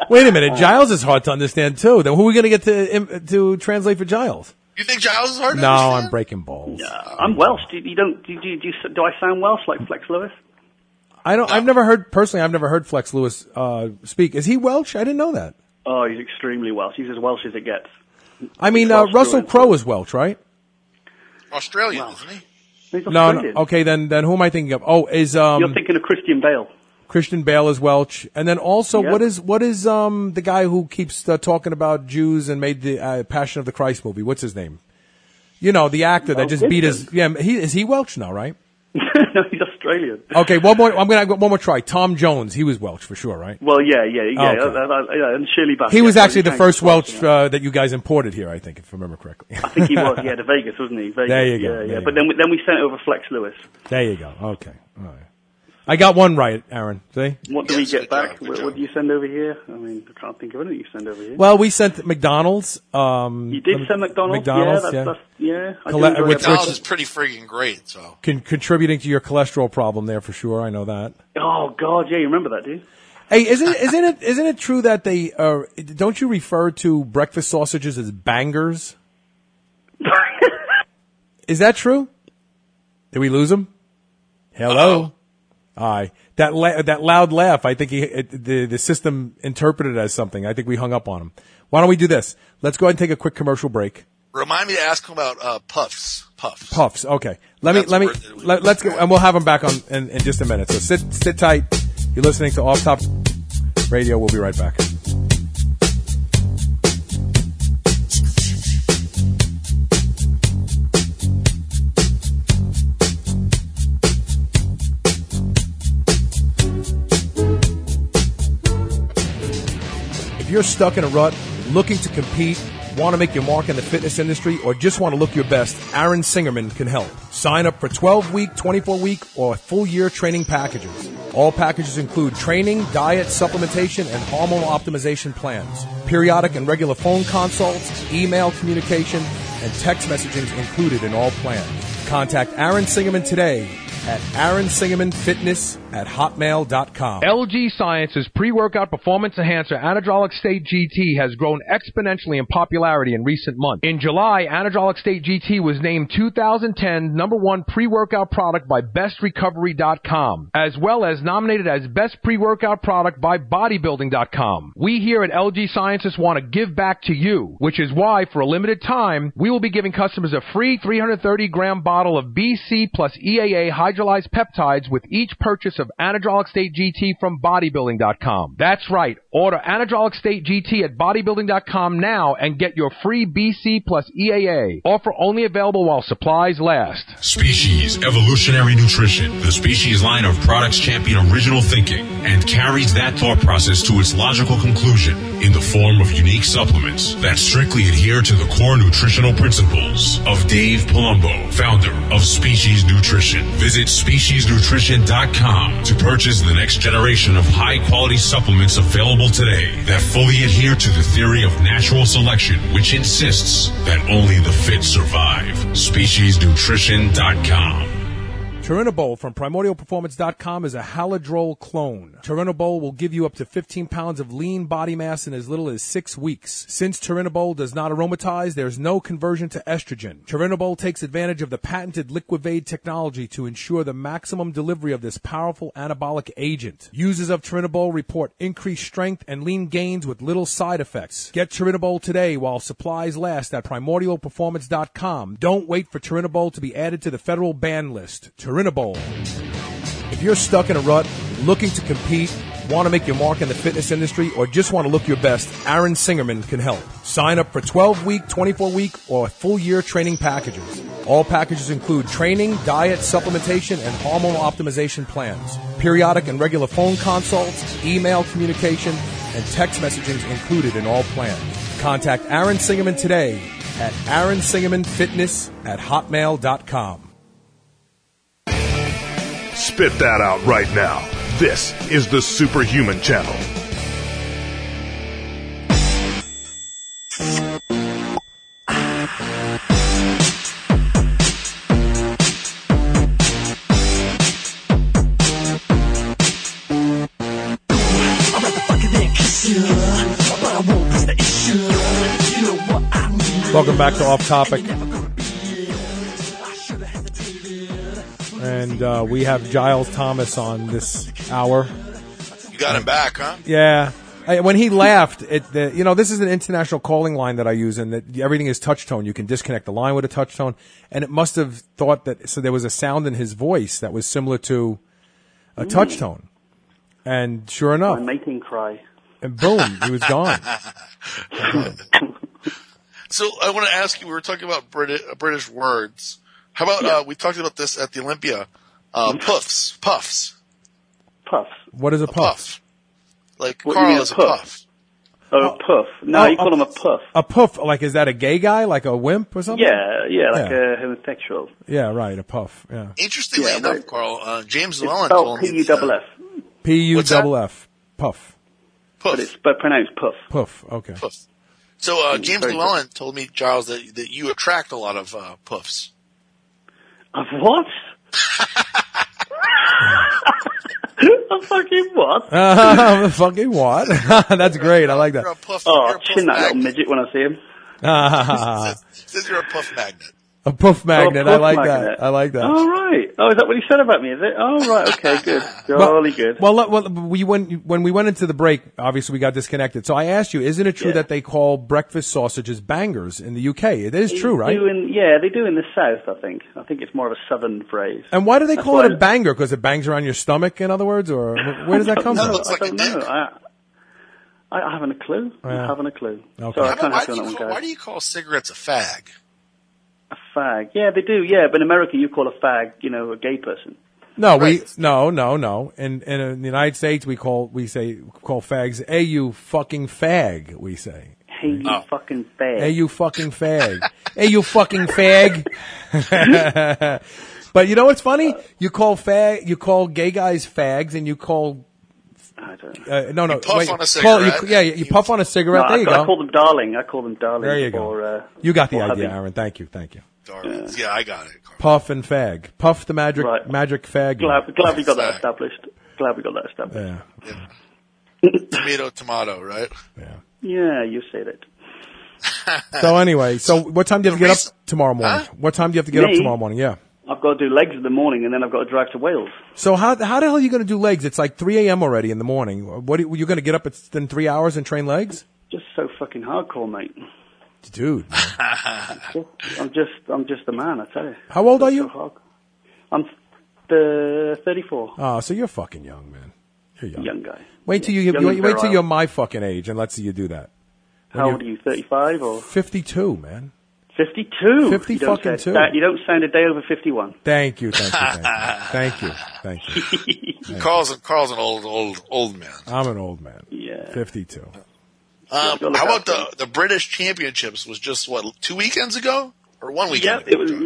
Speaker 2: Wait a minute, Giles is hard to understand too. Then who are we going to get to translate for Giles?
Speaker 3: You think Giles is hard to
Speaker 2: No,
Speaker 3: understand?
Speaker 2: I'm breaking balls.
Speaker 9: I'm Welsh. Do I sound Welsh like Flex Lewis?
Speaker 2: I've never heard Flex Lewis speak. Is he Welsh? I didn't know that.
Speaker 9: Oh, he's extremely Welsh. He's as Welsh as it gets.
Speaker 2: I mean, Russell Crowe is Welsh, right?
Speaker 3: Australian, isn't he?
Speaker 9: He's
Speaker 2: No,
Speaker 9: Australian.
Speaker 2: okay, then who am I thinking of? Oh, is
Speaker 9: You're thinking of Christian Bale.
Speaker 2: Christian Bale is Welsh, and then also
Speaker 9: Yeah.
Speaker 2: what is the guy who keeps talking about Jews and made the Passion of the Christ movie? What's his name? You know, the actor that just beat his. Yeah, is he Welsh now, right?
Speaker 9: No, he's Australian.
Speaker 2: Okay, one more. I'm gonna one more try. Tom Jones, he was Welsh for sure, right?
Speaker 9: Well, yeah.
Speaker 2: Okay.
Speaker 9: And Shirley Bassey.
Speaker 2: He was actually the first Welsh that you guys imported here, I think, if I remember correctly.
Speaker 9: I think he was. Yeah, to Vegas, wasn't he? Vegas.
Speaker 2: There you go.
Speaker 9: Yeah,
Speaker 2: There you
Speaker 9: But then we sent over Flex Lewis.
Speaker 2: There you go. Okay, all right. I got one right, Aaron. See?
Speaker 9: What do we get back? What do you send over here? I mean, I can't think of anything you send over here.
Speaker 2: Well, we sent McDonald's.
Speaker 9: You did send McDonald's? Yeah. I do enjoy
Speaker 3: McDonald's is pretty freaking great, so.
Speaker 2: Contributing to your cholesterol problem there for sure. I know that.
Speaker 9: Oh God, yeah, you remember that, do you?
Speaker 2: Hey, isn't it true that they don't you refer to breakfast sausages as bangers? Is that true? Did we lose him? Hello. Aye. That loud laugh, I think the system interpreted it as something. I think we hung up on him. Why don't we do this? Let's go ahead and take a quick commercial break.
Speaker 3: Remind me to ask him about Puffs.
Speaker 2: Puffs. Okay. Let's go, and we'll have him back on in just a minute. So sit tight. You're listening to Off Top Radio. We'll be right back. If you're stuck in a rut, looking to compete, want to make your mark in the fitness industry, or just want to look your best, Aaron Singerman can help. Sign up for 12-week, 24-week, or full-year training packages. All packages include training, diet, supplementation, and hormone optimization plans. Periodic and regular phone consults, email communication, and text messaging included in all plans. Contact Aaron Singerman today at aaronsingermanfitness@hotmail.com.
Speaker 7: LG Science's pre-workout performance enhancer Anadrolic State GT has grown exponentially in popularity in recent months. In July, Anadrolic State GT was named 2010 #1 pre-workout product by BestRecovery.com, as well as nominated as Best Pre-Workout Product by Bodybuilding.com. We here at LG Sciences want to give back to you, which is why, for a limited time, we will be giving customers a free 330-gram bottle of BC plus EAA hydrolyzed peptides with each purchase of Anadrolic State GT from Bodybuilding.com. That's right. Order Anadrolic State GT at Bodybuilding.com now and get your free BC plus EAA. Offer only available while supplies last.
Speaker 6: Species Evolutionary Nutrition. The Species line of products champion original thinking and carries that thought process to its logical conclusion in the form of unique supplements that strictly adhere to the core nutritional principles of Dave Palumbo, founder of Species Nutrition. Visit speciesnutrition.com to purchase the next generation of high-quality supplements available today that fully adhere to the theory of natural selection, which insists that only the fit survive. Speciesnutrition.com.
Speaker 2: Turinabol from PrimordialPerformance.com is a Haladrol clone. Turinabol will give you up to 15 pounds of lean body mass in as little as 6 weeks. Since Turinabol does not aromatize, there's no conversion to estrogen. Turinabol takes advantage of the patented Liquivade technology to ensure the maximum delivery of this powerful anabolic agent. Users of Turinabol report increased strength and lean gains with little side effects. Get Turinabol today while supplies last at PrimordialPerformance.com. Don't wait for Turinabol to be added to the federal ban list. Turinabol. If you're stuck in a rut, looking to compete, want to make your mark in the fitness industry, or just want to look your best, Aaron Singerman can help. Sign up for 12-week, 24-week, or full-year training packages. All packages include training, diet, supplementation, and hormone optimization plans. Periodic and regular phone consults, email communication, and text messaging included in all plans. Contact Aaron Singerman today at aaronsingermanfitness@hotmail.com.
Speaker 8: Spit that out right now. This is the Superhuman Channel.
Speaker 1: I'm at the fucking kiss you.
Speaker 2: Welcome back to Off Topic. And we have Giles Thomas on this hour.
Speaker 3: You got him back, huh?
Speaker 2: Yeah. When he laughed, this is an international calling line that I use, and that everything is touch tone. You can disconnect the line with a touch tone, and it must have thought that. So there was a sound in his voice that was similar to a touch tone, and sure enough,
Speaker 9: my mating cry,
Speaker 2: and boom, he was gone.
Speaker 3: So I want to ask you. We were talking about British words. How about we talked about this at the Olympia? Puffs.
Speaker 9: Puffs.
Speaker 2: What is a puff?
Speaker 3: Like Carl is a puff.
Speaker 9: Oh, a puff. No, you call him a puff.
Speaker 2: A puff, like is that a gay guy, like a wimp or something?
Speaker 9: Yeah, like a homosexual.
Speaker 2: Yeah, right, a puff. Yeah.
Speaker 3: Interestingly enough, Carl, James Llewellyn
Speaker 9: told me
Speaker 3: P-U-F-F.
Speaker 2: P-U-F-F. Puff.
Speaker 3: Puff.
Speaker 9: But pronounced puff.
Speaker 2: Puff. Okay.
Speaker 3: Puff. So James Llewellyn told me, Giles, that you attract a lot of puffs.
Speaker 9: Of what? A fucking what?
Speaker 2: Fucking what? That's great. I like that.
Speaker 9: Oh, chin that little midget when I see him.
Speaker 3: Says you're a puff magnet.
Speaker 2: A puff magnet.
Speaker 9: Oh,
Speaker 2: I like
Speaker 9: magnet.
Speaker 2: that. I like that.
Speaker 9: Oh, right. Oh, is that what he said about me, is it? Oh, right. Okay, good. Jolly good.
Speaker 2: Well, when we went into the break, obviously we got disconnected. So I asked you, isn't it true that they call breakfast sausages bangers in the UK? It is true, right?
Speaker 9: They do in the South, I think. I think it's more of a southern phrase.
Speaker 2: And why do they call it a banger? Because it bangs around your stomach, in other words? Or where does that come from?
Speaker 9: I don't know. I haven't a clue. I haven't a clue.
Speaker 2: Okay.
Speaker 9: So
Speaker 3: Why do you call cigarettes a fag?
Speaker 9: A fag. Yeah, they do, yeah. But in America, you call a fag, a gay person.
Speaker 2: No, no. In the United States, we call fags, hey, you fucking fag, we say.
Speaker 9: Hey, you fucking fag.
Speaker 2: Hey, you fucking fag. Hey, you fucking fag. But you know what's funny? You call gay guys fags, and you call
Speaker 9: I don't
Speaker 3: know. You puff on a cigarette.
Speaker 2: You puff on a cigarette. There you go.
Speaker 9: I call them darling.
Speaker 2: There you go. You got the idea, Aaron. Thank you.
Speaker 3: Darlings. Yeah, I got it. Carl.
Speaker 2: Puff and fag. Puff the magic fag.
Speaker 9: Glad we got that established.
Speaker 2: Yeah.
Speaker 3: Tomato, right?
Speaker 2: Yeah.
Speaker 9: Yeah, you said it.
Speaker 2: So anyway, what time do you have to get up tomorrow morning?
Speaker 3: Huh?
Speaker 2: What time do you have to get up tomorrow morning? Yeah.
Speaker 9: I've got to do legs in the morning, and then I've got to drive to Wales.
Speaker 2: So how the hell are you going to do legs? It's like 3 a.m. already in the morning. What are you going to get up in 3 hours and train legs?
Speaker 9: Just so fucking hardcore, mate.
Speaker 2: Dude.
Speaker 9: I'm just a man, I tell you.
Speaker 2: How old are you?
Speaker 9: So I'm 34.
Speaker 2: Oh, so you're fucking young, man. You're young.
Speaker 9: Young guy.
Speaker 2: Wait till you're my fucking age, and let's see you do that.
Speaker 9: How old are you? 35 or
Speaker 2: 52, man.
Speaker 9: 52.
Speaker 2: 50 fucking two.
Speaker 9: You don't sound a day over 51.
Speaker 2: Thank you. Thank you.
Speaker 3: Carl's an old man.
Speaker 2: I'm an old man.
Speaker 9: Yeah.
Speaker 2: 52.
Speaker 3: How about the British Championships? Was just 2 weekends ago or 1 weekend?
Speaker 9: It was.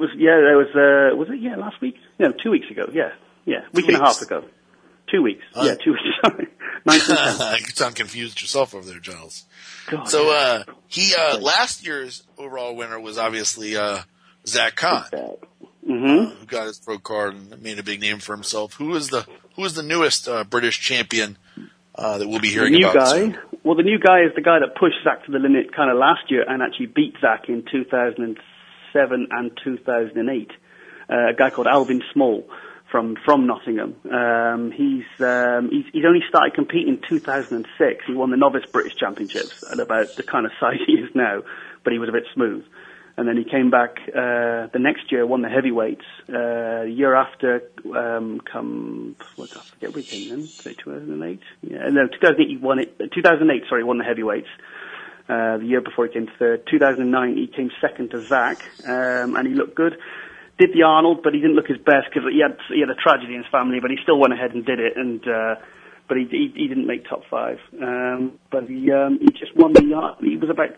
Speaker 9: Was it last week? No, 2 weeks ago. Yeah. Week and a half ago. 2 weeks. 2 weeks. Sorry.
Speaker 3: You sound confused yourself over there, Giles.
Speaker 9: God,
Speaker 3: so last year's overall winner was obviously Zach Kahn, who got his pro card and made a big name for himself. Who is the newest British champion that we'll be hearing about soon?
Speaker 9: Well, the new guy is the guy that pushed Zach to the limit kind of last year and actually beat Zach in 2007 and 2008. A guy called Alvin Small from Nottingham. He's only started competing in 2006. He won the Novice British Championships at about the kind of size he is now, but he was a bit smooth. And then he came back the next year, won the heavyweights. The year after, I forget which came then. 2008? Yeah, no, 2008 he won it. 2008, sorry, he won the heavyweights. The year before he came third. 2009 he came second to Zach, and he looked good. Did the Arnold, but he didn't look his best because he had a tragedy in his family. But he still went ahead and did it, but he didn't make top 5. But he just won the Arnold. He was about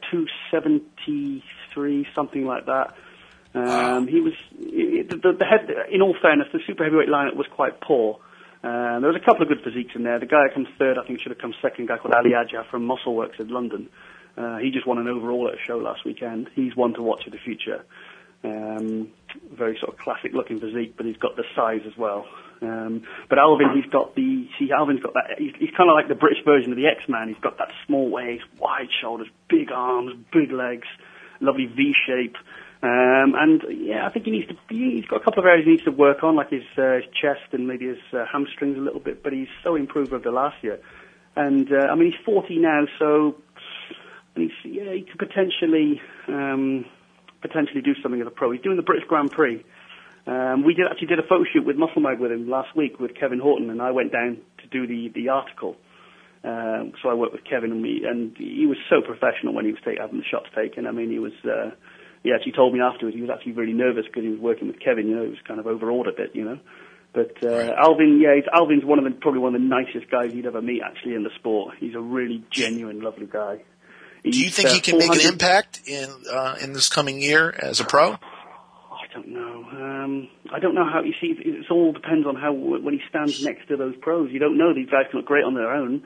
Speaker 9: 273, something like that. He was the head. In all fairness, the super heavyweight lineup was quite poor. There was a couple of good physiques in there. The guy that comes third, I think, should have come second. A guy called Ali Ajah from Muscleworks in London. He just won an overall at a show last weekend. He's one to watch in the future. Very sort of classic looking physique, but he's got the size as well. But Alvin, Alvin's got that, he's kind of like the British version of the X-Man. He's got that small waist, wide shoulders, big arms, big legs. lovely V shape. And yeah, I think he's got a couple of areas he needs to work on, like his chest and maybe his hamstrings a little bit, but he's so improved over the last year. And, I mean, he's 40 now, so he could potentially do something as a pro. He's doing the British Grand Prix. We did a photo shoot with Muscle Mag with him last week with Kevin Horton, and I went down to do the article. So I worked with Kevin and he was so professional when he was having the shots taken. I mean, he actually told me afterwards he was actually really nervous because he was working with Kevin, he was kind of overawed a bit, But Alvin, Alvin's probably one of the nicest guys you'd ever meet actually in the sport. He's a really genuine, lovely guy.
Speaker 3: Do you think he can make an impact in this coming year as a pro?
Speaker 9: I don't know. I don't know how you see. It all depends on when he stands next to those pros. You don't know. These guys can look great on their own.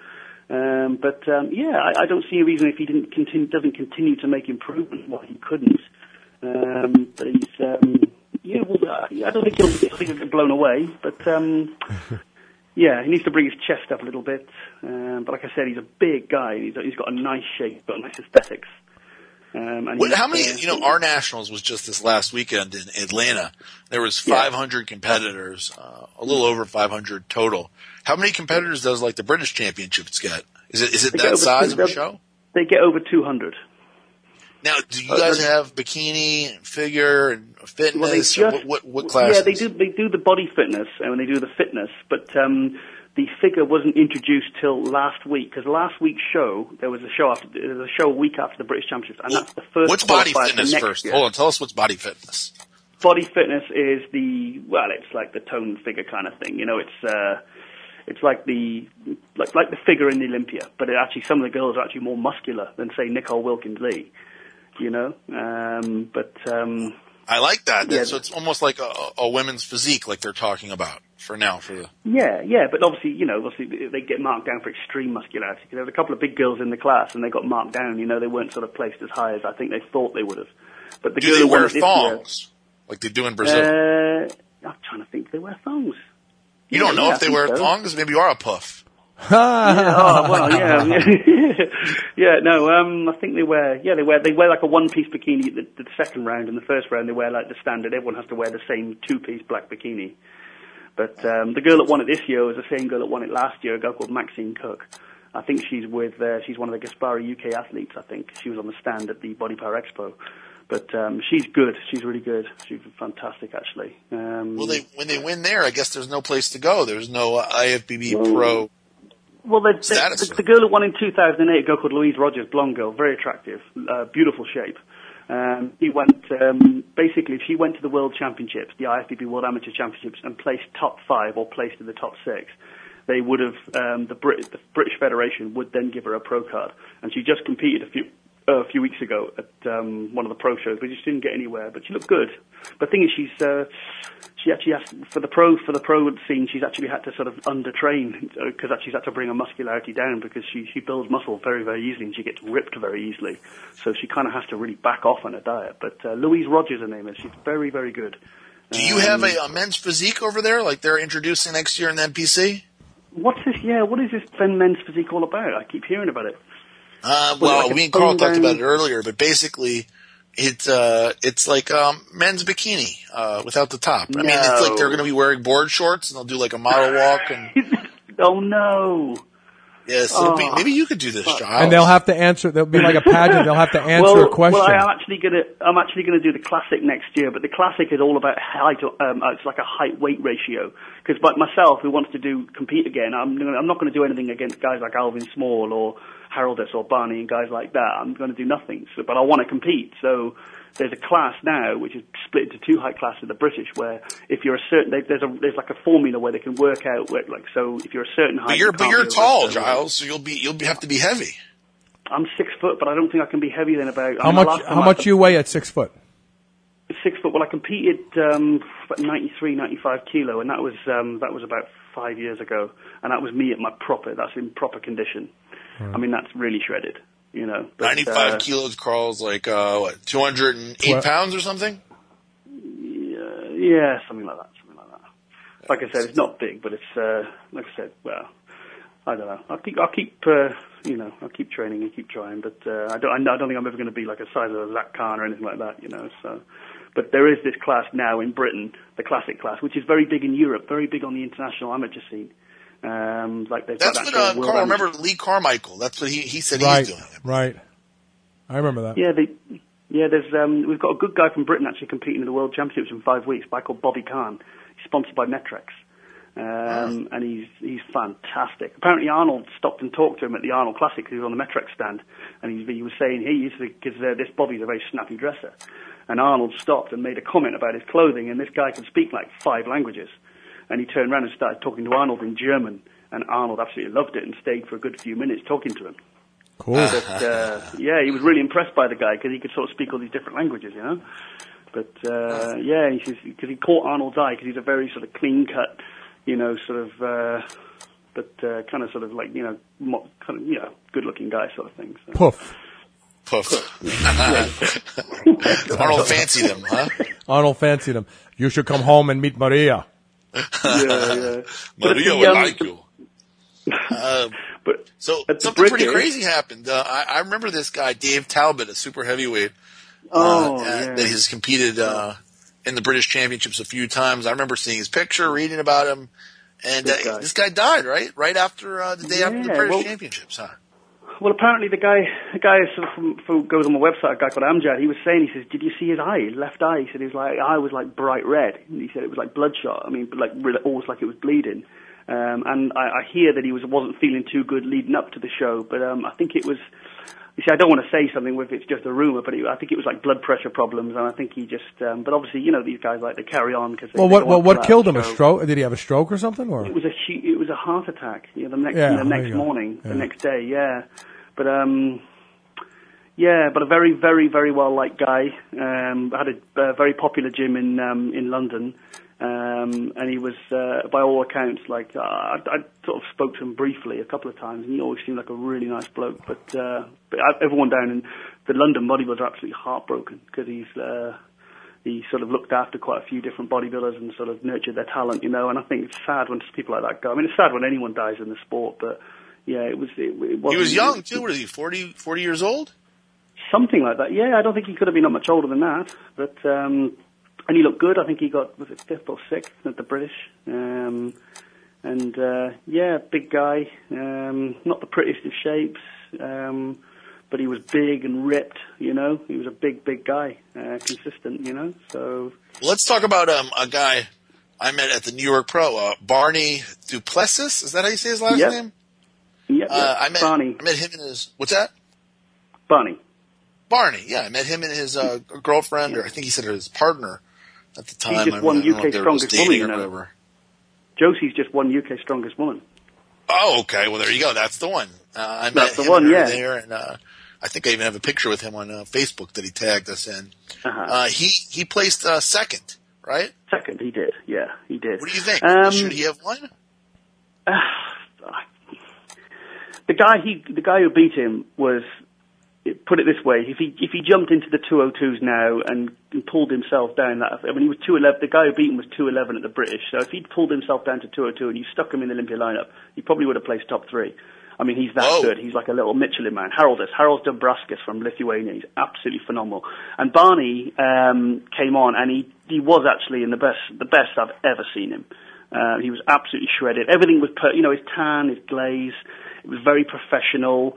Speaker 9: I don't see a reason if he doesn't continue to make improvement why he couldn't. But he's, I don't think he'll get blown away, but, he needs to bring his chest up a little bit. But like I said, he's a big guy. He's got a nice shape, got nice aesthetics.
Speaker 3: How many, our Nationals was just this last weekend in Atlanta. There was 500 competitors, a little over 500 total. How many competitors does the British Championships get? Is it that size of a show?
Speaker 9: They get over 200.
Speaker 3: Now, do you guys have bikini, and figure, and fitness? What classes?
Speaker 9: Yeah, they do the body fitness, and they do the fitness, but the figure wasn't introduced till last week, because last week's show, there was a show a week after the British Championships, and that's the first.
Speaker 3: What's body fitness first? Hold on, tell us what's body fitness.
Speaker 9: Body fitness is it's like the toned figure kind of thing. It's like the figure in the Olympia, but some of the girls are actually more muscular than say Nicole Wilkins-Lee.
Speaker 3: I like that. So it's almost like a women's physique, like they're talking about
Speaker 9: but obviously they get marked down for extreme muscularity. There was a couple of big girls in the class, and they got marked down. They weren't sort of placed as high as I think they thought they would have. But
Speaker 3: do they wear thongs like they do in Brazil?
Speaker 9: I'm trying to think. They wear thongs.
Speaker 3: You don't know if they wear thongs? Maybe you are a puff.
Speaker 9: I think they wear like a one-piece bikini the second round, and the first round they wear like the standard. Everyone has to wear the same two-piece black bikini. But the girl that won it this year was the same girl that won it last year, a girl called Maxine Cook. I think she's one of the Gaspari UK athletes, I think. She was on the stand at the Body Power Expo. But she's good. She's really good. She's fantastic, actually.
Speaker 3: When they win there, I guess there's no place to go. There's no IFBB Pro.
Speaker 9: Well, the girl who won in 2008, a girl called Louise Rogers, blonde girl, very attractive, beautiful shape. She went she went to the World Championships, the IFBB World Amateur Championships, and placed top 5 or placed in the top 6. They would have the British Federation would then give her a pro card, and she just competed a few weeks ago at one of the pro shows, but she didn't get anywhere. But she looked good. But the thing is, she actually has for the pro scene. She's actually had to sort of undertrain because she's had to bring her muscularity down because she builds muscle very, very easily and she gets ripped very easily. So she kind of has to really back off on her diet. But Louise Rogers, her name is. She's very, very good.
Speaker 3: Do you have a men's physique over there, like they're introducing next year in the NPC?
Speaker 9: What's this? Yeah, what is this men's physique all about? I keep hearing about it.
Speaker 3: Me and Carl talked about it earlier, but basically, it's like men's bikini without the top. I mean, it's like they're going to be wearing board shorts and they'll do like a model walk. And
Speaker 9: oh no!
Speaker 3: Yes, maybe you could do this, Giles.
Speaker 2: And they'll have to answer. There'll be like a pageant. They'll have to answer a question.
Speaker 9: Well, I'm actually gonna do the classic next year, but the classic is all about height. It's like a height-weight ratio. Because myself, who wants to compete again, I'm not going to do anything against guys like Alvin Small or Haroldus or Barney and guys like that. I'm going to do nothing. But I want to compete. So there's a class now which is split into 2 height classes, the British, where if you're a certain, there's like a formula where they can work out so if you're a certain height.
Speaker 3: But you're tall, Giles, so you'll have to be heavy.
Speaker 9: I'm 6 foot, but I don't think I can be heavier than about.
Speaker 2: How much you weigh at 6 foot?
Speaker 9: 6 foot. Well, I competed about 93, 95 kilo, and that was about 5 years ago, and that was me at my proper. That's in proper condition. I mean, that's really shredded, But,
Speaker 3: 95 kilos, Carl's like 208 pounds or something.
Speaker 9: Yeah, something like that. Like I said, it's not big, but it's like I said. Well, I don't know. I'll keep I'll keep training and keep trying, but I don't think I'm ever going to be like a size of Zach Khan or anything like that, you know. So, but there is this class now in Britain, the classic class, which is very big in Europe, very big on the international amateur scene. Like they've got
Speaker 3: That's
Speaker 9: that
Speaker 3: what Carl. Remember Lee Carmichael? That's what he said
Speaker 2: right,
Speaker 3: he's doing.
Speaker 2: Right. I remember that.
Speaker 9: Yeah, there's we've got a good guy from Britain actually competing in the World Championships in 5 weeks, a guy called Bobby Khan. He's sponsored by Metrex. And he's fantastic. Apparently Arnold stopped and talked to him at the Arnold Classic because he was on the Metrex stand, and he was saying because this Bobby's a very snappy dresser, and Arnold stopped and made a comment about his clothing, and this guy can speak like 5 languages, and he turned around and started talking to Arnold in German, and Arnold absolutely loved it and stayed for a good few minutes talking to him.
Speaker 2: Cool.
Speaker 9: But, he was really impressed by the guy because he could sort of speak all these different languages, you know. But he says because he caught Arnold's eye because he's a very sort of clean cut, you know, sort of, kind of sort of like, you know, good looking guy sort of thing. So.
Speaker 3: Poof. Arnold fancied him, huh?
Speaker 2: Arnold fancied him. You should come home and meet Maria.
Speaker 9: Yeah.
Speaker 3: Maria would like you. So something pretty crazy happened. I remember this guy, Dave Talbot, a super heavyweight, that has competed in the British Championships a few times. I remember seeing his picture, reading about him, and this guy died right after the day after the British Championships, huh?
Speaker 9: Well, apparently the guy sort of who goes on my website, a guy called Amjad, he was saying, he says, did you see his eye, his left eye? He said his eye was like bright red. He said it was like bloodshot. I mean, like really, almost like it was bleeding. And I hear that he wasn't feeling too good leading up to the show, but I think it was. You see, I don't want to say something if it's just a rumor, but I think it was like blood pressure problems, and I think he just. But obviously, you know, these guys like to carry on because.
Speaker 2: What killed him? A stroke? Did he have a stroke or something? Or
Speaker 9: it was a heart attack. You know, the next morning, the next day. Yeah, but but a very, very, very well liked guy. Had a very popular gym in London. And he was, by all accounts, like, I sort of spoke to him briefly a couple of times, and he always seemed like a really nice bloke, but everyone down in the London bodybuilders are absolutely heartbroken, because he sort of looked after quite a few different bodybuilders and sort of nurtured their talent, you know, and I think it's sad when people like that go. I mean, it's sad when anyone dies in the sport, but, yeah, it wasn't.
Speaker 3: He was young, too. Was he 40 years old?
Speaker 9: Something like that, yeah. I don't think he could have been much older than that, but, and he looked good. I think he got, was it 5th or 6th at the British? Big guy. Not the prettiest of shapes, but he was big and ripped, you know. He was a big, big guy, consistent, you know. So
Speaker 3: let's talk about a guy I met at the New York Pro, Barney Duplessis. Is that how you say his last name?
Speaker 9: Yeah. Barney.
Speaker 3: I met him and his, what's that?
Speaker 9: Barney,
Speaker 3: yeah. I met him and his girlfriend, or I think he said his partner. At the time,
Speaker 9: he's just won UK's Strongest Woman, you know. Josie's just won UK's Strongest Woman.
Speaker 3: Oh, okay. Well, there you go. That's the one. I met
Speaker 9: That's the
Speaker 3: him
Speaker 9: one, yeah.
Speaker 3: there, and I think I even have a picture with him on Facebook that he tagged us in. He placed second, right?
Speaker 9: Second, he did. Yeah, he did.
Speaker 3: What do you think? Should he have won?
Speaker 9: The guy who beat him was. Put it this way: if he jumped into the 202s now and pulled himself down, he was 211. The guy who beat him was 211 at the British. So if he'd pulled himself down to 202 and you stuck him in the Olympia lineup, he probably would have placed top 3. I mean, he's that good. He's like a little Michelin man. Harold Dombrovskis from Lithuania. He's absolutely phenomenal. And Barney came on, and he was actually in the best I've ever seen him. He was absolutely shredded. Everything was, his tan, his glaze. It was very professional.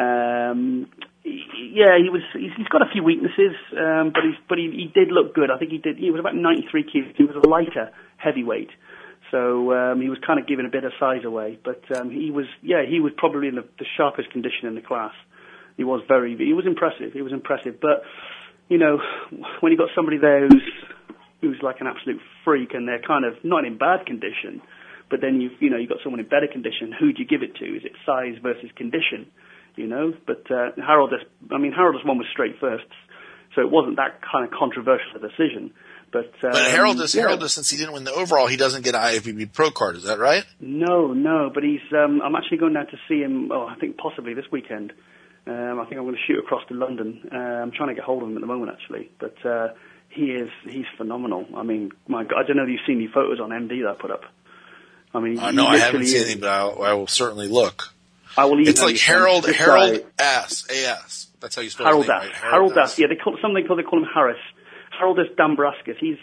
Speaker 9: He's got a few weaknesses, but he did look good. I think he did. He was about 93 kilos. He was a lighter heavyweight, so he was kind of giving a bit of size away. But he was probably in the sharpest condition in the class. He was impressive. He was impressive. But you know, when you got somebody there who's like an absolute freak, and they're kind of not in bad condition, but then you've got someone in better condition. Who do you give it to? Is it size versus condition? You know, but Harold just won with straight firsts, so it wasn't that kind of controversial a decision. But
Speaker 3: Harold, since he didn't win the overall, he doesn't get an IFBB Pro card. Is that right?
Speaker 9: No. But he's. I'm actually going down to see him. Oh, I think possibly this weekend. I think I'm going to shoot across to London. I'm trying to get hold of him at the moment, actually. But he's phenomenal. I mean, my God, I don't know if you've seen the photos on MD that I put up. I mean,
Speaker 3: no, I haven't seen anything, but I will certainly look.
Speaker 9: I will.
Speaker 3: It's like Harold Ass. A-S. That's how you spell his name, right?
Speaker 9: Harold Ass. Yeah, they call him Harris. Haroldus Dambrascus. He's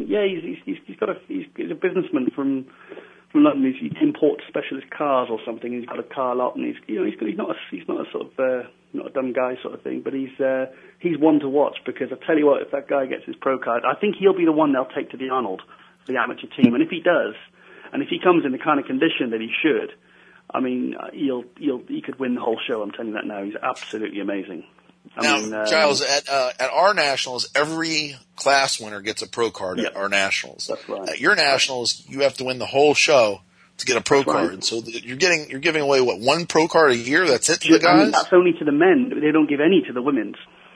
Speaker 9: a businessman from London. He imports specialist cars or something. He's got a car lot, and he's not a sort of not a dumb guy sort of thing. But he's one to watch, because I tell you what, if that guy gets his pro card, I think he'll be the one they'll take to the Arnold, the amateur team. And if he does, and if he comes in the kind of condition that he should, I mean, he could win the whole show. I'm telling you that now. He's absolutely amazing.
Speaker 3: Giles, at our nationals, every class winner gets a pro card at our nationals.
Speaker 9: That's right.
Speaker 3: At your nationals, you have to win the whole show to get a pro card.
Speaker 9: Right.
Speaker 3: So you're giving away one pro card a year. That's it to the guys.
Speaker 9: I mean, that's only to the men. They don't give any to the women's.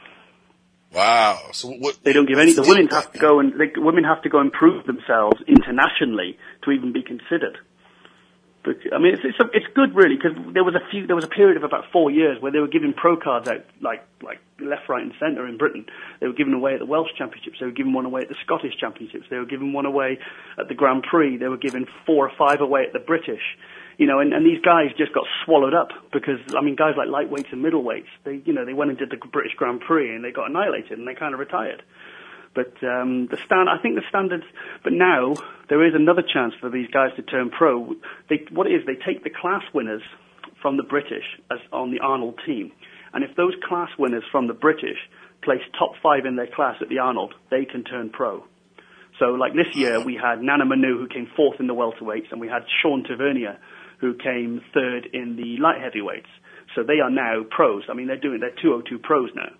Speaker 3: Wow. So what?
Speaker 9: They don't give any. The women have to go and prove themselves internationally to even be considered. But, I mean, it's good really, because there was a period of about 4 years where they were giving pro cards out like left, right, and centre in Britain. They were giving away at the Welsh Championships. They were giving one away at the Scottish Championships. They were giving one away at the Grand Prix. They were giving 4 or 5 away at the British. And these guys just got swallowed up because, I mean, guys like lightweights and middleweights, they went and did the British Grand Prix and they got annihilated and they kind of retired. But I think the standards. But now there is another chance for these guys to turn pro. They take the class winners from the British as on the Arnold team, and if those class winners from the British place top 5 in their class at the Arnold, they can turn pro. So, like this year, we had Nana Manu, who came 4th in the welterweights, and we had Sean Tavernier, who came 3rd in the light heavyweights. So they are now pros. I mean, they're 202 pros now.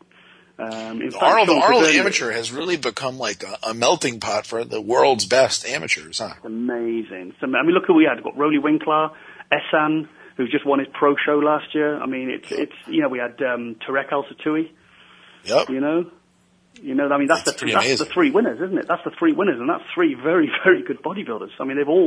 Speaker 3: Arnold Amateur has really become like a melting pot for the world's best amateurs, huh?
Speaker 9: Amazing. So, I mean, look who we had. We've got Rolly Winkler, Ehsan, who just won his pro show last year. I mean, it's we had Tarek El Satui.
Speaker 3: Yep.
Speaker 9: I mean, that's the 3 winners, isn't it? That's the 3 winners, and that's 3 very, very good bodybuilders. I mean, they've all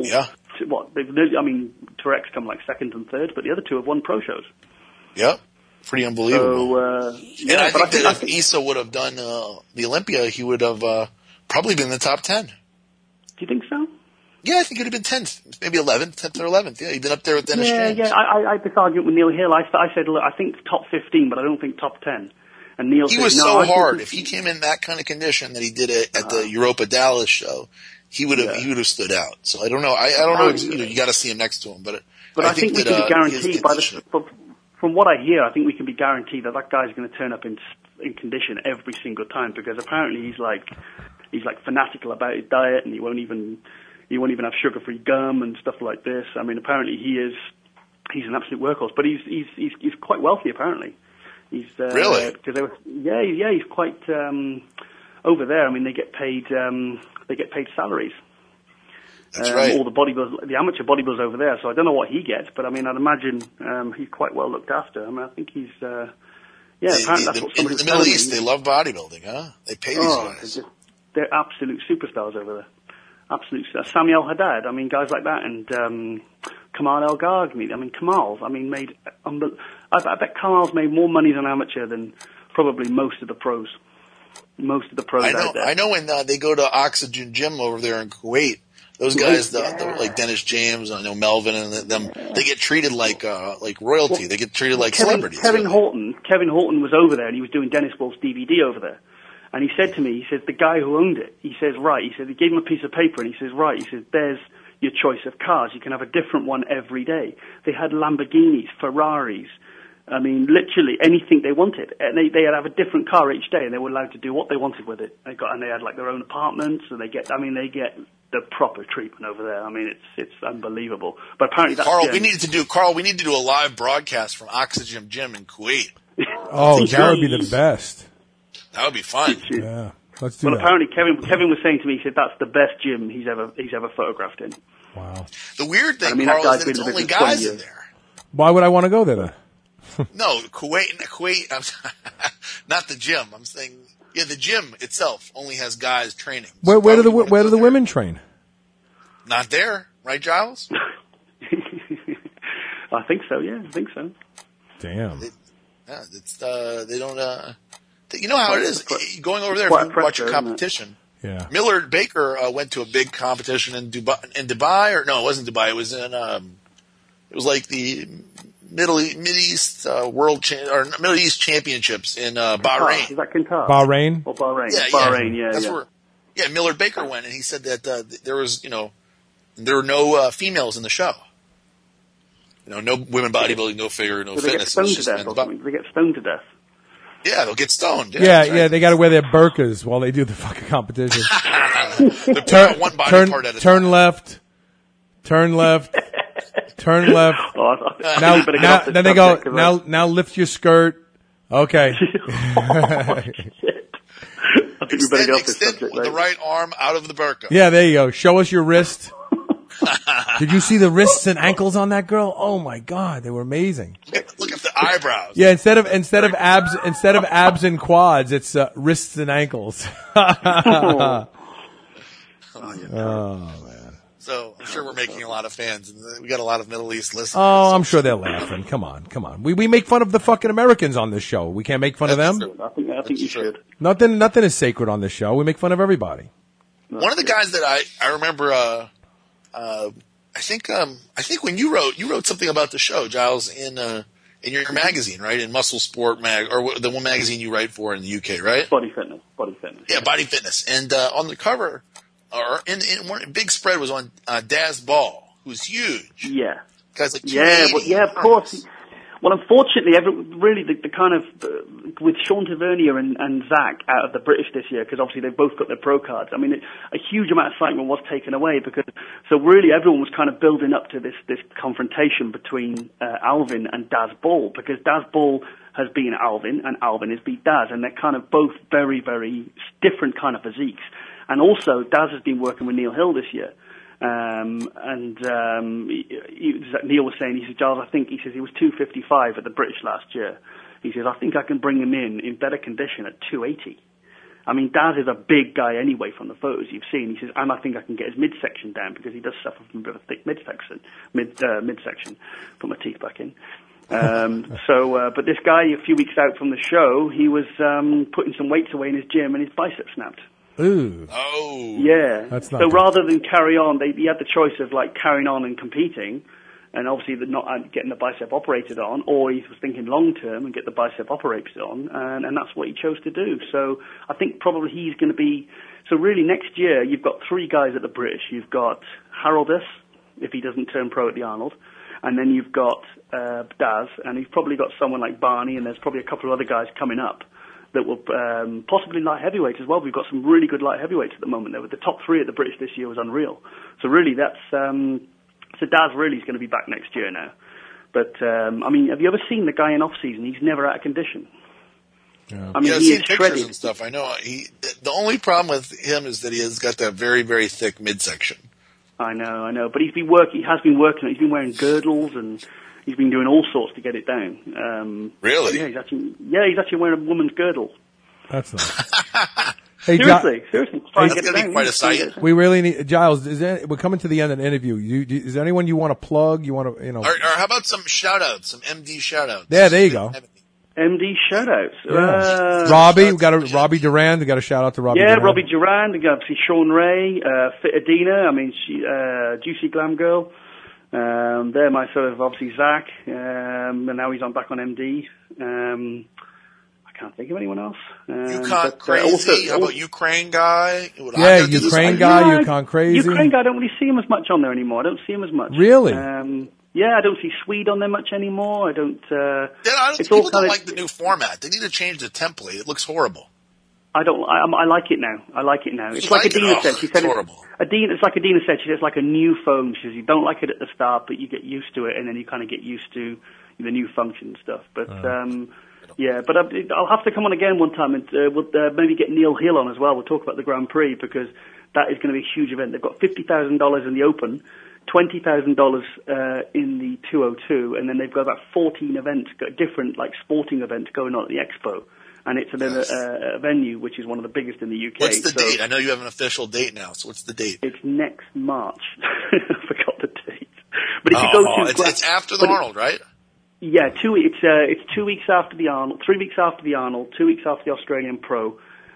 Speaker 9: Tarek's come like 2nd and 3rd, but the other 2 have won pro shows.
Speaker 3: Yep. Pretty unbelievable.
Speaker 9: So,
Speaker 3: and I think that if Issa would have done the Olympia, he would have probably been in the top 10.
Speaker 9: Do you think so?
Speaker 3: Yeah, I think it would have been 10th, maybe 11th, 10th or 11th. Yeah, he'd been up there with Dennis James.
Speaker 9: Yeah, I had this argument with Neil Hill. I said, look, I think top 15, but I don't think top 10. And Neil said,
Speaker 3: was so hard. If he came in that kind of condition that he did it at the Europa Dallas show, he would have stood out. So I don't know. I don't know. You got to see him next to him, but I
Speaker 9: think we can be guaranteed from what I hear, I think we can be guaranteed that guy's going to turn up in condition every single time, because apparently he's like fanatical about his diet, and he won't even have sugar-free gum and stuff like this. I mean, apparently he's an absolute workhorse, but he's quite wealthy apparently. He's
Speaker 3: really,
Speaker 9: because he's quite over there. I mean, they get paid salaries.
Speaker 3: That's right.
Speaker 9: All the amateur bodybuilders over there. So I don't know what he gets, but I mean, I'd imagine he's quite well looked after. I mean, I think he's apparently that's what somebody
Speaker 3: in the Middle East, they love bodybuilding, huh? They pay these guys.
Speaker 9: They're absolute superstars over there. Absolute Samuel Haddad. I mean, guys like that, and Kamal El Gargni. I mean, I bet Kamal's made more money as an amateur than probably most of the pros. Most of the pros out there.
Speaker 3: I know when they go to Oxygen Gym over there in Kuwait. Those guys, like Dennis James, I know Melvin, and them, they get treated like royalty. Well, they get treated like celebrities.
Speaker 9: Kevin Horton was over there, and he was doing Dennis Wolf's DVD over there. And he said to me, he says, the guy who owned it, he says, right, he said, he gave him a piece of paper, and he says, right, he says, there's your choice of cars. You can have a different one every day. They had Lamborghinis, Ferraris, I mean, literally anything they wanted. And they'd have a different car each day, and they were allowed to do what they wanted with it. They had like their own apartments, and they get the proper treatment over there. I mean, it's unbelievable. But apparently that's
Speaker 3: Carl, we need to do a live broadcast from Oxygen Gym in Kuwait.
Speaker 2: Oh, that would be the best.
Speaker 3: That would be fun.
Speaker 2: Yeah. Let's do that.
Speaker 9: Well, apparently Kevin was saying to me, he said that's the best gym he's ever photographed in.
Speaker 2: Wow.
Speaker 3: The weird thing, Carl, is that it's only guys in there.
Speaker 2: Why would I want to go there then?
Speaker 3: No, Kuwait, not the gym. I'm saying, the gym itself only has guys training.
Speaker 2: So where do the women train?
Speaker 3: Not there, right, Giles?
Speaker 9: I think so. Yeah, I think so.
Speaker 2: Damn.
Speaker 3: They don't. You know how it is going over there. If you watch a competition,
Speaker 2: Yeah.
Speaker 3: Millard Baker went to a big competition in Dubai, or no, it wasn't Dubai. It was in it was like the Middle East Middle East Championships in Bahrain.
Speaker 9: Is that Qatar?
Speaker 2: Bahrain?
Speaker 9: Or Bahrain?
Speaker 3: Yeah,
Speaker 9: Bahrain, yeah.
Speaker 3: That's where. Yeah, Millard Baker went, and he said that there was, there were no females in the show. No women bodybuilding, no figure, no fitness.
Speaker 9: They get stoned to death. They get stoned to death.
Speaker 3: Yeah, they'll get stoned.
Speaker 2: Yeah, they got to wear their burqas while they do the fucking competition.
Speaker 3: One body part at a
Speaker 2: turn
Speaker 3: time.
Speaker 2: left, turn left, turn left.
Speaker 9: Now
Speaker 2: then they go. Now lift your skirt. Okay.
Speaker 9: I think we better get off this subject.
Speaker 3: With the right arm out of the burqa.
Speaker 2: Yeah, there you go. Show us your wrist. Did you see the wrists and ankles on that girl? Oh my God, they were amazing.
Speaker 3: Look at the eyebrows.
Speaker 2: Yeah, instead of abs and quads, it's wrists and ankles.
Speaker 9: Oh,
Speaker 2: man.
Speaker 3: So I'm sure we're making a lot of fans, and we got a lot of Middle East listeners.
Speaker 2: Oh, I'm sure they're laughing. Come on. We make fun of the fucking Americans on this show. We can't make fun of them.
Speaker 9: I think you should.
Speaker 2: Nothing is sacred on this show. We make fun of everybody.
Speaker 3: One of the guys that I remember, I think when you wrote something about the show, Giles, in your magazine, right? In Muscle Sport or the one magazine you write for in the UK, right?
Speaker 9: Body Fitness.
Speaker 3: Yeah, Body Fitness. And on the cover, or in one big spread was on Daz Ball, who's huge.
Speaker 9: Yeah.
Speaker 3: Guys like
Speaker 9: of course. Well, unfortunately, the kind of with Sean Tavernier and Zach out of the British this year, because obviously they've both got their pro cards. I mean, a huge amount of excitement was taken away so really everyone was kind of building up to this confrontation between Alvin and Daz Ball, because Daz Ball has been Alvin and Alvin has beat Daz, and they're kind of both very, very different kind of physiques. And also, Daz has been working with Neil Hill this year. Neil was saying, he said, Giles, he says he was 255 at the British last year. He says, I think I can bring him in better condition at 280. I mean, Daz is a big guy anyway from the photos you've seen. He says, and I think I can get his midsection down because he does suffer from a bit of a thick midsection. Put my teeth back in. But this guy, a few weeks out from the show, he was putting some weights away in his gym and his bicep snapped.
Speaker 2: Ooh.
Speaker 3: Oh.
Speaker 9: Yeah.
Speaker 2: That's not
Speaker 9: so
Speaker 2: good.
Speaker 9: rather than carry on, he had the choice of like carrying on and competing, and obviously not getting the bicep operated on, or he was thinking long term and get the bicep operated on, and that's what he chose to do. So I think probably he's going to be. So really next year you've got three guys at the British. You've got Haroldus, if he doesn't turn pro at the Arnold, and then you've got Daz, and you've probably got someone like Barney, and there's probably a couple of other guys coming up that will possibly light heavyweights as well. We've got some really good light heavyweights at the moment. The top three at the British this year was unreal. So really, that's so Daz really is going to be back next year now. But I mean, have you ever seen the guy in off season? He's never out of condition.
Speaker 2: Yeah.
Speaker 9: I mean,
Speaker 3: I've
Speaker 9: he
Speaker 3: seen
Speaker 9: is
Speaker 3: pictures
Speaker 9: shredded.
Speaker 3: and stuff. I know the only problem with him is that he has got that very, very thick midsection.
Speaker 9: I know. But he has been working. He's been wearing girdles and he's been doing all sorts to get it down.
Speaker 3: Really?
Speaker 9: Yeah, he's actually wearing a woman's girdle.
Speaker 2: That's nice. Hey,
Speaker 9: Seriously.
Speaker 3: That's going to be quite a sight.
Speaker 2: We really need Giles. We're coming to the end of the interview. Is there anyone you want to plug? You want to,
Speaker 3: Or how about some shout-outs, some MD shout-outs?
Speaker 2: Yeah, there you go.
Speaker 9: MD shoutouts.
Speaker 2: Yeah. Robbie, Robbie Durand. We got a shout out to Robbie.
Speaker 9: Yeah,
Speaker 2: Durand.
Speaker 9: Robbie Durand. We got obviously Sean Ray, Fit Adina. I mean, Juicy Glam Girl. They're my sort of obviously Zach, and now he's back on MD. I can't think of anyone else.
Speaker 3: Yukon Crazy. How about Ukraine Guy?
Speaker 2: Yeah, Ukraine Guy. Yukon Crazy.
Speaker 9: Ukraine Guy. I don't really see him as much on there anymore. I don't see him as much.
Speaker 2: Really?
Speaker 9: Yeah, I don't see Swede on there much anymore. I don't.
Speaker 3: People don't like the new format. They need to change the template. It looks horrible.
Speaker 9: I like it now. It's like Adina said. She said it's horrible. It's like Adina said. She said it's like a new phone. She says you don't like it at the start, but you get used to it, and then you kind of get used to the new function stuff. But yeah, but I'll have to come on again one time, and we'll maybe get Neil Hill on as well. We'll talk about the Grand Prix because that is going to be a huge event. They've got $50,000 in the Open, $20,000 in the 202, and then they've got about 14 events, different like sporting events going on at the Expo. And it's a venue which is one of the biggest in the UK.
Speaker 3: What's the date? I know you have an official date now, so what's the date?
Speaker 9: It's next March. I forgot the date. But if you go to
Speaker 3: it's after the Arnold, right?
Speaker 9: Yeah, it's 2 weeks after the Arnold, 3 weeks after the Arnold, 2 weeks after the Australian Pro,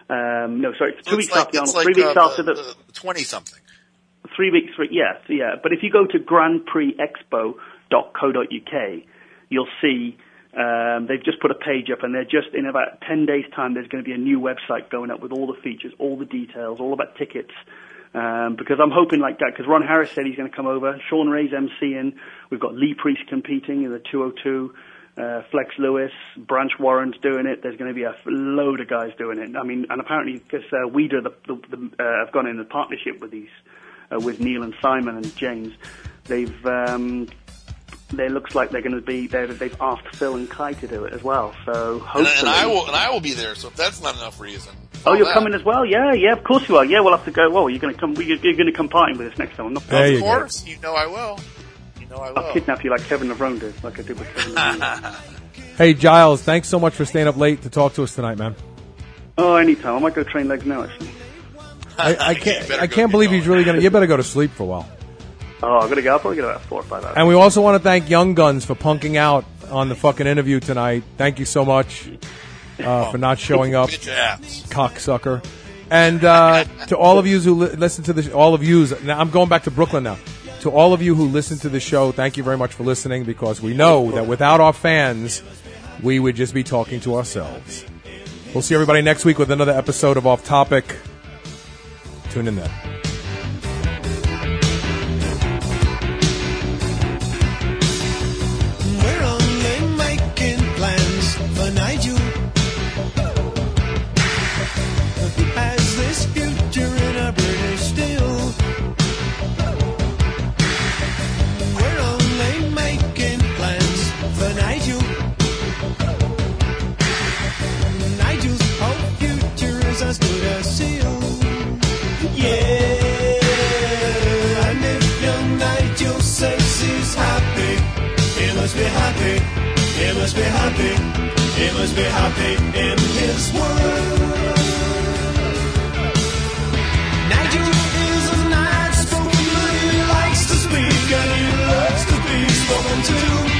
Speaker 9: No, sorry, it's 2 weeks
Speaker 3: like,
Speaker 9: after the Arnold.
Speaker 3: Like,
Speaker 9: 3 weeks after the
Speaker 3: 20-something.
Speaker 9: 3 weeks. Yeah. But if you go to grandprixexpo.co.uk, you'll see they've just put a page up, and they're just in about 10 days' time. There's going to be a new website going up with all the features, all the details, all about tickets. Because I'm hoping like that. Because Ron Harris said he's going to come over. Sean Ray's MCing. We've got Lee Priest competing in the 202. Flex Lewis, Branch Warren's doing it. There's going to be a load of guys doing it. I mean, and apparently because we do have gone in a partnership with these, with Neil and Simon and James. They looks like they're going to be. They've asked Phil and Kai to do it as well. So hopefully,
Speaker 3: and I will be there. So if that's not enough reason.
Speaker 9: Oh, you're coming as well? Yeah, of course you are. Yeah, we'll have to go. Well, you're going to come. You're going to come partying with us next time. I'm not.
Speaker 3: Of course, you know I will.
Speaker 9: I'll kidnap you like Kevin Levrone did, like I did with Kevin Levrone.
Speaker 2: Hey, Giles, thanks so much for staying up late to talk to us tonight, man.
Speaker 9: Oh, anytime. I might go train legs now, actually.
Speaker 2: I can't believe he's really going to... You better go to sleep for a while.
Speaker 9: Oh, I'm going to go. I'll probably get about 4 or 5 hours.
Speaker 2: And we also want to thank Young Guns for punking out on the fucking interview tonight. Thank you so much for not showing up, cocksucker. And to all of you who listen to the... All of yous... Now, I'm going back to Brooklyn now. To all of you who listen to the show, thank you very much for listening, because we know that without our fans, we would just be talking to ourselves. We'll see everybody next week with another episode of Off Topic. Tune in then.
Speaker 1: We're only making plans for Nigel. Has this future in a British steel? As good as seal. Yeah, and if young Nigel says he's happy, he must be happy, he must be happy, he must be happy in his world. Nigel is a nice spoken man, he likes to speak and he loves to be spoken to.